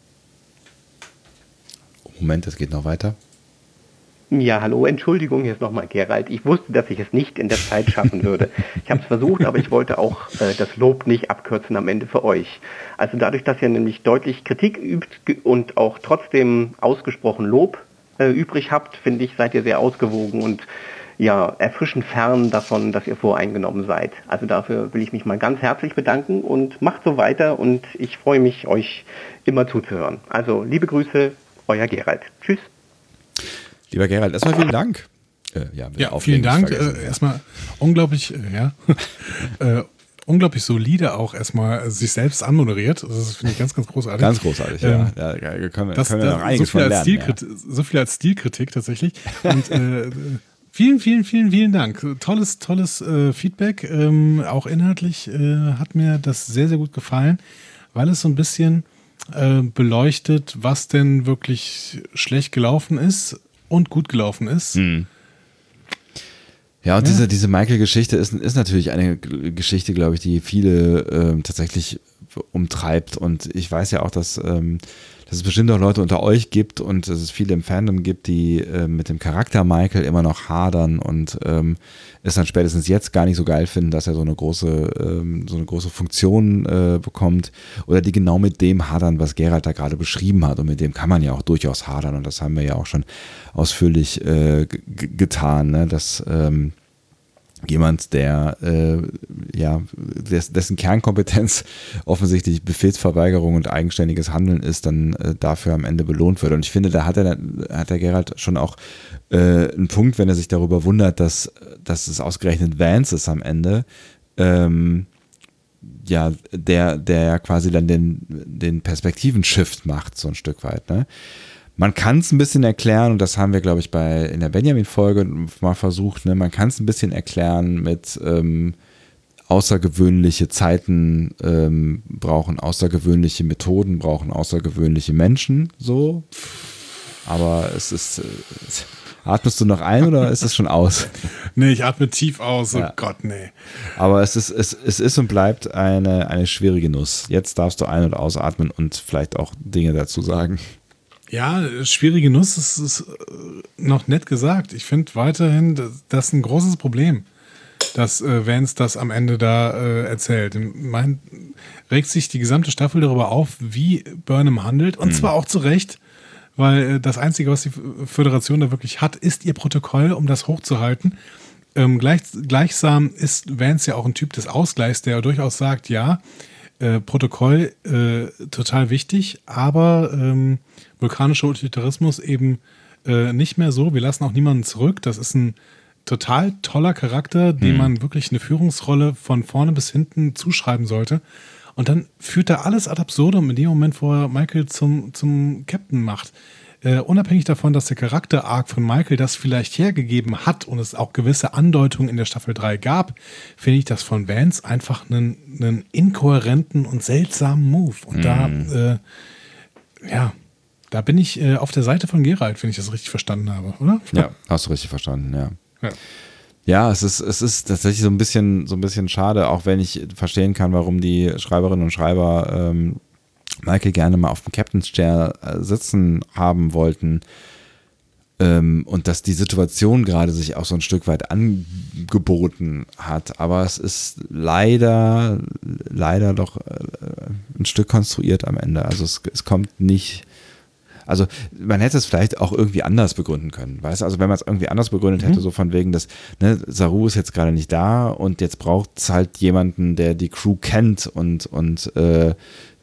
Moment, es geht noch weiter. Ja, hallo, Entschuldigung, hier ist nochmal Gerald. Ich wusste, dass ich es nicht in der Zeit schaffen würde. Ich habe es versucht, aber ich wollte auch äh, das Lob nicht abkürzen am Ende für euch. Also dadurch, dass ihr nämlich deutlich Kritik übt und auch trotzdem ausgesprochen Lob äh, übrig habt, finde ich, seid ihr sehr ausgewogen und ja, erfrischend fern davon, dass ihr voreingenommen seid. Also dafür will ich mich mal ganz herzlich bedanken und macht so weiter und ich freue mich, euch immer zuzuhören. Also liebe Grüße, euer Gerald. Tschüss. Lieber Gerald, erstmal vielen Dank. Äh, ja, ja vielen Dank. Äh, erstmal unglaublich, äh, ja, äh, unglaublich solide auch erstmal sich selbst anmoderiert. Das finde ich ganz, ganz großartig. Ganz großartig, ähm, ja. Da können wir, das, können wir noch einiges so viel, von lernen, ja. so viel als Stilkritik tatsächlich. Und äh, vielen, vielen, vielen, vielen Dank. Tolles, tolles äh, Feedback. Ähm, auch inhaltlich äh, hat mir das sehr, sehr gut gefallen, weil es so ein bisschen äh, beleuchtet, was denn wirklich schlecht gelaufen ist und gut gelaufen ist. Hm. Ja, und ja. diese, diese Michael-Geschichte ist, ist natürlich eine Geschichte, glaube ich, die viele ähm, tatsächlich umtreibt. Und ich weiß ja auch, dass, ähm, dass es bestimmt auch Leute unter euch gibt und dass es viele im Fandom gibt, die äh, mit dem Charakter Michael immer noch hadern und ähm, es dann spätestens jetzt gar nicht so geil finden, dass er so eine große, ähm, so eine große Funktion äh, bekommt oder die genau mit dem hadern, was Gerald da gerade beschrieben hat. Und mit dem kann man ja auch durchaus hadern und das haben wir ja auch schon ausführlich äh, g- getan, ne? dass, ähm, jemand, der äh, ja des, dessen Kernkompetenz offensichtlich Befehlsverweigerung und eigenständiges Handeln ist, dann äh, dafür am Ende belohnt wird. Und ich finde, da hat er hat der Geralt schon auch äh, einen Punkt, wenn er sich darüber wundert, dass, dass es ausgerechnet Vance ist am Ende, ähm, ja, der, der quasi dann den, den Perspektiven-Shift macht, so ein Stück weit, ne? Man kann es ein bisschen erklären, und das haben wir, glaube ich, bei in der Benjamin-Folge mal versucht, ne? Man kann es ein bisschen erklären mit ähm, außergewöhnliche Zeiten ähm, brauchen außergewöhnliche Methoden, brauchen außergewöhnliche Menschen, so. Aber es ist, äh, atmest du noch ein oder ist es schon aus? Nee, ich atme tief aus, oh ja. Gott, nee. Aber es ist, es, es ist und bleibt eine, eine schwierige Nuss. Jetzt darfst du ein- und ausatmen und vielleicht auch Dinge dazu sagen. Ja, schwierige Nuss ist, ist noch nett gesagt. Ich finde weiterhin, das ist ein großes Problem, dass äh, Vance das am Ende da äh, erzählt. Ich mein, regt sich die gesamte Staffel darüber auf, wie Burnham handelt, und mhm. zwar auch zu Recht, weil äh, das Einzige, was die Föderation da wirklich hat, ist ihr Protokoll, um das hochzuhalten. Ähm, gleich, gleichsam ist Vance ja auch ein Typ des Ausgleichs, der durchaus sagt, ja, Äh, Protokoll äh, total wichtig, aber ähm, vulkanischer Utilitarismus eben äh, nicht mehr so. Wir lassen auch niemanden zurück. Das ist ein total toller Charakter, dem hm. man wirklich eine Führungsrolle von vorne bis hinten zuschreiben sollte. Und dann führt er alles ad absurdum in dem Moment, wo er Michael zum, zum Captain macht. Äh, unabhängig davon, dass der Charakter-Arc von Michael das vielleicht hergegeben hat und es auch gewisse Andeutungen in der Staffel drei gab, finde ich das von Vance einfach einen, einen inkohärenten und seltsamen Move. Und mm. da, äh, ja, da bin ich äh, auf der Seite von Geralt, wenn ich das richtig verstanden habe, oder? Ja, hast du richtig verstanden, ja. Ja. Ja, es ist, es ist tatsächlich so ein bisschen, so ein bisschen schade, auch wenn ich verstehen kann, warum die Schreiberinnen und Schreiber ähm, Michael gerne mal auf dem Captain's Chair sitzen haben wollten, ähm, und dass die Situation gerade sich auch so ein Stück weit angeboten hat. Aber es ist leider, leider doch äh, ein Stück konstruiert am Ende. Also es, es kommt nicht, also man hätte es vielleicht auch irgendwie anders begründen können, weißt du? Also wenn man es irgendwie anders begründet hätte, mhm. so von wegen, dass ne, Saru ist jetzt gerade nicht da und jetzt braucht es halt jemanden, der die Crew kennt und, und äh,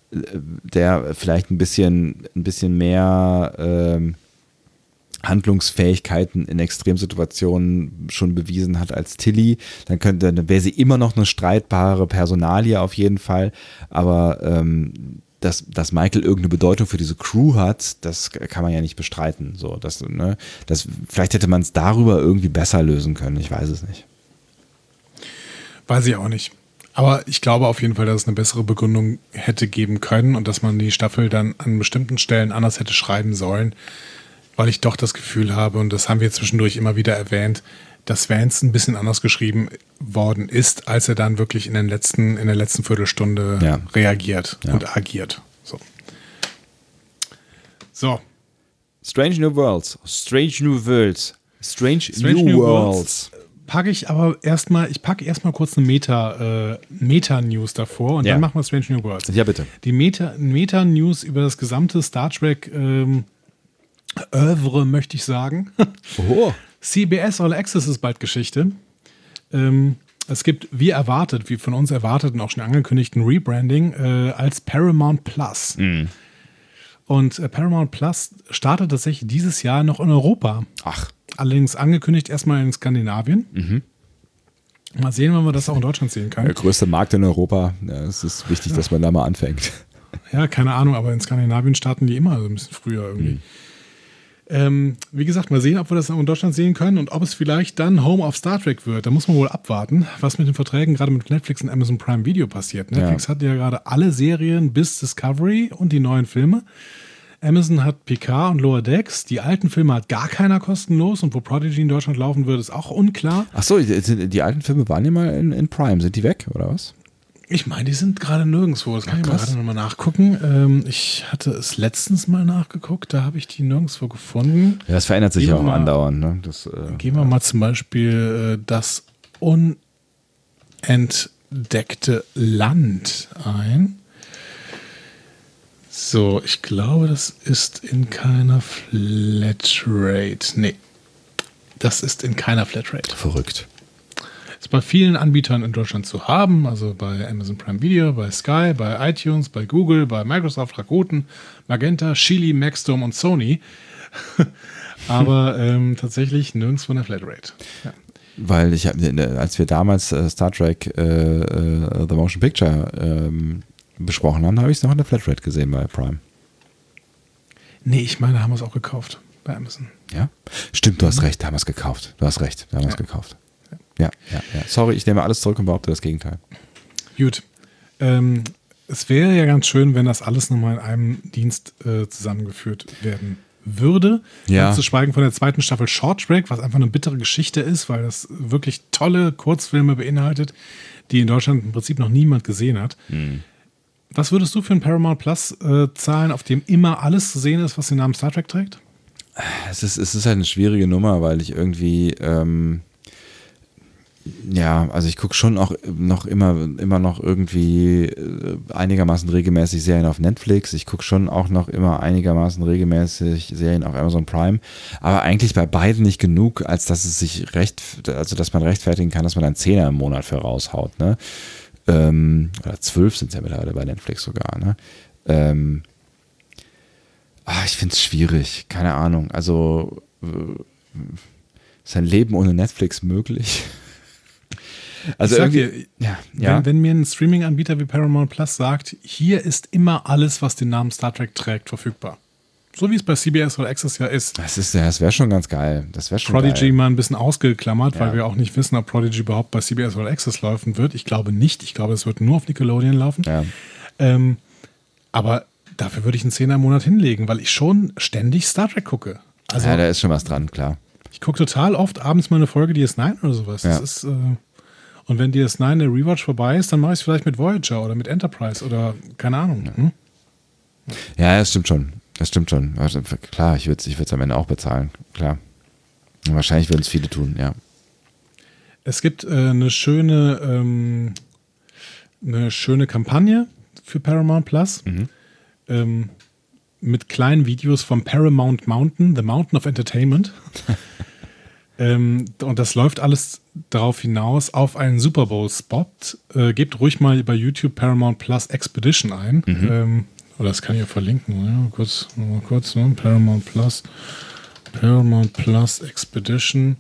der vielleicht ein bisschen, ein bisschen mehr ähm, Handlungsfähigkeiten in Extremsituationen schon bewiesen hat als Tilly, dann könnte, dann wäre sie immer noch eine streitbare Personalie auf jeden Fall, aber ähm, dass, dass Michael irgendeine Bedeutung für diese Crew hat, das kann man ja nicht bestreiten. So, dass, ne, das, vielleicht hätte man es darüber irgendwie besser lösen können, ich weiß es nicht. Weiß ich auch nicht. Aber ich glaube auf jeden Fall, dass es eine bessere Begründung hätte geben können und dass man die Staffel dann an bestimmten Stellen anders hätte schreiben sollen, weil ich doch das Gefühl habe, und das haben wir zwischendurch immer wieder erwähnt, dass Vance ein bisschen anders geschrieben worden ist, als er dann wirklich in, den letzten, in der letzten Viertelstunde ja. reagiert ja. und agiert. So. so. Strange New Worlds. Strange New Worlds. Strange, Strange New, New Worlds. Worlds. Packe ich aber erstmal, ich packe erstmal kurz eine Meta, äh, Meta-News davor und ja. dann machen wir Strange New Worlds. Ja, bitte. Die Meta, Meta-News über das gesamte Star Trek ähm, Oeuvre, möchte ich sagen. Oh. C B S All Access ist bald Geschichte. Ähm, es gibt, wie erwartet, wie von uns erwartet und auch schon angekündigt, ein Rebranding äh, als Paramount Plus. Mhm. Und äh, Paramount Plus startet tatsächlich dieses Jahr noch in Europa. Ach. Allerdings angekündigt erstmal in Skandinavien. Mhm. Mal sehen, wenn wir das auch in Deutschland sehen können. Der größte Markt in Europa. Ja, es ist wichtig, dass man da mal anfängt. Ja, keine Ahnung, aber in Skandinavien starten die immer so ein bisschen früher irgendwie. Mhm. Ähm, wie gesagt, mal sehen, ob wir das auch in Deutschland sehen können und ob es vielleicht dann Home of Star Trek wird. Da muss man wohl abwarten, was mit den Verträgen gerade mit Netflix und Amazon Prime Video passiert. Netflix ja. hat ja gerade alle Serien bis Discovery und die neuen Filme. Amazon hat Picard und Lower Decks. Die alten Filme hat gar keiner kostenlos. Und wo Prodigy in Deutschland laufen wird, ist auch unklar. Ach so, die, die alten Filme waren ja mal in, in Prime. Sind die weg, oder was? Ich meine, die sind gerade nirgendwo. Das kann Ach, ich mal gerade nochmal nachgucken. Ähm, ich hatte es letztens mal nachgeguckt. Da habe ich die nirgendwo gefunden. Ja, das verändert sich ja auch mal, andauernd. Ne? Das, äh, gehen wir mal zum Beispiel äh, das unentdeckte Land ein. So, ich glaube, das ist in keiner Flatrate. Nee, das ist in keiner Flatrate. Verrückt. Jetzt ist bei vielen Anbietern in Deutschland zu haben, also bei Amazon Prime Video, bei Sky, bei iTunes, bei Google, bei Microsoft, Rakuten, Magenta, Chili, Maxdome und Sony. Aber ähm, tatsächlich nirgendwo in der Flatrate. Ja. Weil ich, als wir damals äh, Star Trek äh, äh, The Motion Picture ähm, besprochen haben, habe ich es noch in der Flatrate gesehen bei Prime. Nee, ich meine, da haben wir es auch gekauft bei Amazon. Ja? Stimmt, du hast recht, da haben wir es gekauft. Du hast recht, da haben wir es ja. gekauft. Ja, ja, ja. Sorry, ich nehme alles zurück und behaupte das Gegenteil. Gut. Ähm, es wäre ja ganz schön, wenn das alles nochmal in einem Dienst äh, zusammengeführt werden würde. Ja. Ganz zu schweigen von der zweiten Staffel Short Track, was einfach eine bittere Geschichte ist, weil das wirklich tolle Kurzfilme beinhaltet, die in Deutschland im Prinzip noch niemand gesehen hat. Hm. Was würdest du für einen Paramount Plus äh, zahlen, auf dem immer alles zu sehen ist, was den Namen Star Trek trägt? Es ist, es ist halt eine schwierige Nummer, weil ich irgendwie ähm, ja, also ich gucke schon auch noch immer, immer noch irgendwie äh, einigermaßen regelmäßig Serien auf Netflix. Ich gucke schon auch noch immer einigermaßen regelmäßig Serien auf Amazon Prime. Aber eigentlich bei beiden nicht genug, als dass es sich recht, also dass man rechtfertigen kann, dass man einen Zehner im Monat für raushaut, ne? Ähm, oder zwölf sind es ja mittlerweile bei Netflix sogar, ne? Ähm, ach, ich finde es schwierig, keine Ahnung. Also äh, ist ein Leben ohne Netflix möglich? Also ich sag irgendwie, dir, ja, ja. Wenn, wenn mir ein Streaming-Anbieter wie Paramount Plus sagt, hier ist immer alles, was den Namen Star Trek trägt, verfügbar. So wie es bei C B S oder Access ja ist. Das ist, das wäre schon ganz geil. Das wäre schon Prodigy geil. mal ein bisschen ausgeklammert, Ja. weil wir auch nicht wissen, ob Prodigy überhaupt bei C B S oder Access laufen wird. Ich glaube nicht. Ich glaube, es wird nur auf Nickelodeon laufen. Ja. Ähm, aber dafür würde ich einen Zehner im Monat hinlegen, weil ich schon ständig Star Trek gucke. Also ja, da ist schon was dran, klar. ich gucke total oft abends mal eine Folge D S neun oder sowas. Ja. Das ist, äh, und wenn D S neun der Rewatch vorbei ist, dann mache ich es vielleicht mit Voyager oder mit Enterprise oder keine Ahnung. Hm? Ja, das stimmt schon. Das stimmt schon. Also, klar, ich würde es ich am Ende auch bezahlen. Klar. Und wahrscheinlich würden es viele tun, ja. Es gibt äh, eine schöne ähm, eine schöne Kampagne für Paramount Plus Mhm. ähm, mit kleinen Videos vom Paramount Mountain, The Mountain of Entertainment. ähm, und das läuft alles darauf hinaus auf einen Super Bowl-Spot. Äh, gebt ruhig mal bei YouTube Paramount Plus Expedition ein. Mhm. Ähm, oder das kann ich ja verlinken. Ja, kurz, mal kurz, ne? Paramount Plus. Paramount Plus Expedition.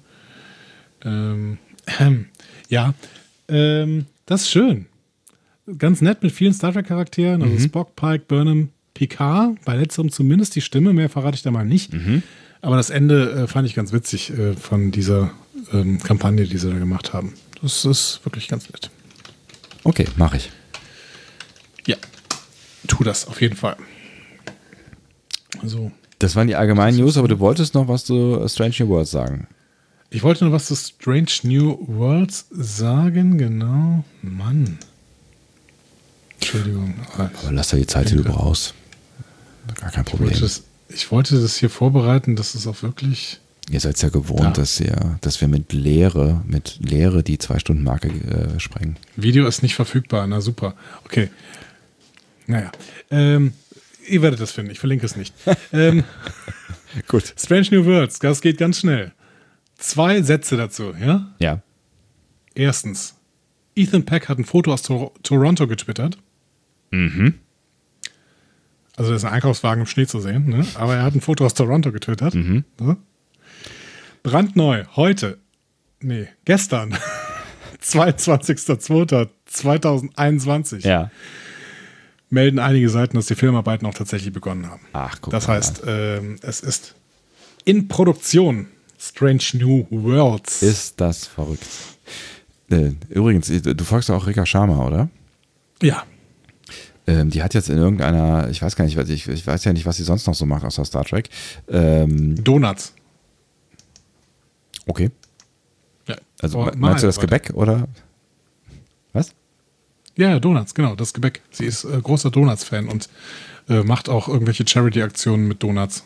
Ähm, ähm, ja, ähm, das ist schön. Ganz nett mit vielen Star Trek-Charakteren. Also Mhm. Spock, Pike, Burnham, Picard. Bei letzterem zumindest die Stimme. Mehr verrate ich da mal nicht. Mhm. Aber das Ende äh, fand ich ganz witzig äh, von dieser ähm, Kampagne, die sie da gemacht haben. Das ist wirklich ganz nett. Okay, mache ich. Ja, tu das auf jeden Fall. Also, Das waren die allgemeinen News, aber du wolltest noch was zu Strange New Worlds sagen. ich wollte noch was zu Strange New Worlds sagen, genau. Mann. Entschuldigung. Aber lass da die Zeit, die du brauchst. Gar kein Ich Problem. wollte, das, ich wollte das hier vorbereiten, dass es auch wirklich. Ihr seid ja gewohnt, Ja. dass, ihr, dass wir mit Leere, mit Leere die Zwei-Stunden-Marke äh, sprengen. Video ist nicht verfügbar, na super. Okay. Naja. Ähm, ihr werdet das finden, ich verlinke es nicht. ähm, Gut. Strange New Worlds, das geht ganz schnell. Zwei Sätze dazu, ja? Ja. Erstens, Ethan Peck hat ein Foto aus Tor- Toronto getwittert. Mhm. Also da ist ein Einkaufswagen im Schnee zu sehen, ne? Aber er hat ein Foto aus Toronto getwittert. Mhm. So. Brandneu, heute, nee, gestern, zweiundzwanzigster zweiter zweitausendeinundzwanzig, Ja. melden einige Seiten, dass die Filmarbeiten auch tatsächlich begonnen haben. Ach, guck Das mal heißt, ähm, es ist in Produktion Strange New Worlds. Ist das verrückt. Äh, Übrigens, du folgst ja auch Rika Sharma, oder? Ja. Ähm, die hat jetzt in irgendeiner, ich weiß gar nicht, ich, ich weiß ja nicht, was sie sonst noch so macht außer Star Trek. Ähm, Donuts. okay. Ja. Also Oh, meinst mal du das weiter. Gebäck oder was? Ja, Donuts, genau, das Gebäck. Sie ist äh, großer Donuts-Fan und äh, macht auch irgendwelche Charity-Aktionen mit Donuts.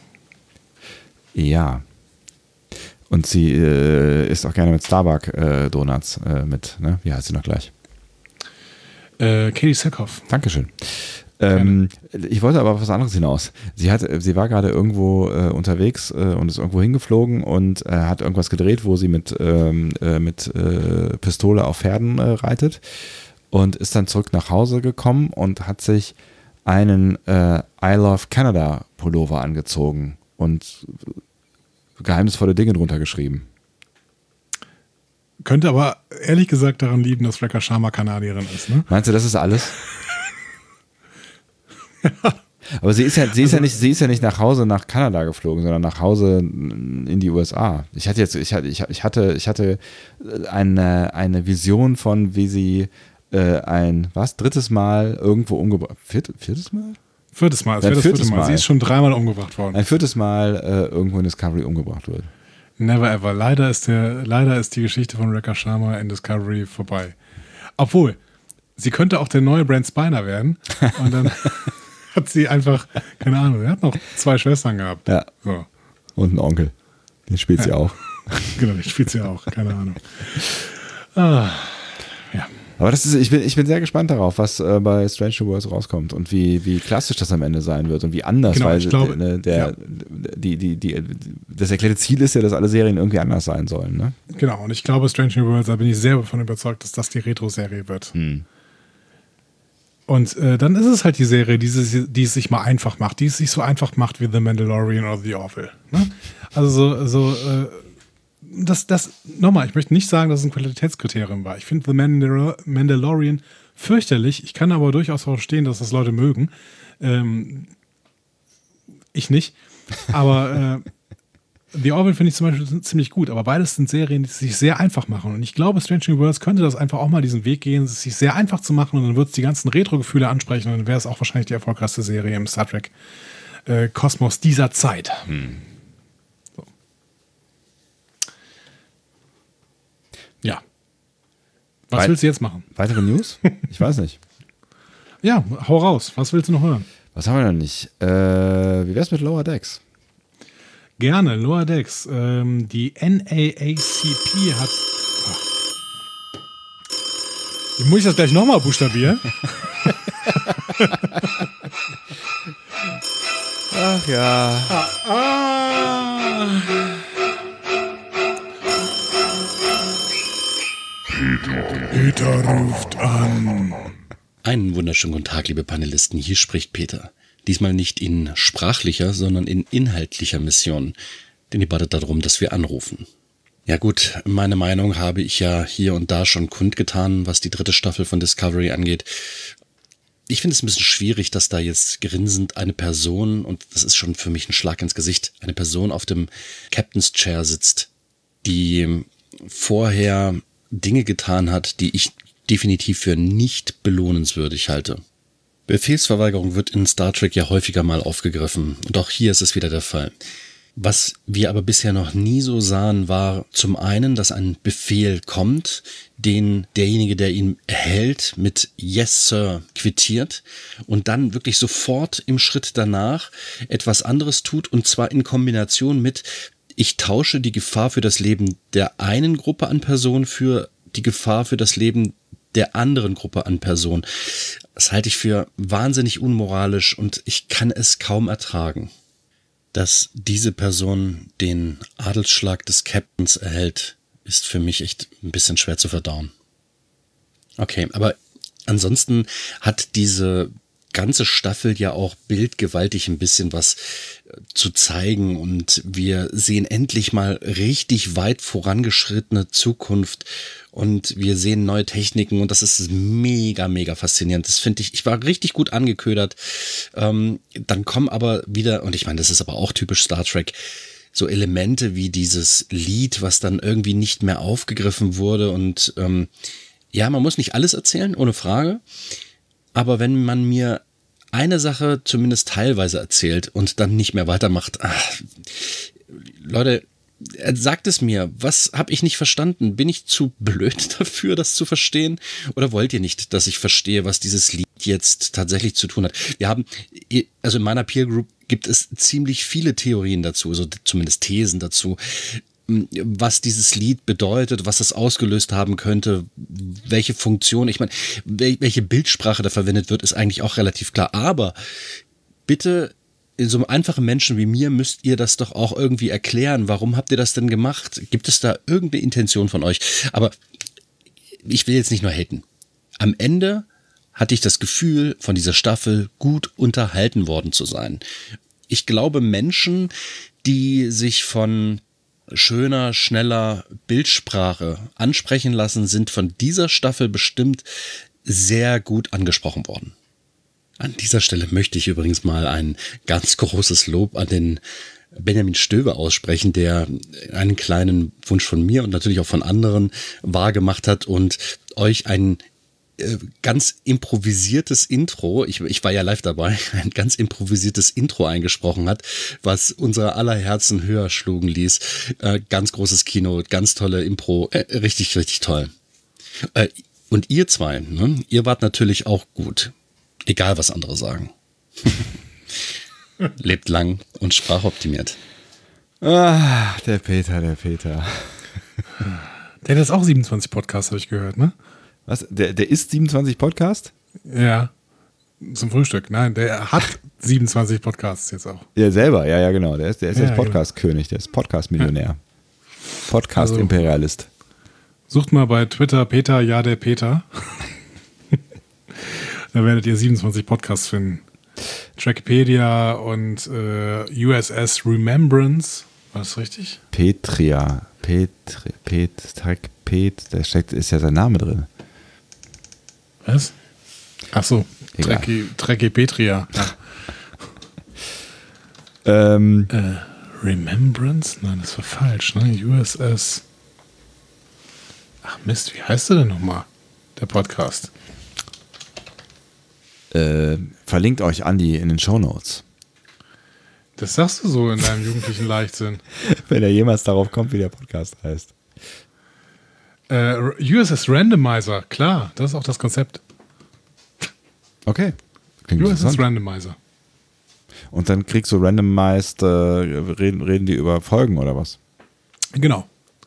Ja. Und sie äh, isst auch gerne mit Starbucks äh, Donuts äh, mit, ne? Wie heißt sie noch gleich? Äh, Katie Sackhoff. Dankeschön. Ähm, ich wollte aber auf was anderes hinaus. Sie hat, sie war gerade irgendwo äh, unterwegs äh, und ist irgendwo hingeflogen und äh, hat irgendwas gedreht, wo sie mit, ähm, äh, mit äh, Pistole auf Pferden äh, reitet und ist dann zurück nach Hause gekommen und hat sich einen äh, I Love Canada Pullover angezogen und geheimnisvolle Dinge drunter geschrieben. Könnte aber ehrlich gesagt daran liegen, dass Rekha Sharma Kanadierin ist, ne? Meinst du, das ist alles? Aber sie ist ja, sie ist ja nicht, sie ist ja nicht nach Hause nach Kanada geflogen, sondern nach Hause in die U S A. Ich hatte jetzt, ich hatte, ich hatte, ich hatte eine, eine Vision von, wie sie äh, ein, was, drittes Mal irgendwo umgebracht, viert, viertes Mal? Viertes Mal, es Ein wäre das viertes vierte Mal. Mal. Sie ist schon dreimal umgebracht worden. Ein viertes Mal äh, irgendwo in Discovery umgebracht wird. Never ever. Leider ist, der, leider ist die Geschichte von Rekha Sharma in Discovery vorbei. Obwohl, sie könnte auch der neue Brent Spiner werden. Und dann hat sie einfach, keine Ahnung, sie hat noch zwei Schwestern gehabt. Ja. So. Und einen Onkel. Den spielt ja. sie auch. Genau, den spielt sie auch. Keine Ahnung. Ah, ja. Aber das ist, ich bin, ich bin sehr gespannt darauf, was äh, bei Strange New Worlds rauskommt und wie, wie klassisch das am Ende sein wird und wie anders, Genau, weil ich glaube, ne, der, ja. die, die, die, das erklärte Ziel ist ja, dass alle Serien irgendwie anders sein sollen. Ne? Genau, und ich glaube, Strange New Worlds, da bin ich sehr davon überzeugt, dass das die Retro-Serie wird. Hm. Und äh, dann ist es halt die Serie, die, sie, die es sich mal einfach macht, die es sich so einfach macht wie The Mandalorian oder The Orville. Ne? Also so, so äh, das, das, nochmal, ich möchte nicht sagen, dass es ein Qualitätskriterium war. Ich finde The Mandal- Mandalorian fürchterlich. Ich kann aber durchaus verstehen, dass das Leute mögen. Ähm, ich nicht. Aber äh, The Orville finde ich zum Beispiel ziemlich gut. Aber beides sind Serien, die es sich sehr einfach machen. Und ich glaube, Strange New Worlds könnte das einfach auch mal diesen Weg gehen, es sich sehr einfach zu machen. Und dann wird es die ganzen Retro-Gefühle ansprechen. Und dann wäre es auch wahrscheinlich die erfolgreichste Serie im Star Trek äh, Kosmos dieser Zeit. Hm. Ja. Was Weit- willst du jetzt machen? Weitere News? Ich weiß nicht. Ja, hau raus. Was willst du noch hören? Was haben wir noch nicht? Äh, wie wär's mit Lower Decks? Gerne, Lower Decks. Ähm, die N A A C P hat... Ach. Muss ich das gleich nochmal buchstabieren? Ach ja. Ah, ah. Peter ruft an. Einen wunderschönen guten Tag, liebe Panelisten. Hier spricht Peter. Diesmal nicht in sprachlicher, sondern in inhaltlicher Mission. Denn ihr battet darum, dass wir anrufen. Ja gut, meine Meinung habe ich ja hier und da schon kundgetan, was die dritte Staffel von Discovery angeht. Ich finde es ein bisschen schwierig, dass da jetzt grinsend eine Person, und das ist schon für mich ein Schlag ins Gesicht, eine Person auf dem Captain's Chair sitzt, die vorher Dinge getan hat, die ich definitiv für nicht belohnenswürdig halte. Befehlsverweigerung wird in Star Trek ja häufiger mal aufgegriffen und auch hier ist es wieder der Fall. Was wir aber bisher noch nie so sahen, war zum einen, dass ein Befehl kommt, den derjenige, der ihn erhält, mit Yes, Sir quittiert und dann wirklich sofort im Schritt danach etwas anderes tut und zwar in Kombination mit ich tausche die Gefahr für das Leben der einen Gruppe an Personen für die Gefahr für das Leben der anderen Gruppe an Personen. Das halte ich für wahnsinnig unmoralisch und ich kann es kaum ertragen. Dass diese Person den Adelsschlag des Captains erhält, ist für mich echt ein bisschen schwer zu verdauen. Okay, aber ansonsten hat diese ganze Staffel ja auch bildgewaltig ein bisschen was zu zeigen und wir sehen endlich mal richtig weit vorangeschrittene Zukunft und wir sehen neue Techniken und das ist mega, mega faszinierend. Das finde ich, ich war richtig gut angeködert. Ähm, dann kommen aber wieder, und ich meine, das ist aber auch typisch Star Trek, so Elemente wie dieses Lied, was dann irgendwie nicht mehr aufgegriffen wurde und ähm, ja, man muss nicht alles erzählen, ohne Frage. Aber wenn man mir eine Sache zumindest teilweise erzählt und dann nicht mehr weitermacht, ach, Leute, sagt es mir, was habe ich nicht verstanden? Bin ich zu blöd dafür, das zu verstehen? Oder wollt ihr nicht, dass ich verstehe, was dieses Lied jetzt tatsächlich zu tun hat? Wir haben, also in meiner Peer Group gibt es ziemlich viele Theorien dazu, also zumindest Thesen dazu. was dieses Lied bedeutet, was das ausgelöst haben könnte, welche Funktion, ich meine, welche Bildsprache da verwendet wird, ist eigentlich auch relativ klar. Aber bitte, in so einem einfachen Menschen wie mir müsst ihr das doch auch irgendwie erklären. Warum habt ihr das denn gemacht? Gibt es da irgendeine Intention von euch? Aber ich will jetzt nicht nur haten. Am Ende hatte ich das Gefühl, von dieser Staffel gut unterhalten worden zu sein. Ich glaube, Menschen, die sich von schöner, schneller Bildsprache ansprechen lassen, sind von dieser Staffel bestimmt sehr gut angesprochen worden. An dieser Stelle möchte ich übrigens mal ein ganz großes Lob an den Benjamin Stöber aussprechen, der einen kleinen Wunsch von mir und natürlich auch von anderen wahrgemacht hat und euch ein äh, ganz improvisiertes Intro, ich, ich war ja live dabei, ein ganz improvisiertes Intro eingesprochen hat, was unsere aller Herzen höher schlugen ließ. Äh, ganz großes Kino, ganz tolle Impro, äh, richtig, richtig toll. Äh, und ihr zwei, ne, ihr wart natürlich auch gut, egal was andere sagen. Lebt lang und sprachoptimiert. Ah, der Peter, der Peter. Der hat jetzt auch siebenundzwanzig Podcasts, habe ich gehört, ne? Was? Der, der ist siebenundzwanzig Podcast? Ja. Zum Frühstück. Nein, der hat siebenundzwanzig Podcasts jetzt auch. Ja, selber, ja, ja, genau. Der ist, der ist ja, jetzt Podcast-König, der ist Podcast-Millionär. Ja. Podcast-Imperialist. Also, sucht mal bei Twitter Peter, ja, der Peter. Da werdet ihr siebenundzwanzig Podcasts finden. Trackpedia und äh, U S S Remembrance. War das richtig? Petria. Petri, Pet, Track, Pet, da steckt, ist ja sein Name drin. Was? Ach so, Trackpedia. Ja. ähm, äh, Remembrance? Nein, das war falsch, ne? U S S. Ach Mist, wie heißt der denn nochmal? Der Podcast. Äh, verlinkt euch Andi in den Shownotes. Das sagst du so in deinem jugendlichen Leichtsinn. Wenn er jemals darauf kommt, wie der Podcast heißt. Äh, U S S Randomizer, klar, das ist auch das Konzept. Okay. Klingt U S S Randomizer. Und dann kriegst du randomized, äh, reden, reden die über Folgen oder was? Genau.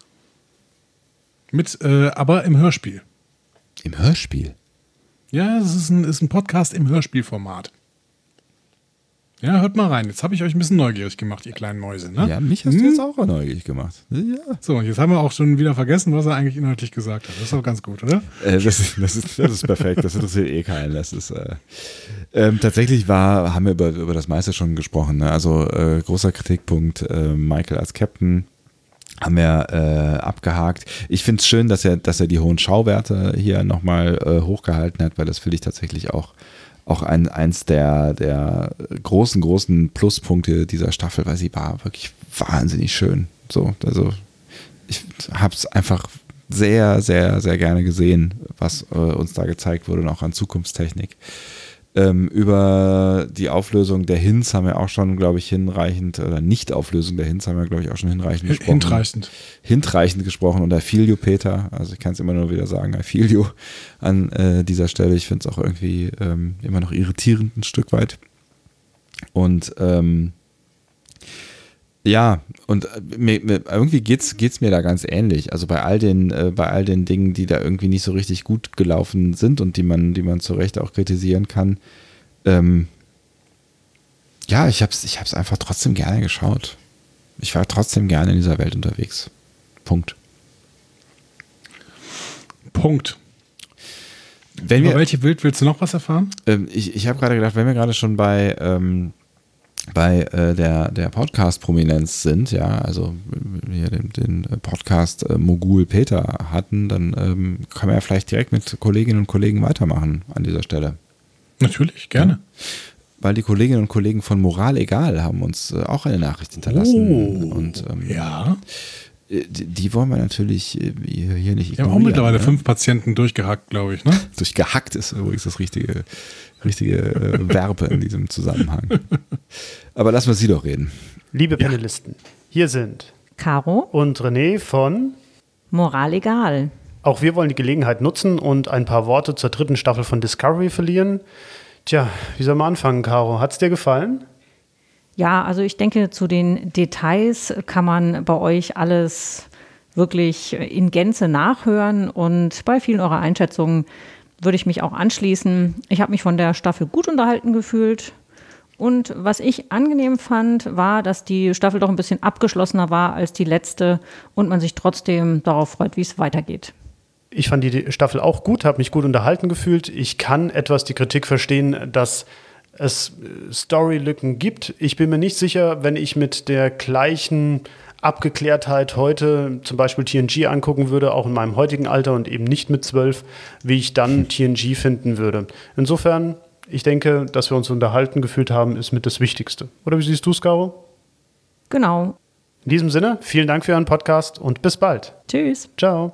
Mit, äh, aber im Hörspiel. Im Hörspiel? Ja, es ist ein, ist ein Podcast im Hörspielformat. Ja, hört mal rein. Jetzt habe ich euch ein bisschen neugierig gemacht, ihr kleinen Mäuse. Ne? Ja, mich hast hm? du jetzt auch neugierig gemacht. Ja. So, und jetzt haben wir auch schon wieder vergessen, was er eigentlich inhaltlich gesagt hat. Das ist doch ganz gut, oder? Äh, das, ist, das, ist, das ist perfekt. Das interessiert eh keinen. Das ist, äh, ähm, tatsächlich war, haben wir über, über das meiste schon gesprochen. Ne? Also äh, großer Kritikpunkt, äh, Michael als Captain haben wir äh, abgehakt. Ich finde es schön, dass er, dass er die hohen Schauwerte hier nochmal äh, hochgehalten hat, weil das finde ich tatsächlich auch Auch ein, eins der, der großen, großen Pluspunkte dieser Staffel, weil sie war wirklich wahnsinnig schön. So, also ich habe es einfach sehr, sehr, sehr gerne gesehen, was äh, uns da gezeigt wurde, und auch an Zukunftstechnik. Ähm, über die Auflösung der Hints haben wir auch schon, glaube ich, hinreichend, oder Nicht-Auflösung der Hints haben wir, glaube ich, auch schon hinreichend gesprochen. Hinreichend. Hinreichend gesprochen und I feel you, Peter. Also ich kann es immer nur wieder sagen, I feel you an äh, dieser Stelle. Ich finde es auch irgendwie ähm, immer noch irritierend ein Stück weit. Und ähm, ja, und mir, mir, irgendwie geht's, geht's mir da ganz ähnlich. Also bei all den, äh, bei all den Dingen, die da irgendwie nicht so richtig gut gelaufen sind und die man, die man zu Recht auch kritisieren kann. Ähm, ja, ich hab's, ich hab's einfach trotzdem gerne geschaut. Ich war trotzdem gerne in dieser Welt unterwegs. Punkt. Punkt. Wenn wir, Über welche Welt willst du noch was erfahren? Ähm, ich ich habe gerade gedacht, wenn wir gerade schon bei ähm, bei äh, der, der Podcast-Prominenz sind, ja, also hier den, den Podcast-Mogul Peter hatten, dann ähm, kann man ja vielleicht direkt mit Kolleginnen und Kollegen weitermachen an dieser Stelle. Natürlich, gerne. Ja. Weil die Kolleginnen und Kollegen von Moral Egal haben uns äh, auch eine Nachricht hinterlassen. Oh, und ähm, ja. Die, die wollen wir natürlich hier nicht ignorieren. Wir haben auch mittlerweile ne? fünf Patienten durchgehackt, glaube ich, ne? Durchgehackt ist übrigens das richtige, richtige äh, Verb in diesem Zusammenhang. Aber lassen wir Sie doch reden. Liebe Panelisten, hier sind Caro und René von Moral Egal. Auch wir wollen die Gelegenheit nutzen und ein paar Worte zur dritten Staffel von Discovery verlieren. Tja, wie soll man anfangen, Caro? Hat's dir gefallen? Ja, also ich denke, zu den Details kann man bei euch alles wirklich in Gänze nachhören und bei vielen eurer Einschätzungen würde ich mich auch anschließen. Ich habe mich von der Staffel gut unterhalten gefühlt und was ich angenehm fand, war, dass die Staffel doch ein bisschen abgeschlossener war als die letzte und man sich trotzdem darauf freut, wie es weitergeht. Ich fand die Staffel auch gut, habe mich gut unterhalten gefühlt. Ich kann etwas die Kritik verstehen, dass es Storylücken gibt. Ich bin mir nicht sicher, wenn ich mit der gleichen Abgeklärtheit heute zum Beispiel T N G angucken würde, auch in meinem heutigen Alter und eben nicht mit zwölf, wie ich dann T N G finden würde. Insofern, ich denke, dass wir uns unterhalten gefühlt haben, ist mit das Wichtigste. Oder wie siehst du es, Caro? Genau. In diesem Sinne, vielen Dank für Ihren Podcast und bis bald. Tschüss. Ciao.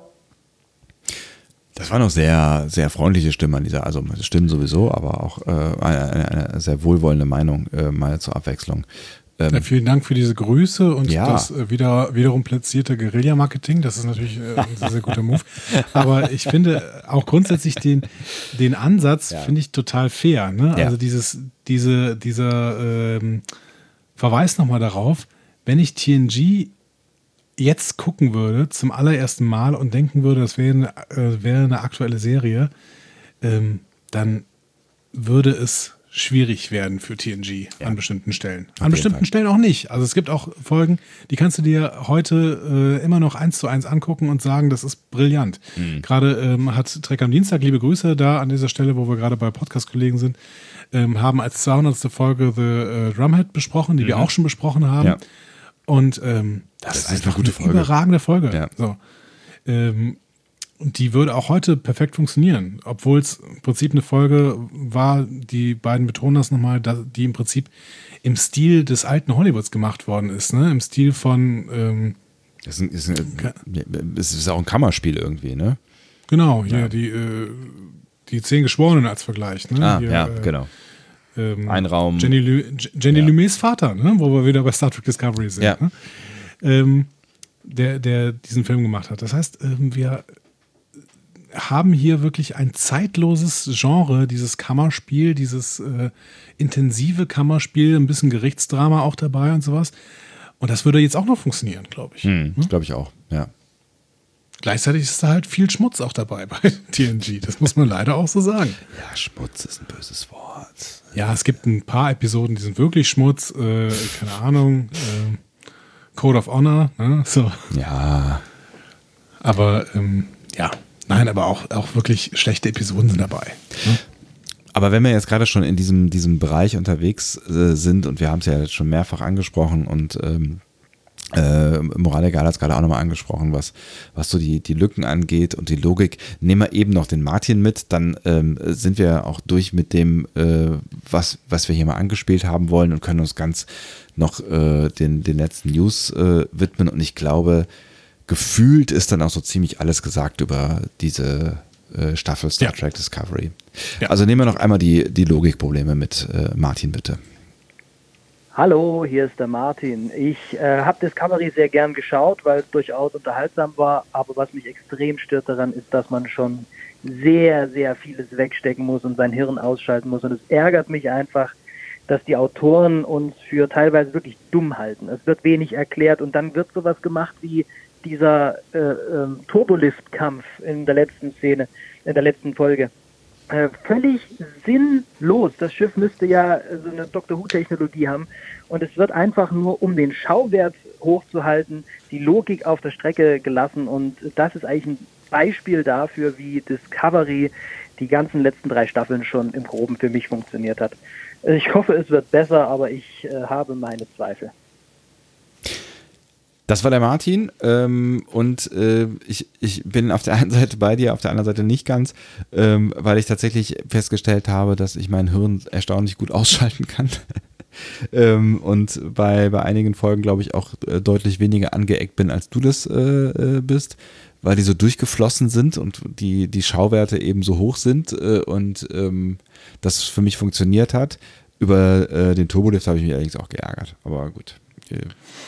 Das war noch sehr, sehr freundliche Stimmen an dieser, also Stimmen sowieso, aber auch äh, eine, eine sehr wohlwollende Meinung, äh, mal zur Abwechslung. Ähm, ja, vielen Dank für diese Grüße und ja. das äh, wieder, wiederum platzierte Guerilla-Marketing. Das ist natürlich äh, ein sehr, sehr guter Move. Aber ich finde auch grundsätzlich den, den Ansatz, ja. finde ich total fair. Ne? Ja. Also dieses, diese, dieser ähm, Verweis nochmal darauf, wenn ich T N G jetzt gucken würde, zum allerersten Mal und denken würde, das wäre eine, äh, wäre eine aktuelle Serie, ähm, dann würde es schwierig werden für T N G ja. an bestimmten Stellen. An bestimmten Fall. Stellen auch nicht. Also es gibt auch Folgen, die kannst du dir heute äh, immer noch eins zu eins angucken und sagen, das ist brillant. Mhm. Gerade ähm, hat Trek am Dienstag, liebe Grüße da an dieser Stelle, wo wir gerade bei Podcast-Kollegen sind, ähm, haben als zweihundertste Folge The äh, Drumhead besprochen, die mhm. wir auch schon besprochen haben. Ja. Und ähm, das, das ist, ist eine gute Folge. Überragende Folge. Ja. So. Ähm, und die würde auch heute perfekt funktionieren, obwohl es im Prinzip eine Folge war, die beiden betonen das nochmal, die im Prinzip im Stil des alten Hollywoods gemacht worden ist, ne? Im Stil von ähm, das ist, ist, ein, es ist auch ein Kammerspiel irgendwie, ne? Genau, hier ja. die, äh, die Zehn Geschworenen als Vergleich, ne? Ah, hier, ja, äh, genau. Ähm, ein Raum. Jenny, Lu- Jenny ja. Lumets Vater, ne? Wo wir wieder bei Star Trek Discovery sind, ja. ne? ähm, der, der diesen Film gemacht hat. Das heißt, ähm, wir haben hier wirklich ein zeitloses Genre, dieses Kammerspiel, dieses äh, intensive Kammerspiel, ein bisschen Gerichtsdrama auch dabei und sowas. Und das würde jetzt auch noch funktionieren, glaube ich. Hm, hm? Glaube ich auch, ja. Gleichzeitig ist da halt viel Schmutz auch dabei bei T N G. Das muss man leider auch so sagen. Ja, Schmutz ist ein böses Wort. Ja, es gibt ein paar Episoden, die sind wirklich Schmutz. Äh, keine Ahnung. Äh, Code of Honor. Ne? So. Ja. Aber ähm, ja, nein, aber auch, auch wirklich schlechte Episoden sind dabei. Ne? Aber wenn wir jetzt gerade schon in diesem, diesem Bereich unterwegs äh, sind und wir haben es ja jetzt schon mehrfach angesprochen und ähm, Äh, Moralegal hat es gerade auch nochmal angesprochen, was, was so die, die Lücken angeht und die Logik. Nehmen wir eben noch den Martin mit, dann ähm, sind wir auch durch mit dem, äh, was, was wir hier mal angespielt haben wollen und können uns ganz noch äh, den, den letzten News äh, widmen. Und ich glaube, gefühlt ist dann auch so ziemlich alles gesagt über diese äh, Staffel Star ja. Trek Discovery. Ja. Also nehmen wir noch einmal die, die Logikprobleme mit äh, Martin, bitte. Hallo, hier ist der Martin. Ich äh, habe Discovery sehr gern geschaut, weil es durchaus unterhaltsam war, aber was mich extrem stört daran ist, dass man schon sehr, sehr vieles wegstecken muss und sein Hirn ausschalten muss und es ärgert mich einfach, dass die Autoren uns für teilweise wirklich dumm halten. Es wird wenig erklärt und dann wird sowas gemacht wie dieser äh, äh, Turbolift-Kampf in der letzten Szene, in der letzten Folge. Äh, völlig sinnlos. Das Schiff müsste ja so eine Doctor Who-Technologie haben und es wird einfach nur, um den Schauwert hochzuhalten, die Logik auf der Strecke gelassen und das ist eigentlich ein Beispiel dafür, wie Discovery die ganzen letzten drei Staffeln schon im Groben für mich funktioniert hat. Ich hoffe, es wird besser, aber ich äh, habe meine Zweifel. Das war der Martin ähm, und äh, ich, ich bin auf der einen Seite bei dir, auf der anderen Seite nicht ganz, ähm, weil ich tatsächlich festgestellt habe, dass ich mein Hirn erstaunlich gut ausschalten kann ähm, und bei, bei einigen Folgen, glaube ich, auch äh, deutlich weniger angeeckt bin, als du das äh, äh, bist, weil die so durchgeflossen sind und die, die Schauwerte eben so hoch sind äh, und ähm, das für mich funktioniert hat. Über äh, den Turbolift habe ich mich allerdings auch geärgert, aber gut. Okay.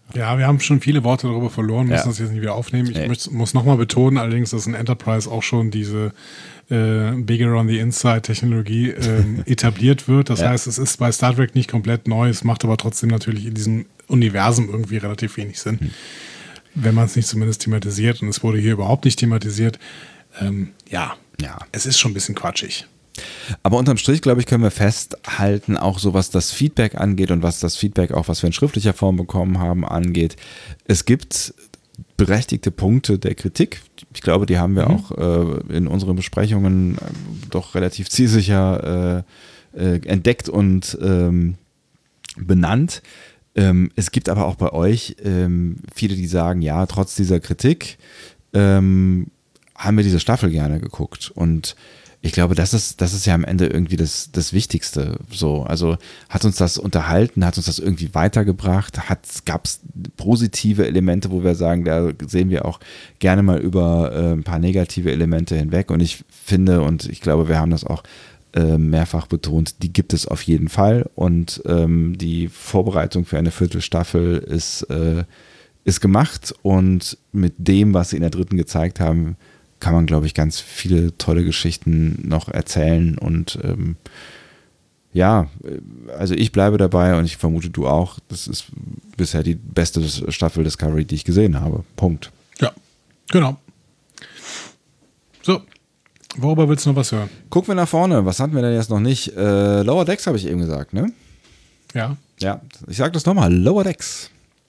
Ja, wir haben schon viele Worte darüber verloren, müssen Ja. das jetzt nicht wieder aufnehmen. Ich Nee. möcht, muss nochmal betonen, allerdings, dass in Enterprise auch schon diese äh, Bigger on the Inside Technologie ähm, etabliert wird. Das Ja. heißt, es ist bei Star Trek nicht komplett neu, es macht aber trotzdem natürlich in diesem Universum irgendwie relativ wenig Sinn, Hm. wenn man es nicht zumindest thematisiert. Und es wurde hier überhaupt nicht thematisiert. Ähm, ja, Ja. es ist schon ein bisschen quatschig. Aber unterm Strich, glaube ich, können wir festhalten, auch so was das Feedback angeht und was das Feedback auch, was wir in schriftlicher Form bekommen haben, angeht. Es gibt berechtigte Punkte der Kritik. Ich glaube, die haben wir Mhm. auch äh, in unseren Besprechungen äh, doch relativ zielsicher äh, äh, entdeckt und ähm, benannt. Ähm, es gibt aber auch bei euch ähm, viele, die sagen, ja, trotz dieser Kritik ähm, haben wir diese Staffel gerne geguckt. Und ich glaube, das ist, das ist ja am Ende irgendwie das, das Wichtigste. So, also hat uns das unterhalten, hat uns das irgendwie weitergebracht, gab es positive Elemente, wo wir sagen, da sehen wir auch gerne mal über äh, ein paar negative Elemente hinweg. Und ich finde, und ich glaube, wir haben das auch äh, mehrfach betont, die gibt es auf jeden Fall. Und ähm, die Vorbereitung für eine Viertelstaffel ist, äh, ist gemacht. Und mit dem, was sie in der dritten gezeigt haben, kann man, glaube ich, ganz viele tolle Geschichten noch erzählen und ähm, ja, also ich bleibe dabei und ich vermute, du auch. Das ist bisher die beste Staffel Discovery, die ich gesehen habe. Punkt. Ja, genau. So, worüber willst du noch was hören? Gucken wir nach vorne. Was hatten wir denn jetzt noch nicht? Äh, Lower Decks habe ich eben gesagt, ne? Ja. Ja, ich sage das nochmal. Lower Decks.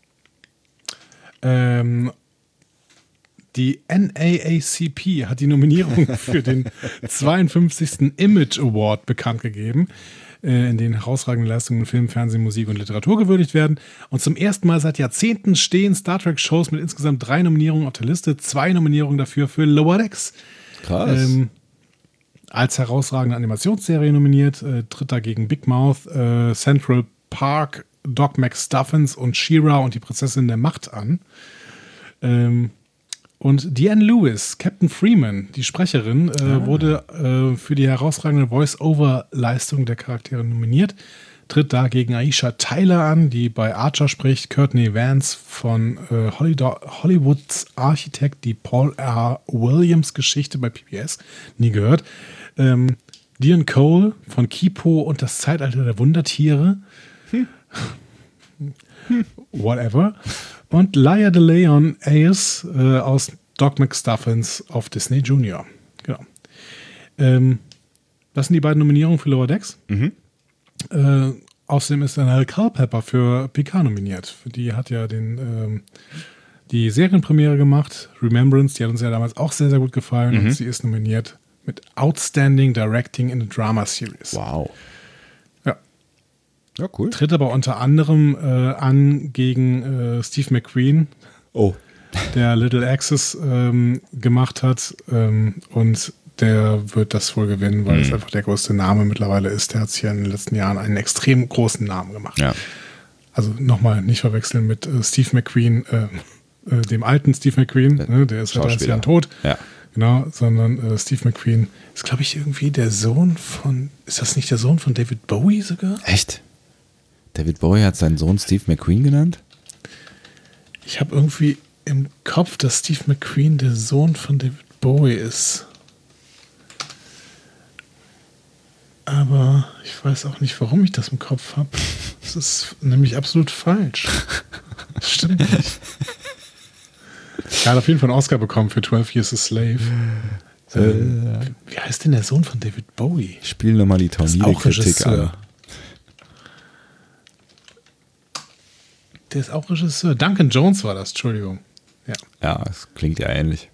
Ähm, die N A A C P hat die Nominierung für den zweiundfünfzigsten Image Award bekannt gegeben, äh, in den herausragenden Leistungen in Film, Fernsehen, Musik und Literatur gewürdigt werden. Und zum ersten Mal seit Jahrzehnten stehen Star Trek-Shows mit insgesamt drei Nominierungen auf der Liste. Zwei Nominierungen dafür für Lower Decks. Krass. Ähm, als herausragende Animationsserie nominiert, äh, tritt dagegen Big Mouth, äh, Central Park, Doc McStuffins und She-Ra und die Prinzessin der Macht an. Ähm, Und Deanne Lewis, Captain Freeman, die Sprecherin, äh, Ah. wurde äh, für die herausragende Voice-Over-Leistung der Charaktere nominiert, tritt dagegen Aisha Tyler an, die bei Archer spricht, Courtney Vance von äh, Hollydo- Hollywoods Architekt, die Paul R. Williams Geschichte bei P B S, nie gehört, ähm, Dion Cole von Kipo und das Zeitalter der Wundertiere, Hm. whatever. Und Laia de Leon Ayers äh, aus Doc McStuffins auf Disney Junior. Genau. Ähm, das sind die beiden Nominierungen für Lower Decks. Mhm. Äh, außerdem ist dann Nell Culpepper für Picard nominiert. Für die hat ja den, ähm, die Serienpremiere gemacht. Remembrance, die hat uns ja damals auch sehr, sehr gut gefallen. Mhm. Und sie ist nominiert mit Outstanding Directing in a Drama Series. Wow. Ja. Ja, cool. Tritt aber unter anderem äh, an gegen äh, Steve McQueen, oh. der Little Axis ähm, gemacht hat. Ähm, und der wird das wohl gewinnen, weil Mhm. es einfach der größte Name mittlerweile ist. Der hat sich ja in den letzten Jahren einen extrem großen Namen gemacht. Ja. Also nochmal nicht verwechseln mit äh, Steve McQueen, äh, äh, dem alten Steve McQueen, ne, der ist seit dreißig Jahren tot. Ja. Genau, sondern äh, Steve McQueen ist, glaube ich, irgendwie der Sohn von, ist das nicht der Sohn von David Bowie sogar? Echt? David Bowie hat seinen Sohn Steve McQueen genannt? Ich habe irgendwie im Kopf, dass Steve McQueen der Sohn von David Bowie ist. Aber ich weiß auch nicht, warum ich das im Kopf habe. Das ist nämlich absolut falsch. Das stimmt nicht. Er hat auf jeden Fall einen Oscar bekommen für twelve Years a Slave. Ähm, wie heißt denn der Sohn von David Bowie? Spiel nochmal die Das ist auch Tornado-Kritik Regisseur. an. Der ist auch Regisseur. Duncan Jones war das, Entschuldigung. Ja. Ja, es klingt ja ähnlich.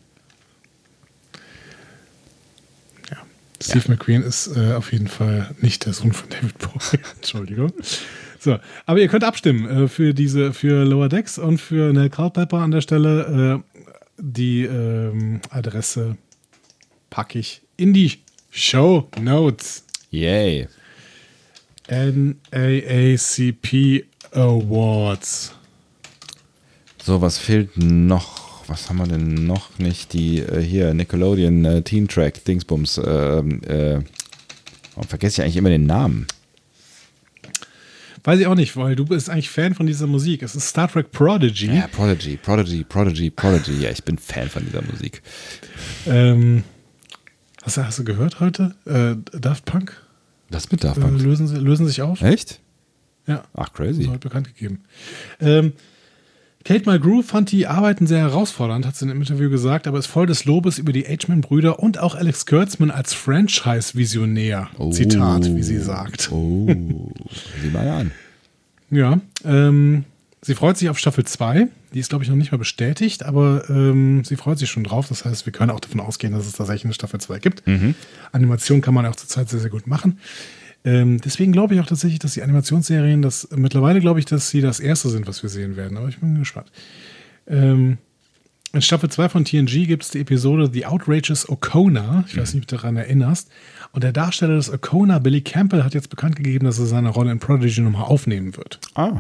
Steve McQueen ist äh, auf jeden Fall nicht der Sohn von David Bowie. Entschuldigung. So, aber ihr könnt abstimmen äh, für diese, für Lower Decks und für Nell Culpepper an der Stelle. Äh, die ähm, Adresse packe ich in die Show Notes. Yay. N A A C P Awards. So, was fehlt noch? Was haben wir denn noch nicht? Die äh, hier, Nickelodeon äh, Teen Track Dingsbums. Äh, äh, warum vergesse ich eigentlich immer den Namen? Weiß ich auch nicht, weil du bist eigentlich Fan von dieser Musik. Es ist Star Trek Prodigy. Ja, Prodigy, Prodigy, Prodigy, Prodigy. Ja, ich bin Fan von dieser Musik. Ähm, hast, du, hast du gehört heute? Äh, Daft Punk? Das mit Daft Punk? Äh, lösen, sie, lösen sich auf. Echt? Ja. Ach, crazy. Das ist heute bekannt gegeben. Ähm, Kate Mulgrew fand die Arbeiten sehr herausfordernd, hat sie in einem Interview gesagt, aber ist voll des Lobes über die Ageman-Brüder und auch Alex Kurtzman als Franchise-Visionär. Oh. Zitat, wie sie sagt. Oh, sieh mal an. Ja, ähm, sie freut sich auf Staffel zwei. Die ist, glaube ich, noch nicht mal bestätigt, aber ähm, sie freut sich schon drauf. Das heißt, wir können auch davon ausgehen, dass es tatsächlich eine Staffel zwei gibt. Mhm. Animation kann man auch zurzeit sehr, sehr gut machen. Ähm, deswegen glaube ich auch tatsächlich, dass die Animationsserien, das mittlerweile glaube ich, dass sie das erste sind, was wir sehen werden. Aber ich bin gespannt. Ähm, in Staffel zwei von T N G gibt es die Episode The Outrageous Okona. Ich weiß nicht, ob du daran erinnerst. Und der Darsteller des Okona, Billy Campbell, hat jetzt bekannt gegeben, dass er seine Rolle in Prodigy nochmal aufnehmen wird. Ah.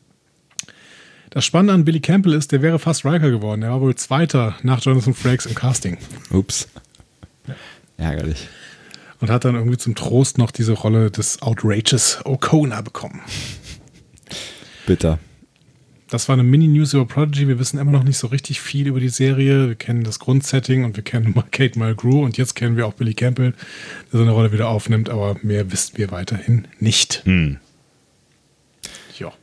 Das Spannende an Billy Campbell ist, der wäre fast Riker geworden. Er war wohl Zweiter nach Jonathan Frakes im Casting. Ups. Ja. Ärgerlich. Und hat dann irgendwie zum Trost noch diese Rolle des Outrageous Okona bekommen. Bitter. Das war eine Mini-News über Prodigy. Wir wissen immer noch nicht so richtig viel über die Serie. Wir kennen das Grundsetting und wir kennen Kate Mulgrew und jetzt kennen wir auch Billy Campbell, der seine Rolle wieder aufnimmt, aber mehr wissen wir weiterhin nicht. Hm. Ja.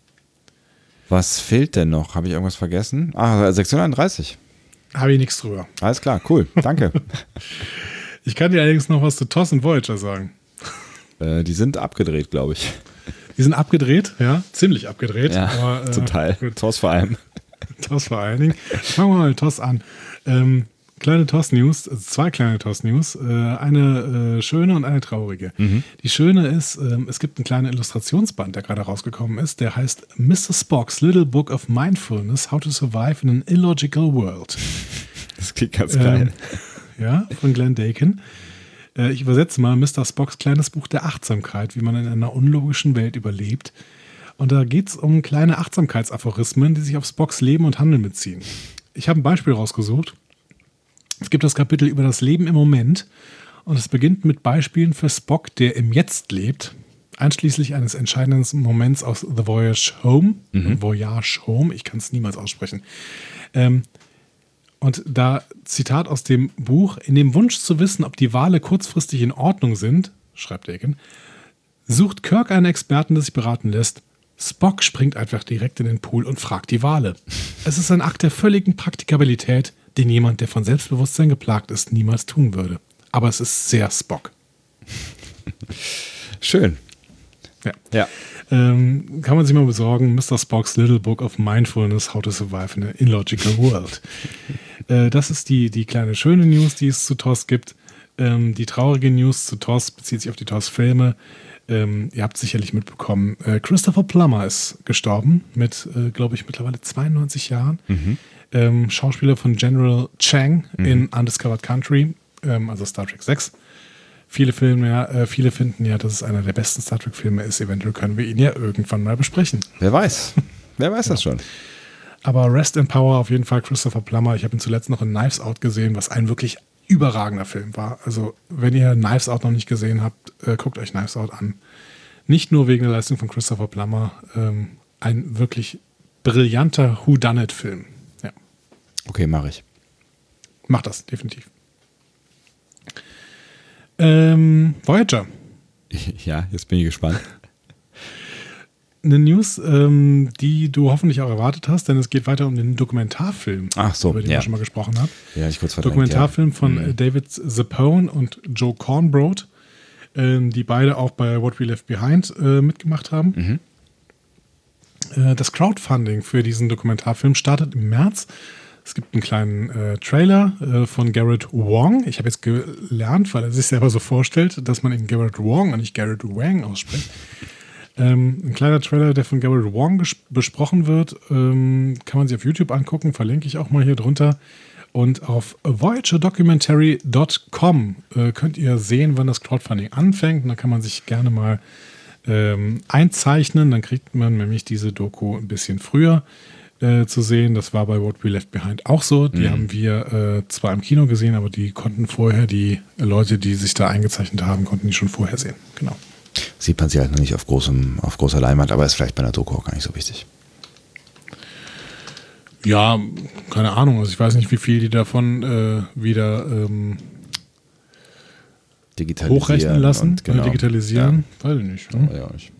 Was fehlt denn noch? Habe ich irgendwas vergessen? Ah, Sektion einunddreißig. Habe ich nichts drüber. Alles klar, cool. Danke. Ich kann dir allerdings noch was zu T O S und Voyager sagen. Äh, die sind abgedreht, glaube ich. Die sind abgedreht, ja, ziemlich abgedreht. Ja, aber, äh, zum Teil. T O S vor allem. T O S vor allen Dingen. Fangen wir mal mit T O S an. Ähm, kleine T O S-News, also zwei kleine T O S-News. Äh, eine äh, schöne und eine traurige. Mhm. Die schöne ist, äh, es gibt einen kleinen Illustrationsband, der gerade rausgekommen ist. Der heißt Mister Spock's Little Book of Mindfulness, How to Survive in an Illogical World. Das klingt ganz geil. Ähm, Ja, von Glenn Dakin. Äh, ich übersetze mal Mister Spocks kleines Buch der Achtsamkeit, wie man in einer unlogischen Welt überlebt. Und da geht es um kleine Achtsamkeitsaphorismen, die sich auf Spocks Leben und Handeln beziehen. Ich habe ein Beispiel rausgesucht. Es gibt das Kapitel über das Leben im Moment und es beginnt mit Beispielen für Spock, der im Jetzt lebt, einschließlich eines entscheidenden Moments aus The Voyage Home. Mhm. Voyage Home, ich kann es niemals aussprechen. Ähm, Und da Zitat aus dem Buch: In dem Wunsch zu wissen, ob die Wale kurzfristig in Ordnung sind, schreibt Dakin, sucht Kirk einen Experten, der sich beraten lässt. Spock springt einfach direkt in den Pool und fragt die Wale. Es ist ein Akt der völligen Praktikabilität, den jemand, der von Selbstbewusstsein geplagt ist, niemals tun würde. Aber es ist sehr Spock. Schön. Ja. Ja. Ähm, kann man sich mal besorgen. Mister Spock's Little Book of Mindfulness, How to Survive in an Illogical World. äh, das ist die, die kleine schöne News, die es zu T O S gibt. Ähm, die traurige News zu T O S bezieht sich auf die T O S-Filme. Ähm, ihr habt sicherlich mitbekommen, äh, Christopher Plummer ist gestorben mit, äh, glaube ich, mittlerweile zweiundneunzig Jahren. Mhm. Ähm, Schauspieler von General Chang mhm. in Undiscovered Country, ähm, also Star Trek sechs. Viele Filme, ja, äh, viele finden ja, dass es einer der besten Star Trek-Filme ist. Eventuell können wir ihn ja irgendwann mal besprechen. Wer weiß. Wer weiß das schon. Aber Rest in Power auf jeden Fall Christopher Plummer. Ich habe ihn zuletzt noch in Knives Out gesehen, was ein wirklich überragender Film war. Also, wenn ihr Knives Out noch nicht gesehen habt, äh, guckt euch Knives Out an. Nicht nur wegen der Leistung von Christopher Plummer, ähm, ein wirklich brillanter Whodunit-Film. Ja. Okay, mache ich. Mach das, definitiv. Ähm, Voyager. Ja, jetzt bin ich gespannt. Eine News, ähm, die du hoffentlich auch erwartet hast, denn es geht weiter um den Dokumentarfilm, Ach so, über den ja. ich schon mal gesprochen habe. Ja, ich kurz verdrängt, Dokumentarfilm ja. von mhm. David Zappone und Joe Kornbrod, ähm, die beide auch bei What We Left Behind äh, mitgemacht haben. Mhm. Äh, das Crowdfunding für diesen Dokumentarfilm startet im März. Es gibt einen kleinen äh, Trailer äh, von Garrett Wang. Ich habe jetzt gelernt, weil er sich selber so vorstellt, dass man ihn Garrett Wang und nicht Garrett Wang ausspricht. Ähm, ein kleiner Trailer, der von Garrett Wang ges- besprochen wird, ähm, kann man sich auf YouTube angucken, verlinke ich auch mal hier drunter. Und auf voyager documentary dot com äh, könnt ihr sehen, wann das Crowdfunding anfängt. Und da kann man sich gerne mal ähm, einzeichnen. Dann kriegt man nämlich diese Doku ein bisschen früher äh, zu sehen. Das war bei What We Left Behind auch so. Die mhm. haben wir äh, zwar im Kino gesehen, aber die konnten vorher, die Leute, die sich da eingezeichnet haben, konnten die schon vorher sehen. Genau. sieht man sie halt noch nicht auf, großem, auf großer Leinwand, aber ist vielleicht bei einer Doku auch gar nicht so wichtig. Ja, keine Ahnung. Also ich weiß nicht, wie viel die davon äh, wieder ähm, digitalisieren hochrechnen lassen, und genau. oder digitalisieren. Ja. Weiß ich nicht. Ne? Ja, ja, ich.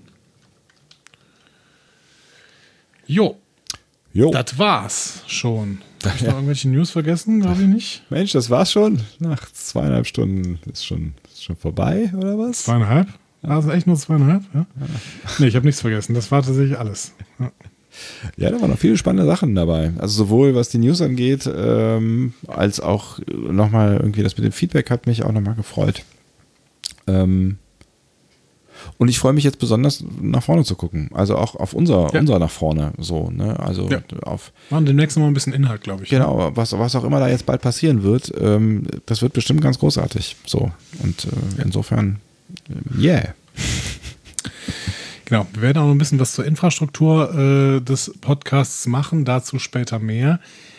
Jo. Jo. Das war's schon. Habe ich noch irgendwelche News vergessen? Glaube ich nicht. Mensch, das war's schon. Nach zweieinhalb Stunden ist schon, ist schon vorbei, oder was? Zweieinhalb? Ah, sind echt nur zweieinhalb? Ja. ja. Nee, ich habe nichts vergessen. Das war tatsächlich alles. Ja. Ja, da waren noch viele spannende Sachen dabei. Also sowohl was die News angeht, ähm, als auch nochmal irgendwie das mit dem Feedback hat mich auch nochmal gefreut. Ähm, und ich freue mich jetzt besonders nach vorne zu gucken. Also auch auf unser, ja. unser nach vorne. So, ne? Also ja. auf. Machen demnächst noch mal ein bisschen Inhalt, glaube ich. Genau, was, was auch immer da jetzt bald passieren wird, ähm, das wird bestimmt ganz großartig. So. Und äh, ja. insofern, yeah. Genau, wir werden auch noch ein bisschen was zur Infrastruktur äh, des Podcasts machen, dazu später mehr.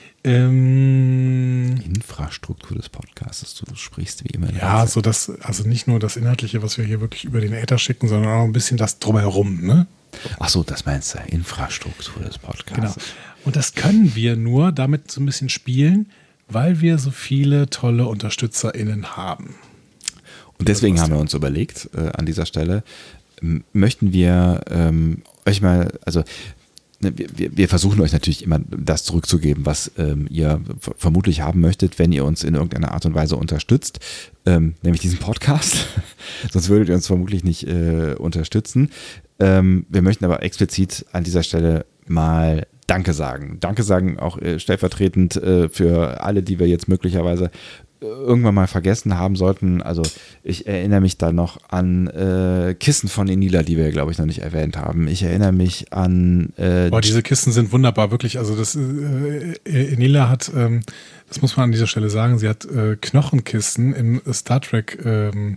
Ähm, Infrastruktur des Podcasts, du sprichst wie immer. Ja, so das, also nicht nur das Inhaltliche, was wir hier wirklich über den Äther schicken, sondern auch ein bisschen das Drumherum, ne? Ach so, das meinst du, Infrastruktur des Podcasts. Genau. Und das können wir nur damit so ein bisschen spielen, weil wir so viele tolle UnterstützerInnen haben. Und deswegen haben wir uns überlegt, äh, an dieser Stelle, möchten wir ähm, euch mal, also ne, wir, wir versuchen euch natürlich immer das zurückzugeben, was ähm, ihr v- vermutlich haben möchtet, wenn ihr uns in irgendeiner Art und Weise unterstützt, ähm, nämlich diesen Podcast. Sonst würdet ihr uns vermutlich nicht äh, unterstützen. Ähm, wir möchten aber explizit an dieser Stelle mal Danke sagen. Danke sagen auch äh, stellvertretend äh, für alle, die wir jetzt möglicherweise irgendwann mal vergessen haben sollten. Also ich erinnere mich da noch an äh, Kissen von Enila, die wir, glaube ich, noch nicht erwähnt haben. Ich erinnere mich an... Äh, Boah, diese Kisten sind wunderbar, wirklich. Also das äh, Enila hat, ähm, das muss man an dieser Stelle sagen, sie hat äh, Knochenkissen im Star Trek ähm,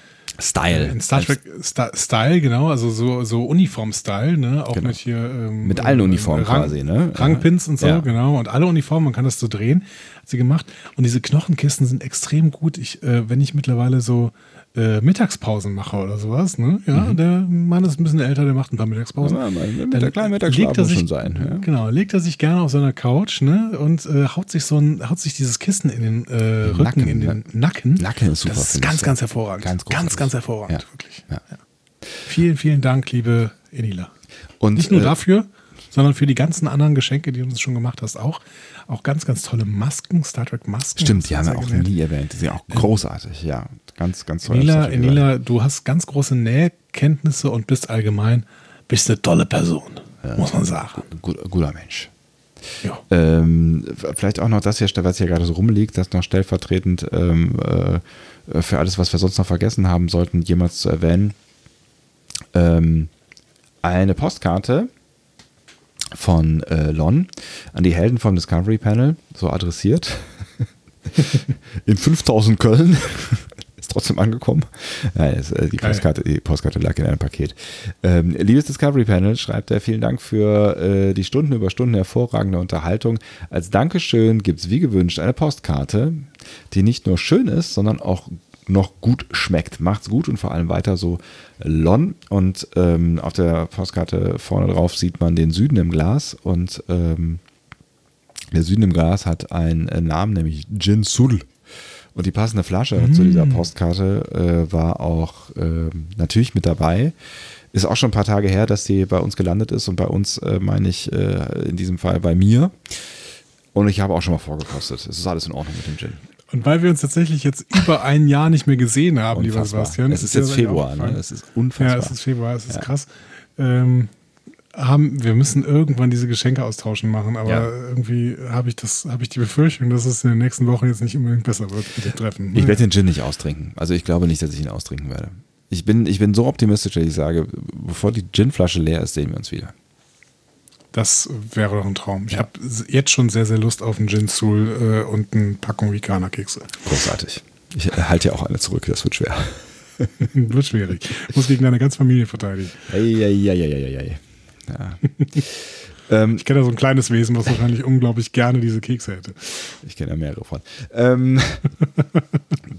Style. In Star Trek Sta- Style, genau, also so, so Uniform-Style, ne? Auch genau. mit hier ähm, mit allen Uniformen Rang, quasi, ne? Rangpins und so, ja. genau. Und alle Uniformen, man kann das so drehen, hat sie gemacht. Und diese Knochenkisten sind extrem gut. Ich, äh, wenn ich mittlerweile so äh, Mittagspausen mache oder sowas, ne? Ja, mhm. der Mann ist ein bisschen älter, der macht ein paar Mittagspausen. Ja, mit der kleinen Mittagsschlaf muss schon sein. Ja. Genau, legt er sich gerne auf seiner Couch, ne? Und äh, haut sich so ein, haut sich dieses Kissen in den äh, Rücken, Nacken, in den Nacken. Nacken ist super. Das ist ganz, ich, ganz ja. hervorragend. Ganz, ganz, ganz hervorragend, ja. wirklich. Ja. Ja. Vielen, vielen Dank, liebe Enila. Und nicht nur äh, dafür, sondern für die ganzen anderen Geschenke, die du uns schon gemacht hast, auch. Auch ganz, ganz tolle Masken, Star Trek Masken. Stimmt, die haben wir auch genannt. nie erwähnt. Die sind auch großartig, ja. Ganz, ganz toll. Enila, Enila, du hast ganz große Nähkenntnisse und bist allgemein, bist eine tolle Person, ja, muss man sagen. Gut, guter Mensch. Ja. Ähm, vielleicht auch noch das hier, was hier gerade so rumliegt, das noch stellvertretend ähm, äh, für alles, was wir sonst noch vergessen haben sollten, jemals zu erwähnen. Ähm, eine Postkarte von äh, Lon an die Helden vom Discovery Panel, so adressiert. In fünftausend Köln. Ist trotzdem angekommen. Nein, es, äh, die, Postkarte, die Postkarte lag in einem Paket. Ähm, liebes Discovery Panel, schreibt er, vielen Dank für äh, die Stunden über Stunden hervorragende Unterhaltung. Als Dankeschön gibt es wie gewünscht eine Postkarte, die nicht nur schön ist, sondern auch noch gut schmeckt. Macht's gut und vor allem weiter so, Lon. Und ähm, auf der Postkarte vorne drauf sieht man den Süden im Glas und ähm, der Süden im Glas hat einen äh, Namen, nämlich Gin Sul. Und die passende Flasche mm. zu dieser Postkarte äh, war auch äh, natürlich mit dabei. Ist auch schon ein paar Tage her, dass sie bei uns gelandet ist und bei uns äh, meine ich äh, in diesem Fall bei mir. Und ich habe auch schon mal vorgekostet. Es ist alles in Ordnung mit dem Gin. Und weil wir uns tatsächlich jetzt über ein Jahr nicht mehr gesehen haben, Unfassbar. Lieber Sebastian. Es ist jetzt Februar, ne? Es ist unfassbar. Ja, es ist Februar, es ist ja. krass. Ähm, haben, wir müssen irgendwann diese Geschenke austauschen machen, aber ja. irgendwie habe ich das, habe ich die Befürchtung, dass es in den nächsten Wochen jetzt nicht unbedingt besser wird mit dem Treffen. Ich werde den Gin nicht austrinken. Also ich glaube nicht, dass ich ihn austrinken werde. Ich bin, ich bin so optimistisch, dass ich sage, bevor die Ginflasche leer ist, sehen wir uns wieder. Das wäre doch ein Traum. Ich ja. habe jetzt schon sehr, sehr Lust auf einen Gin Sul äh, und eine Packung Vikaner-Kekse. Großartig. Ich halte ja auch alle zurück, das wird schwer. Wird schwierig. Ich muss gegen deine ganze Familie verteidigen. Eieieiei. Ja. ähm, ich kenne ja so ein kleines Wesen, was wahrscheinlich unglaublich gerne diese Kekse hätte. Ich kenne ja mehrere von. Ähm,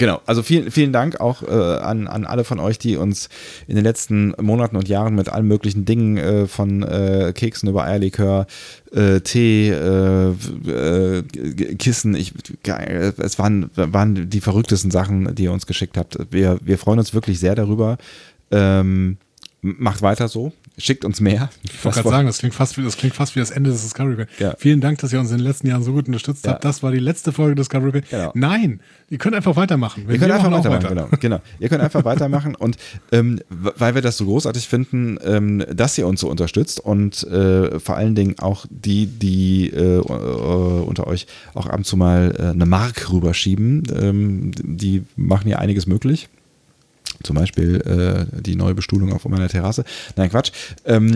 Genau, also vielen, vielen Dank auch äh, an, an alle von euch, die uns in den letzten Monaten und Jahren mit allen möglichen Dingen äh, von äh, Keksen über Eierlikör, äh, Tee, äh, äh, Kissen, ich, geil, es waren, waren die verrücktesten Sachen, die ihr uns geschickt habt. Wir, wir freuen uns wirklich sehr darüber. Ähm, macht weiter so. Schickt uns mehr. Ich wollte gerade sagen, das klingt, fast wie, das klingt fast wie das Ende des Discovery Panel. Ja. Vielen Dank, dass ihr uns in den letzten Jahren so gut unterstützt Ja. habt. Das war die letzte Folge Discovery Panel. Genau. Nein, ihr könnt einfach weitermachen. Ihr könnt Wir einfach machen auch weitermachen, weiter. genau, genau. Ihr könnt einfach weitermachen und ähm, weil wir das so großartig finden, ähm, dass ihr uns so unterstützt und äh, vor allen Dingen auch die, die äh, äh, unter euch auch ab und zu mal äh, eine Mark rüberschieben, ähm, die machen ja einiges möglich. Zum Beispiel äh, die neue Bestuhlung auf meiner Terrasse. Nein, Quatsch. Ähm,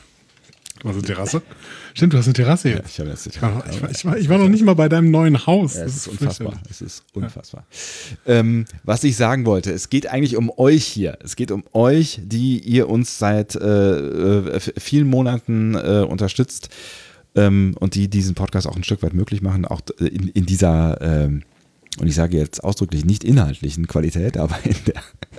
Du hast eine Terrasse? Stimmt, du hast eine Terrasse jetzt. Ja, ich habe jetzt eine ich, war, ich, war, ich, war, ich war noch nicht mal bei deinem neuen Haus. Ja, Das es ist unfassbar. fürchterlich. Es ist unfassbar. Ja. Ähm, was ich sagen wollte, es geht eigentlich um euch hier. Es geht um euch, die ihr uns seit äh, vielen Monaten äh, unterstützt ähm, und die diesen Podcast auch ein Stück weit möglich machen, auch in, in dieser, ähm, und ich sage jetzt ausdrücklich nicht inhaltlichen Qualität, aber in der,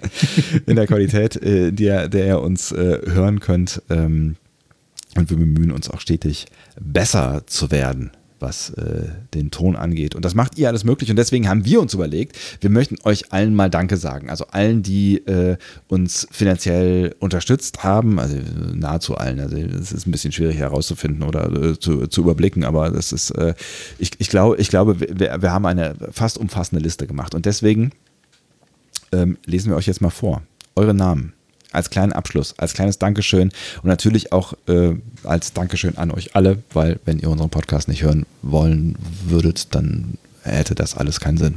in der Qualität, äh, der, der ihr uns äh, hören könnt. Ähm, Und wir bemühen uns auch stetig, besser zu werden, was äh, den Ton angeht. Und das macht ihr alles möglich. Und deswegen haben wir uns überlegt, wir möchten euch allen mal Danke sagen. Also allen, die äh, uns finanziell unterstützt haben, also nahezu allen. Also es ist ein bisschen schwierig herauszufinden oder äh, zu, zu überblicken, aber das ist, äh, ich, ich, glaub, ich glaube, wir, wir haben eine fast umfassende Liste gemacht. Und deswegen ähm, lesen wir euch jetzt mal vor. Eure Namen. Als kleinen Abschluss, als kleines Dankeschön und natürlich auch äh, als Dankeschön an euch alle, weil wenn ihr unseren Podcast nicht hören wollen würdet, dann hätte das alles keinen Sinn.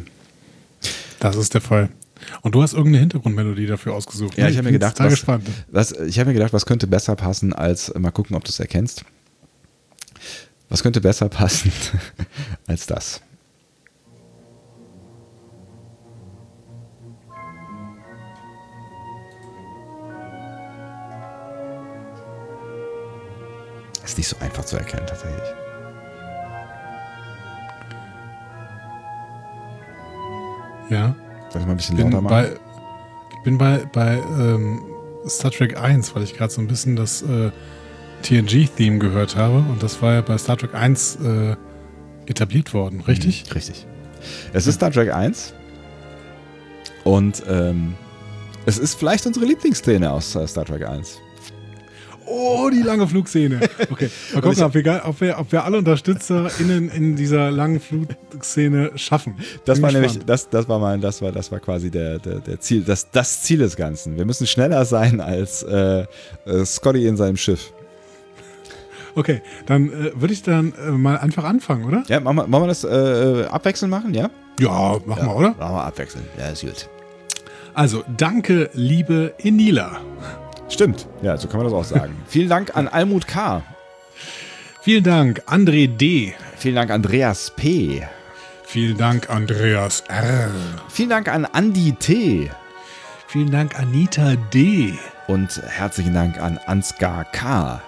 Das ist der Fall. Und du hast irgendeine Hintergrundmelodie dafür ausgesucht. Ja, ne? ich habe mir bin gedacht, total was, gespannt. was, ich habe mir gedacht, was könnte besser passen als, mal gucken, ob du es erkennst. Was könnte besser passen als das? Ist nicht so einfach zu erkennen, tatsächlich. Ja. Soll ich mal ein bisschen bin lauter machen? bei, ich bin bei, bei ähm, Star Trek eins, weil ich gerade so ein bisschen das äh, T N G-Theme gehört habe. Und das war ja bei Star Trek eins äh, etabliert worden, richtig? Mhm, richtig. Es ist Star Trek eins und ähm, es ist vielleicht unsere Lieblingsszene aus äh, Star Trek eins. Oh, die lange Flugszene. Okay, mal gucken, ob wir, ob wir, ob wir alle UnterstützerInnen in dieser langen Flugszene schaffen. Das Bin war gespannt. nämlich, das, das war mal, das war, das war quasi der, der, der Ziel, das, das Ziel des Ganzen. Wir müssen schneller sein als äh, äh, Scotty in seinem Schiff. Okay, dann äh, würde ich dann äh, mal einfach anfangen, oder? Ja, machen wir, wollen wir das äh, abwechselnd machen, ja? Ja, machen ja, wir, oder? Machen wir abwechselnd. Ja, ist gut. Also, danke, liebe Enila. Stimmt, ja, so kann man das auch sagen. Vielen Dank an Almut K. Vielen Dank, André D. Vielen Dank, Andreas P. Vielen Dank, Andreas R. Vielen Dank an Andi T. Vielen Dank, Anita D. Und herzlichen Dank an Ansgar K.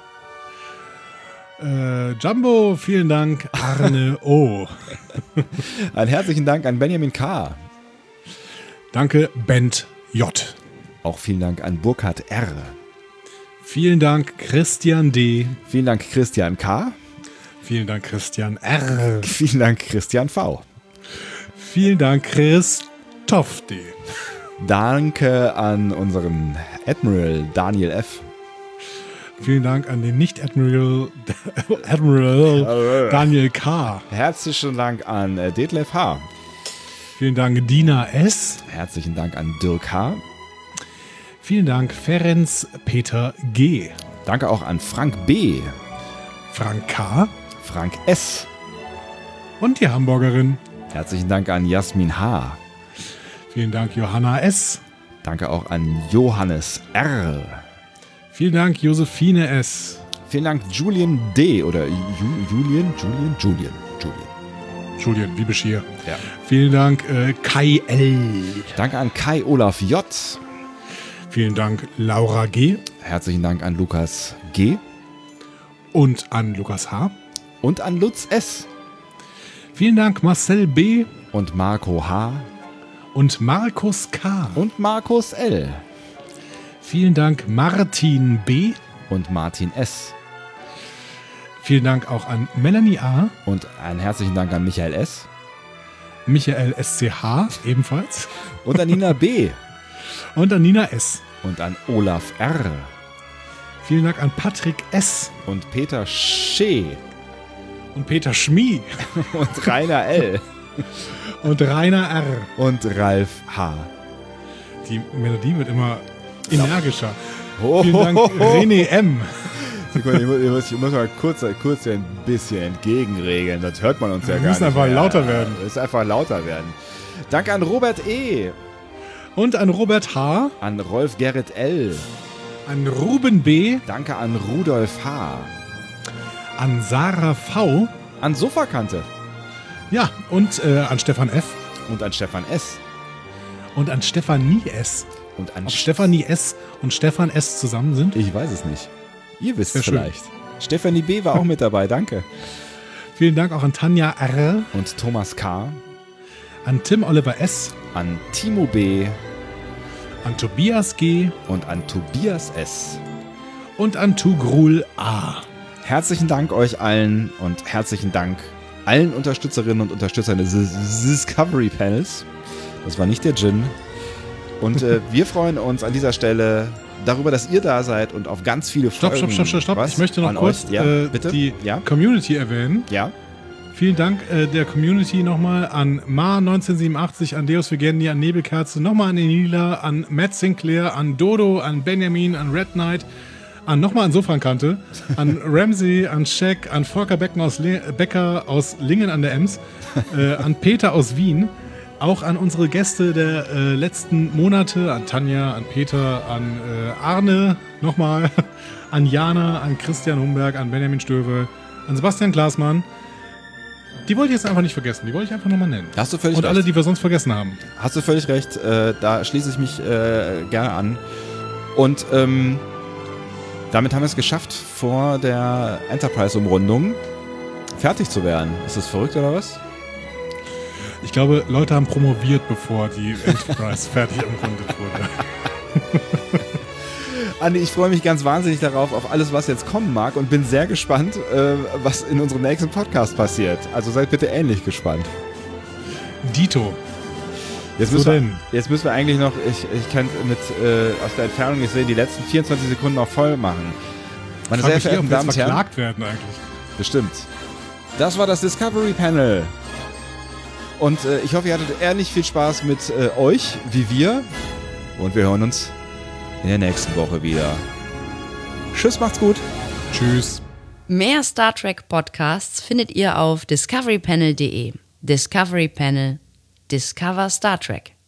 Äh, Jumbo, vielen Dank, Arne O. Einen herzlichen Dank an Benjamin K. Danke, Bent J. Auch vielen Dank an Burkhard R. Vielen Dank, Christian D. Vielen Dank, Christian K. Vielen Dank, Christian R. Vielen Dank, Christian V. Vielen Dank, Christoph D. Danke an unseren Admiral Daniel F. Vielen Dank an den Nicht-Admiral Admiral Daniel K. Herzlichen Dank an äh, Detlef H. Vielen Dank, Dina S. Herzlichen Dank an Dirk H. Vielen Dank, Ferenc Peter G. Danke auch an Frank B. Frank K. Frank S. Und die Hamburgerin. Herzlichen Dank an Jasmin H. Vielen Dank, Johanna S. Danke auch an Johannes R. Vielen Dank, Josephine S. Vielen Dank, Julian D. Oder Ju Julian? Julian? Julian. Julian. Julian, wie Bescheer. Ja. Vielen Dank, äh, Kai L. Danke an Kai Olaf J. Vielen Dank, Laura G. Herzlichen Dank an Lukas G. Und an Lukas H. Und an Lutz S. Vielen Dank, Marcel B. Und Marco H. und Markus K. Und Markus L. Vielen Dank Martin B. und Martin S. Vielen Dank auch an Melanie A. Und einen herzlichen Dank an Michael S. Michael S C H ebenfalls. Und an Nina B. Und an Nina S. Und an Olaf R. Vielen Dank an Patrick S. Und Peter Schee. Und Peter Schmie. Und Rainer L. Und Rainer R. Und Ralf H. Die Melodie wird immer energischer. Oh, Vielen Dank oh, oh. René M. Sekunde, ich muss, ich muss, ich muss mal kurz, kurz ein bisschen entgegenregeln, sonst hört man uns ja Wir gar nicht. müssen einfach mehr. lauter werden. Es ist einfach lauter werden. Danke an Robert E. Und an Robert H. An Rolf Gerrit L. An Ruben B. Danke an Rudolf H. An Sarah V. An Sofakante. Ja, und äh, an Stefan F. Und an Stefan S. Und an Stefanie S. Und an Ob Stefanie S. und Stefan S. zusammen sind? Ich weiß es nicht. Ihr wisst Sehr es vielleicht. Stefanie B. war auch mit dabei, danke. Vielen Dank auch an Tanja R. Und Thomas K. An Tim Oliver S. An Timo B. An Tobias G. Und an Tobias S. Und an Tugrul A. Herzlichen Dank euch allen und herzlichen Dank allen Unterstützerinnen und Unterstützern des Discovery Panels. Das war nicht der Gin. Und äh, wir freuen uns an dieser Stelle darüber, dass ihr da seid und auf ganz viele Stopp, Folgen. stopp, stopp, stopp, stopp. Was? Ich möchte noch An kurz euch? Ja, äh, bitte? die Ja? Community erwähnen. Ja. Vielen Dank äh, der Community nochmal an Ma neunzehnhundertsiebenundachtzig, an Deus Vigendi, an Nebelkerze, nochmal an Enila, an Matt Sinclair, an Dodo, an Benjamin, an Red Knight, an nochmal an Sofrankante, an Ramsey, an Shaq, an Volker Becken aus Le Becker aus Lingen an der Ems, äh, an Peter aus Wien, auch an unsere Gäste der äh, letzten Monate, an Tanja, an Peter, an äh, Arne, nochmal, an Jana, an Christian Humberg, an Benjamin Stöwe, an Sebastian Glasmann. Die wollte ich jetzt einfach nicht vergessen, die wollte ich einfach nochmal nennen. Hast du völlig Und recht. alle, die wir sonst vergessen haben. Hast du völlig recht, äh, da schließe ich mich äh, gerne an. Und ähm, damit haben wir es geschafft, vor der Enterprise-Umrundung fertig zu werden. Ist das verrückt oder was? Ich glaube, Leute haben promoviert, bevor die Enterprise fertig umrundet wurde. Andi, ich freue mich ganz wahnsinnig darauf, auf alles, was jetzt kommen mag und bin sehr gespannt, äh, was in unserem nächsten Podcast passiert. Also seid bitte ähnlich gespannt. Dito. Jetzt So müssen, denn? wir, jetzt müssen wir eigentlich noch, ich, ich kann mit äh, aus der Entfernung nicht sehen, die letzten vierundzwanzig Sekunden noch voll machen. Meine sehr Frag mich eh, verehrten ob wir Damen jetzt und Herren. verklagt werden eigentlich. Bestimmt. Das war das Discovery Panel. Und äh, ich hoffe, ihr hattet ähnlich viel Spaß mit äh, euch wie wir. Und wir hören uns in der nächsten Woche wieder. Tschüss, macht's gut. Tschüss. Mehr Star Trek Podcasts findet ihr auf discovery panel punkt de. Discovery Panel. Discover Star Trek.